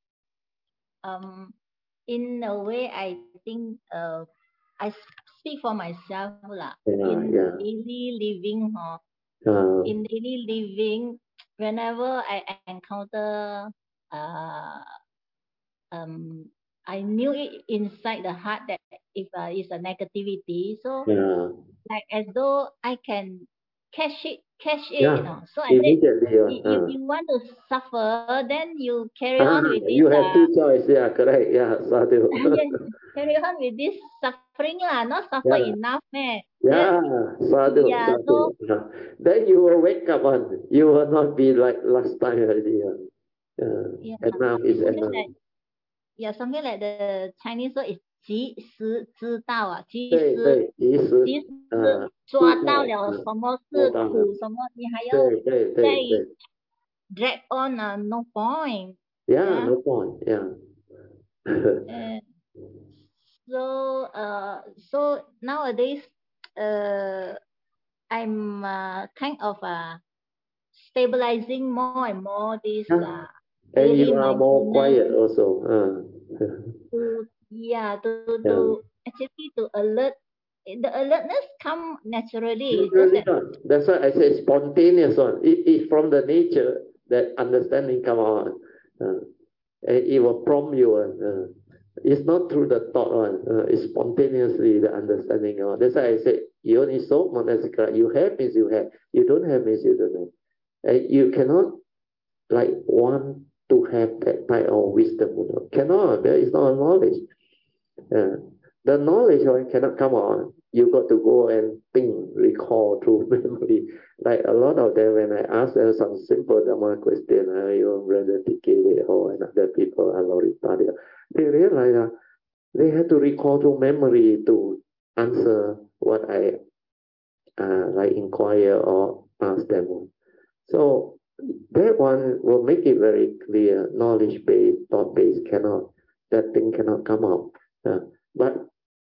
[SPEAKER 4] Um, in a way, I think uh, I speak for myself lah.
[SPEAKER 1] yeah,
[SPEAKER 4] In
[SPEAKER 1] yeah.
[SPEAKER 4] daily living, huh?
[SPEAKER 1] Uh,
[SPEAKER 4] In daily living, whenever I encounter uh, um, I knew it inside the heart that if uh, it's a negativity, so
[SPEAKER 1] yeah,
[SPEAKER 4] like as though I can catch it, catch it,
[SPEAKER 1] Yeah,
[SPEAKER 4] you know. So I said,
[SPEAKER 1] immediately. Uh,
[SPEAKER 4] if
[SPEAKER 1] uh.
[SPEAKER 4] you want to suffer, then you carry
[SPEAKER 1] Ah,
[SPEAKER 4] on with this.
[SPEAKER 1] you have
[SPEAKER 4] Uh,
[SPEAKER 1] two choices. Yeah, correct. Yeah, sadhu.
[SPEAKER 4] yes, carry on with this suffering lah. Not suffer
[SPEAKER 1] Yeah,
[SPEAKER 4] enough, man.
[SPEAKER 1] yeah, sadhu,
[SPEAKER 4] Yeah.
[SPEAKER 1] sadhu.
[SPEAKER 4] So
[SPEAKER 1] Yeah. Then you will wake up on. You will not be like last time already. Yeah. Yeah.
[SPEAKER 4] yeah,
[SPEAKER 1] Enough
[SPEAKER 4] it's
[SPEAKER 1] is
[SPEAKER 4] something
[SPEAKER 1] enough.
[SPEAKER 4] like yeah, something like the Chinese word is 及时知道啊，及
[SPEAKER 1] 对
[SPEAKER 4] 时
[SPEAKER 1] 对，及时
[SPEAKER 4] 及时
[SPEAKER 1] 啊，
[SPEAKER 4] 抓
[SPEAKER 1] 知道
[SPEAKER 4] 到了
[SPEAKER 1] 啊，
[SPEAKER 4] 什么是
[SPEAKER 1] 做到了。
[SPEAKER 4] 苦，什么你还要
[SPEAKER 1] 对对
[SPEAKER 4] 再
[SPEAKER 1] 对对。
[SPEAKER 4] drag on 啊，no point。
[SPEAKER 1] Yeah,
[SPEAKER 4] Yeah.
[SPEAKER 1] no point. Yeah.
[SPEAKER 4] Uh, so uh, so nowadays, uh, I'm uh, kind of uh, stabilizing more and more this
[SPEAKER 1] Yeah.
[SPEAKER 4] uh,
[SPEAKER 1] And
[SPEAKER 4] daily
[SPEAKER 1] you are more
[SPEAKER 4] mindfulness
[SPEAKER 1] quiet also. Uh.
[SPEAKER 4] to yeah to
[SPEAKER 1] Yeah.
[SPEAKER 4] to actually to alert. The alertness come naturally. It's just
[SPEAKER 1] Really
[SPEAKER 4] that
[SPEAKER 1] not. That's why I say spontaneous one. It, it from the nature that understanding come on. Uh, and it will prompt you. Uh, it's not through the thought one. Uh, it's spontaneously the understanding. Uh. That's why I say you only so monastica. You have means you have. You don't have means you don't have. And you cannot like want to have that type of wisdom. You know. Cannot. There is no knowledge. Uh, the knowledge one cannot come on. You got to go and think, recall through memory. Like a lot of them, when I ask them some simple Dhamma question, uh, you Brother T K or another people, Aloritaria, they realize uh, they have to recall through memory to answer what I uh, like inquire or ask them. So that one will make it very clear, knowledge-based, thought-based cannot, that thing cannot come out. Uh, but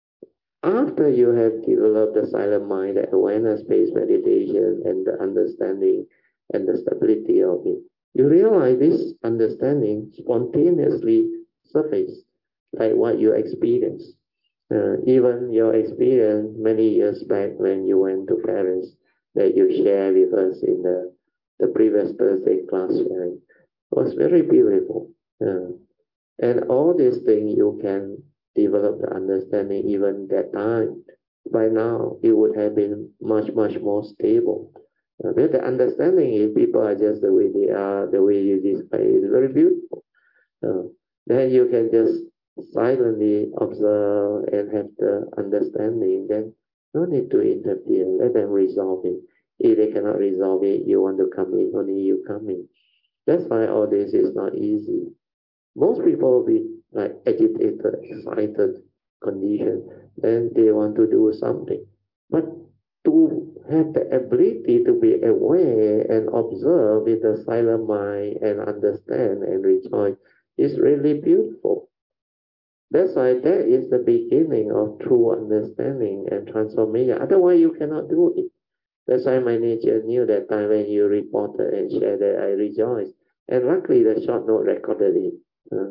[SPEAKER 1] after you have developed the silent mind, the awareness-based meditation, and the understanding and the stability of it, you realize this understanding spontaneously surface, like what you experience. Uh, even your experience many years back when you went to Paris that you share with us in the, the previous Thursday class sharing was very beautiful. Uh, and all these things you can develop the understanding even that time. By now, it would have been much, much more stable. Uh, but the understanding is people are just the way they are, the way you display is very beautiful. Uh, then you can just silently observe and have the understanding. Then no need to interfere. Let them resolve it. If they cannot resolve it, you want to come in, only you come in. That's why all this is not easy. Most people will be like agitated, excited condition, and they want to do something. But to have the ability to be aware and observe with a silent mind and understand and rejoice is really beautiful. That's why that is the beginning of true understanding and transformation. Otherwise, you cannot do it. That's why my nature knew that time when you reported and shared that I rejoiced. And luckily, the short note recorded it. Uh,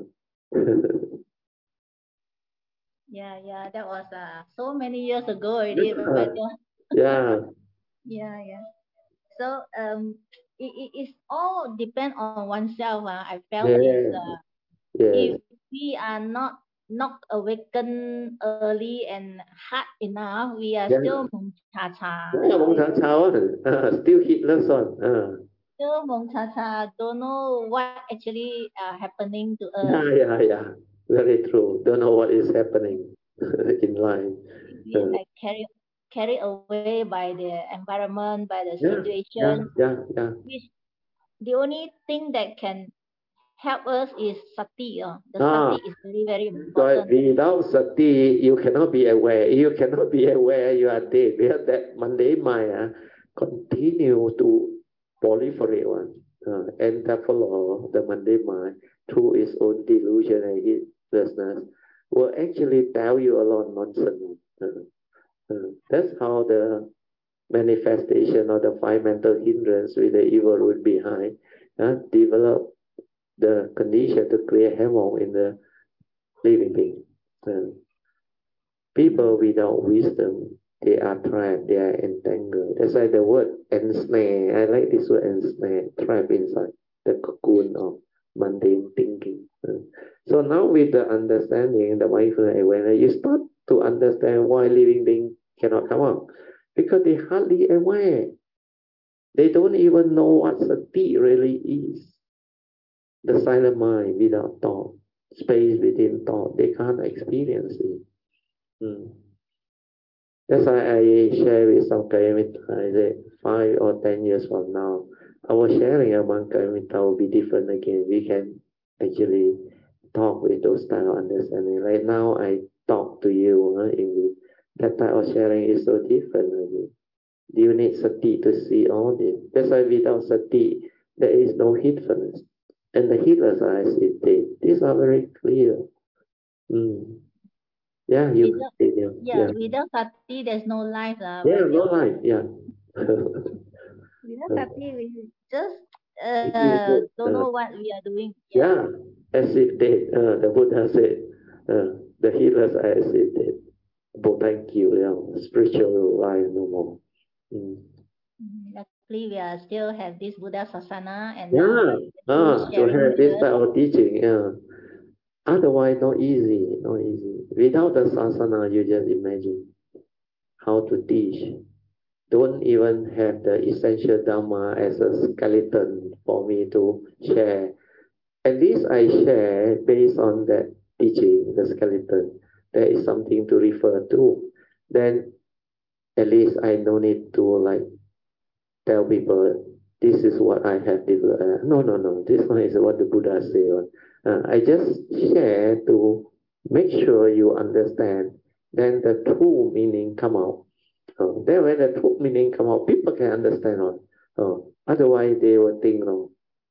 [SPEAKER 4] yeah, yeah, that was uh, so many years ago already. But, uh,
[SPEAKER 1] yeah.
[SPEAKER 4] yeah, yeah. So um, it, it it's all depend on oneself. Uh, I felt
[SPEAKER 1] Yes.
[SPEAKER 4] is uh,
[SPEAKER 1] Yes.
[SPEAKER 4] if we are not not awakened early and hard enough, we are
[SPEAKER 1] Yeah.
[SPEAKER 4] still mong cha cha.
[SPEAKER 1] Yeah, Mong Cha Cha one. Uh, still hitless one. Uh.
[SPEAKER 4] Still mong cha cha. Don't know what actually uh, happening to us.
[SPEAKER 1] Yeah, yeah, yeah. Very true. Don't know what is happening in life.
[SPEAKER 4] We
[SPEAKER 1] Uh,
[SPEAKER 4] like carry carried away by the environment, by the
[SPEAKER 1] yeah, yeah,
[SPEAKER 4] situation.
[SPEAKER 1] yeah, yeah.
[SPEAKER 4] Which the only thing that can help us is sati. Uh. The
[SPEAKER 1] Ah,
[SPEAKER 4] sati is very very
[SPEAKER 1] but
[SPEAKER 4] important.
[SPEAKER 1] without sati, you cannot be aware. You cannot be aware you are dead. Because that mundane mind uh, continue to proliferate one. Uh, and therefore, the mundane mind, through its own delusion and heedlessness, will actually tell you a lot of nonsense. Uh, uh, that's how the manifestation of the five mental hindrance with the evil root behind uh, develop the condition to create havoc in the living being. Uh, people without wisdom, they are trapped, they are entangled. That's why the word ensnare, I like this word ensnare, trapped inside the cocoon of mundane thinking. Uh, so now with the understanding, the mindful awareness, you start to understand why living being cannot come out. Because they hardly aware. They don't even know what sati really is. The silent mind without thought, space within thought, they can't experience it. Mm. That's why I share with some Kayamita, I say five or ten years from now, our sharing among Kayamita will be different again. We can actually talk with those type of understanding. Right now, I talk to you huh, in that type of sharing is so different. Really. You need sati to see all this. That's why without sati, there is no heedfulness. And the heedless eyes, it did. These are very clear. Mm. Yeah, you
[SPEAKER 4] without,
[SPEAKER 1] continue.
[SPEAKER 4] yeah,
[SPEAKER 1] Yeah,
[SPEAKER 4] without sati, there's no life. Uh,
[SPEAKER 1] yeah, no
[SPEAKER 4] Vaidya.
[SPEAKER 1] life. Yeah.
[SPEAKER 4] Without sati, we just
[SPEAKER 1] It
[SPEAKER 4] uh,
[SPEAKER 1] is,
[SPEAKER 4] don't
[SPEAKER 1] uh,
[SPEAKER 4] know what we are doing. Yeah.
[SPEAKER 1] yeah, as if dead. Uh, the Buddha said, uh, the healers are as if dead. But thank you, yeah. Spiritual life no more. Mm.
[SPEAKER 4] Mhm. Luckily, we are still have this Buddha Sasana, and now
[SPEAKER 1] Yeah,
[SPEAKER 4] we are doing
[SPEAKER 1] ah, to
[SPEAKER 4] sharing
[SPEAKER 1] have this
[SPEAKER 4] here.
[SPEAKER 1] type of teaching, yeah. Otherwise, not easy, not easy. Without the sasana, you just imagine how to teach. Don't even have the essential Dhamma as a skeleton for me to share. At least I share based on that teaching, the skeleton. There is something to refer to. Then at least I don't need to like tell people this is what I have developed. Uh, no, no, no. This one is what the Buddha said. Uh, I just share to make sure you understand. Then the true meaning come out. Uh, then when the true meaning come out, people can understand. Uh, otherwise, they will think, no,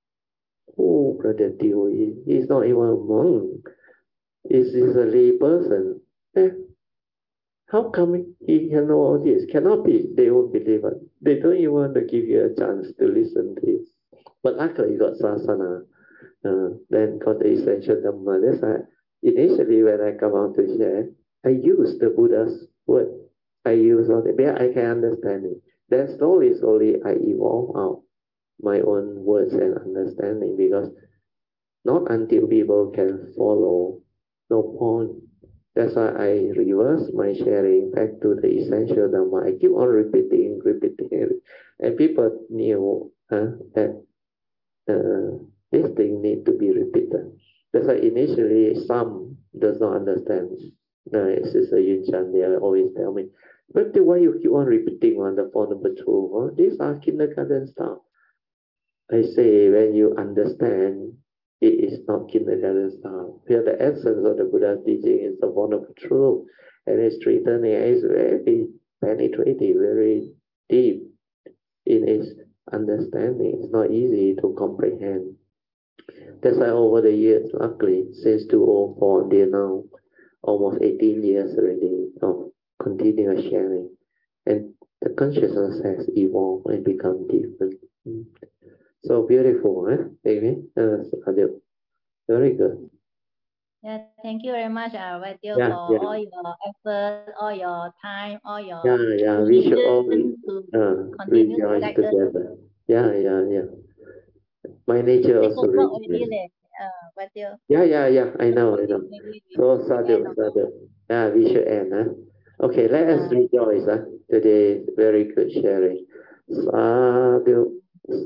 [SPEAKER 1] oh, Brother Teo, he, he's not even a monk. He's, he's a lay person. Eh, how come he can know all this? Cannot be. They won't believe it. They don't even want to give you a chance to listen to it. But luckily, you got sasana. Uh, then got the essential Dhamma. That's why initially when I come out to share, I use the Buddha's word. I use all the, yeah, I can understand it. Then slowly, slowly, I evolve out my own words and understanding because not until people can follow, no point. That's why I reverse my sharing back to the essential Dhamma. I keep on repeating, repeating it. And people knew uh, that uh, this thing need to be repeated. That's why initially some does not understand. Uh, Sister Yun Chan, they always tell me, but why you keep on repeating on the Four Noble Truths? Oh, these are kindergarten stuff. I say when you understand, it is not kindergarten style. Here the essence of the Buddha's teaching is the wonderful truth, and its treatment is very penetrating, very deep in its understanding. It's not easy to comprehend. That's why over the years, luckily, since two thousand four until now, almost eighteen years already of continuous sharing, and the consciousness has evolved and become different. Mm. So beautiful, eh? Amy? Uh, Adil. Very good.
[SPEAKER 4] Yeah, thank you very much, uh, Vaidya,
[SPEAKER 1] Yeah,
[SPEAKER 4] for
[SPEAKER 1] yeah,
[SPEAKER 4] all your effort, all your time, all your
[SPEAKER 1] yeah, yeah. We should all
[SPEAKER 4] diligence to
[SPEAKER 1] uh,
[SPEAKER 4] continue to
[SPEAKER 1] rejoice
[SPEAKER 4] guide us.
[SPEAKER 1] together. Yeah, yeah, yeah. My nature
[SPEAKER 4] Six
[SPEAKER 1] also
[SPEAKER 4] o'clock already,
[SPEAKER 1] rejoice.
[SPEAKER 4] leh, uh, Vaidya.
[SPEAKER 1] Yeah, yeah, yeah. I know, I know.
[SPEAKER 4] Maybe we,
[SPEAKER 1] So
[SPEAKER 4] we end
[SPEAKER 1] sadhu,
[SPEAKER 4] also.
[SPEAKER 1] sadhu. Yeah, we should end, huh? Okay, let us
[SPEAKER 4] Uh,
[SPEAKER 1] rejoice, huh? Today, very good sharing. Sadhu,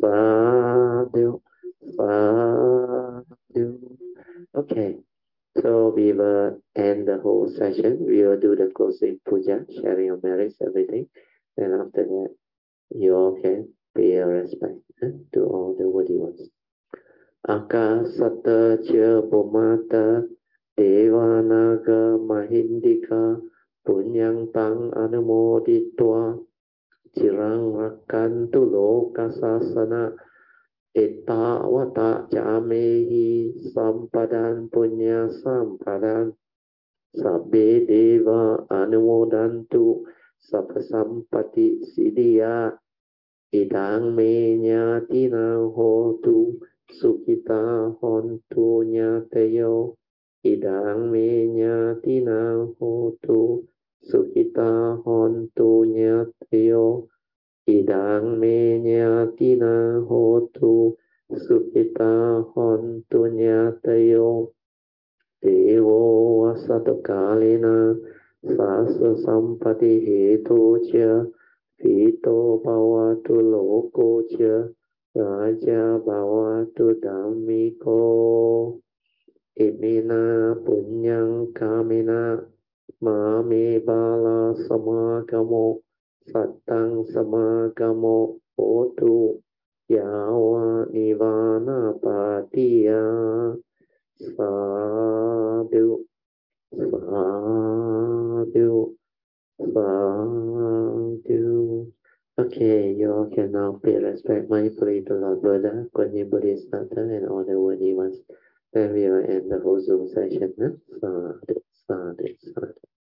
[SPEAKER 1] sadhu, sadhu. Okay. So we will end the whole session. We will do the closing puja, sharing of merits, everything. And after that, you all can pay your respect eh, to all the worthy ones. Akasata cha Bhumata Devanaga Mahindika Punyang Tang Anumoditwa Chirang Rakantu Lokasasana Etta Wata Jamehi Sampadan Punya Sampadan Sabbe Deva Anumodantu Sabba Sampati Siddhya Idang Me Nyatina Hotu Sukita Hontu Nyateyo Idang Me Nyatina Hotu Sukita Hontu Nyateyo Idang Me Nyatina Hotu Sukita Hontu Nyateyo Devo Vasato Kalina Sasa Sampati Hetu Cha Fito Bhavatu Loko Cha Raja Bhavatu Dhammiko Imina Punyang Kamina Mami Bala Samagamo Sattang Samagamo Otu Yawa Nivana Patiya Sadhu Sadhu Sadhu. Okay, you all can now pay respect mindfully to Lord Buddha, Kuan Yin Bodhisattva, and all the worthy ones. Then we will end the whole Zoom session. Huh? Sadhu, sadhu, sadhu.